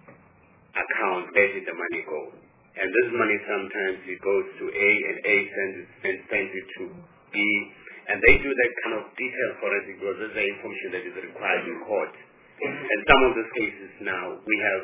account where did the money go. And this money sometimes it goes to A, and A sends it, and sends it to B, and they do that kind of detailed forensic because this is the information that is required in court. And some of those cases now we have,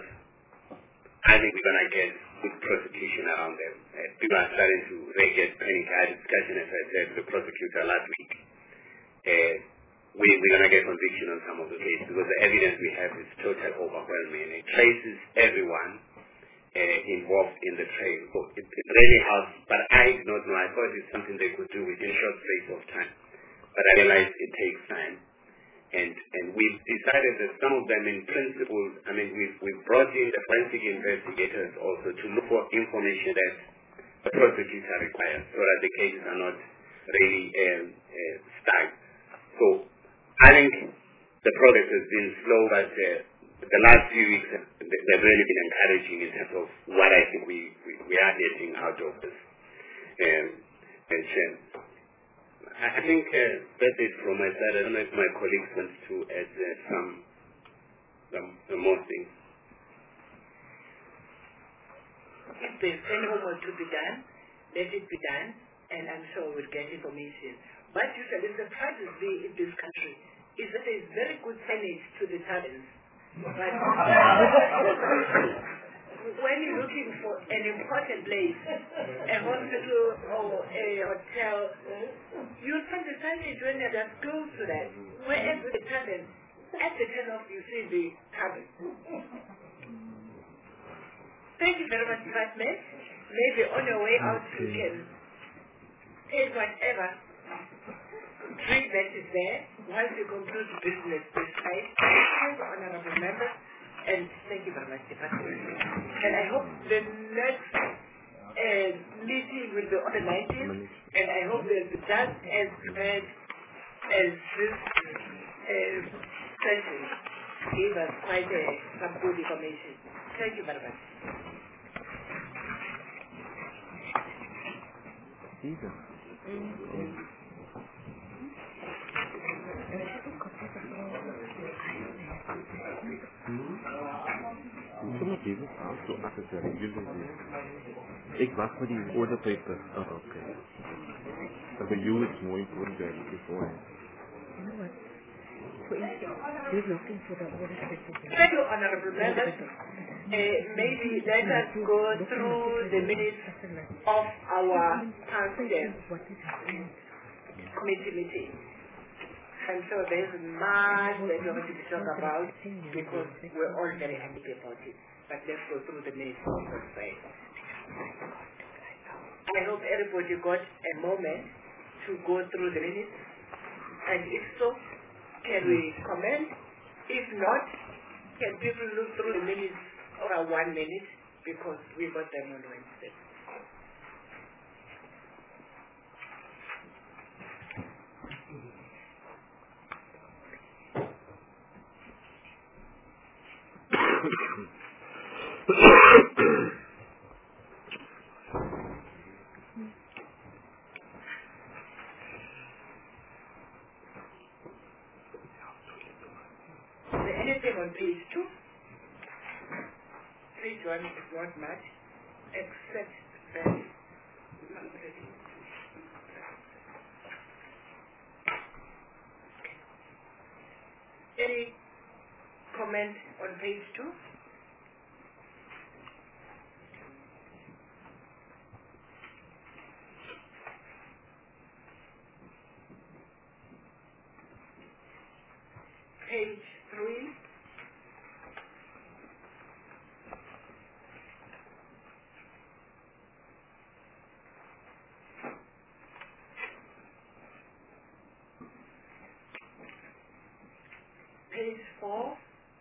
I think we're going to get good prosecution around them. Uh, people are starting to really get panic. I had a discussion, as I said, with the prosecutor last week. Uh, we, we're going to get conviction on some of the cases because the evidence we have is totally overwhelming. It traces everyone uh, involved in the trail. So it, it really helps, but I did not know. I thought it's something they could do within a short space of time. But I realized it takes time. And, and we've decided that some of them in principle, I mean, we've, we've brought in the forensic investigators also to look for information that the prosecutor requires so that the cases are not really um, uh, stuck. So I think the progress has been slow, but uh, the last few weeks have they've really been encouraging in terms of what I think we, we, we are getting out of this. Um, and uh, I think uh, that's it from my side. I don't know if my colleagues want to add uh, some, some, some more things. If there's any homework to be done, let it be done, and I'm sure we'll get information. What usually surprises me in this country is that there is very good signage to the taverns. But when you're looking for an important place, a hospital or a hotel, you'll find the signage when you're just close to that. Whereas the tavern, at the turn off, you see the tavern. Thank you very much, Department. Maybe on your way out you can take whatever drink that is there once you conclude business this side. Thank you, honorable members, and thank you very much, Department. And I hope the next uh, meeting will be on the nineteenth, and I hope they'll be just as prepared as this uh, session gave us quite uh, some good information. Thank you very much. Mm-hmm. Some of people also after the regular Ik wacht met die order paper. Oh, okay. But for you it's more important than before. You know what? For instance, we're looking for the order paper. Thank you, honorable members. Uh, maybe let us go through the minutes of our past committee meeting. I'm sure there's much that we're going to talk about because we're all very happy about it. But let's go through the minutes first. I hope everybody got a moment to go through the minutes. And if so, can we comment? If not, can people look through the minutes or one minute because we got them on Wednesday. Is there anything on page two? Page one is not much, except that any comment on page two? Page three. Page four.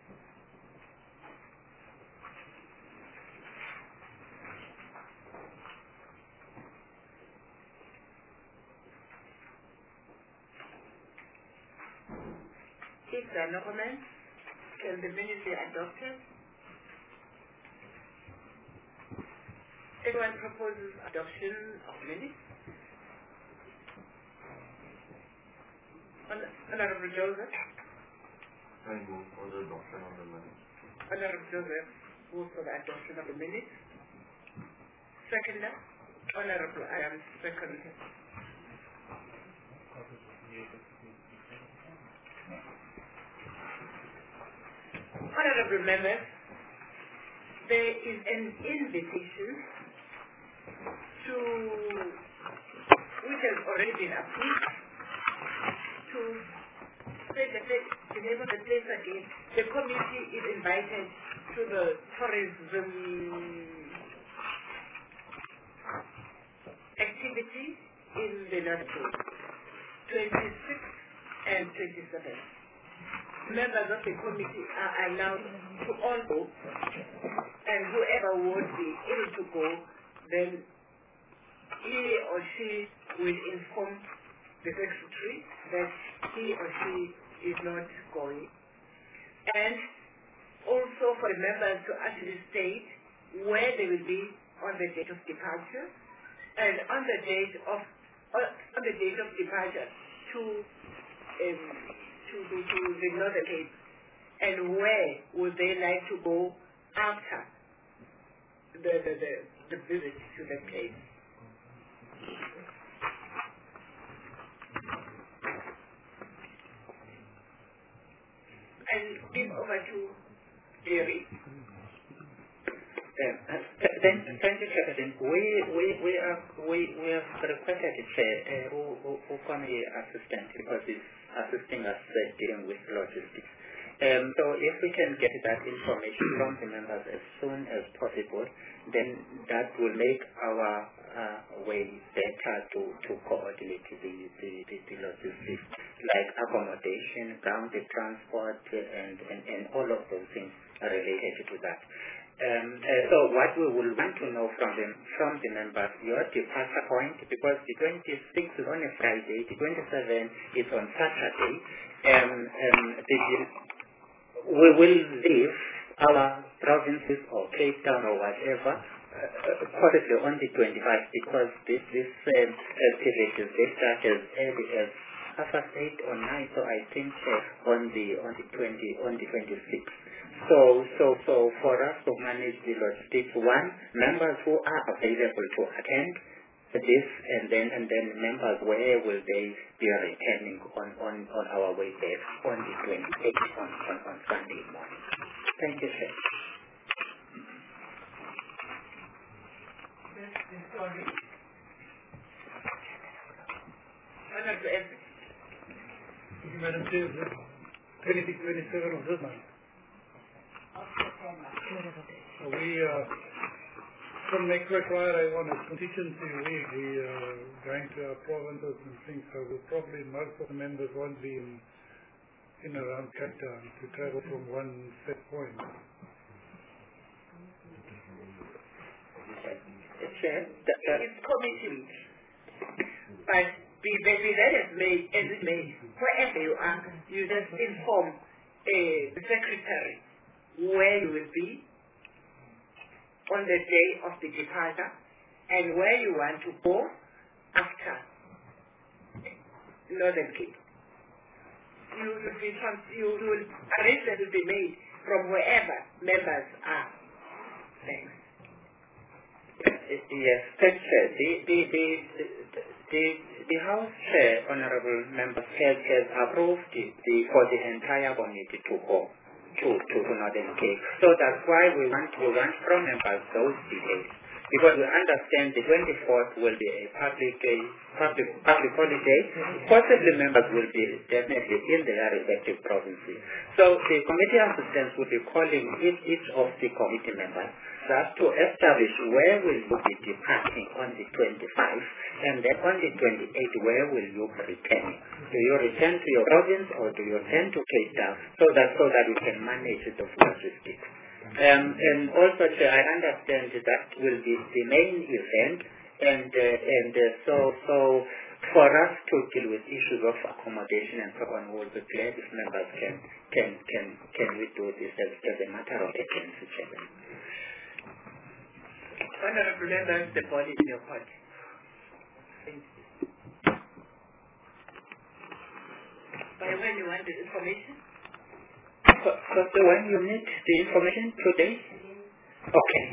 If there are no comments, can the minutes be adopted? Anyone proposes adoption of minutes? Hon- Honorable Joseph? I move for the adoption of the minutes. Honorable Joseph moves for the adoption of the minutes. Seconder? Honorable Adams, second. Honorable members, there is an invitation to, which has already been approved, to say the place, the name of the place again. The committee is invited to the tourism activity in the North Cape, twenty-sixth and twenty-seventh. Members of the committee are allowed to all go, and whoever would be able to go, then he or she will inform the secretary that he or she is not going. And also for the members to actually state where they will be on the date of departure, and on the date of on the date of departure to um, to, to, to the Northern Cape, and where would they like to go after the the, the, the visit to the place. I'll give over to Jerry. Um, uh, th- then, thank you, Chairman. We we we have we we have requested the chair uh, who who who committee assistant because he's assisting us uh, dealing with logistics. Um, so if we can get that information from the members as soon as possible, then that will make our uh, way better to, to coordinate the, the, the, the logistics, like accommodation, grounded transport, uh, and, and, and all of those things are related to that. Um, uh, so what we will want to know from them, from the members, your departure point, because the twenty-sixth is on a Friday, the twenty-seventh is on Saturday, um, um, the, we will leave our provinces or Cape Town or whatever, uh, possibly on the twenty-fifth, because this this um, activities they start as early as half past eight or nine. So I think uh, on the on the twenty on the twenty-sixth. So so so for us to manage the logistics, one, members who are available to attend this, and then and then members where will they be returning on, on, on our way there on the twenty-eighth on, on, on Sunday morning. Thank you, sir. Madam Chair, twenty-six, twenty-seven of this month. We uh, from next week, I want a contingency week. We are going to our provinces and things, so we'll probably most of the members won't be in, in around Cape Town to travel from one set point. It's committee. But be very that is made as it may. Wherever you are, you just inform uh, the secretary where you will be on the day of the departure and where you want to go after Northern Cape. You will be trans- you will arrangements will be made from wherever members are. Thanks. Yes, thanks, Chair. The the the the the House Chair, honourable members, has, has approved the, the for the entire committee to go to to Northern Cape. So that's why we want we want from members those details, because we understand the twenty-fourth will be a public a public public holiday. Possibly members will be definitely in their respective provinces. So the committee assistants will be calling each, each of the committee members just to establish where will you be departing on the twenty-fifth, and then on the twenty-eighth, where will you be returning? Do you return to your province or do you return to Cape Town, so that so that we can manage the logistics? Um, and also, Chair, I understand that will be the main event, and uh, and uh, so so for us to deal with issues of accommodation and so on, we'll be glad if members can can can can we do this as, as a matter of urgency, Chairman. Honourable members, the ball is in your court. Thank you. By when you want the information? So, so, so when you need the information today? Okay.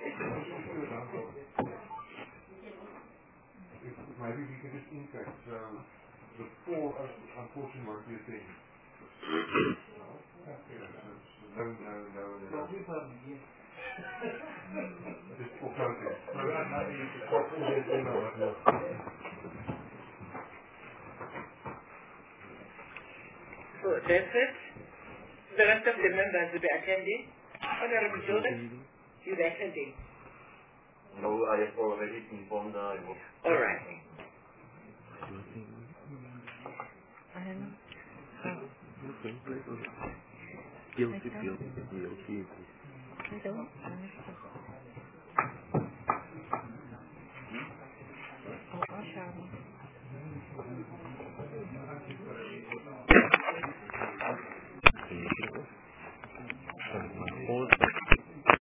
Maybe we can just impact. So the four, unfortunately, won't be a thing. No, no, no, no. Just for context. So that's it. The rest of the members will be attending. Honourable Joseph, you'll be attending. No, I have already informed I will. All right. Guilty, guilty, guilty.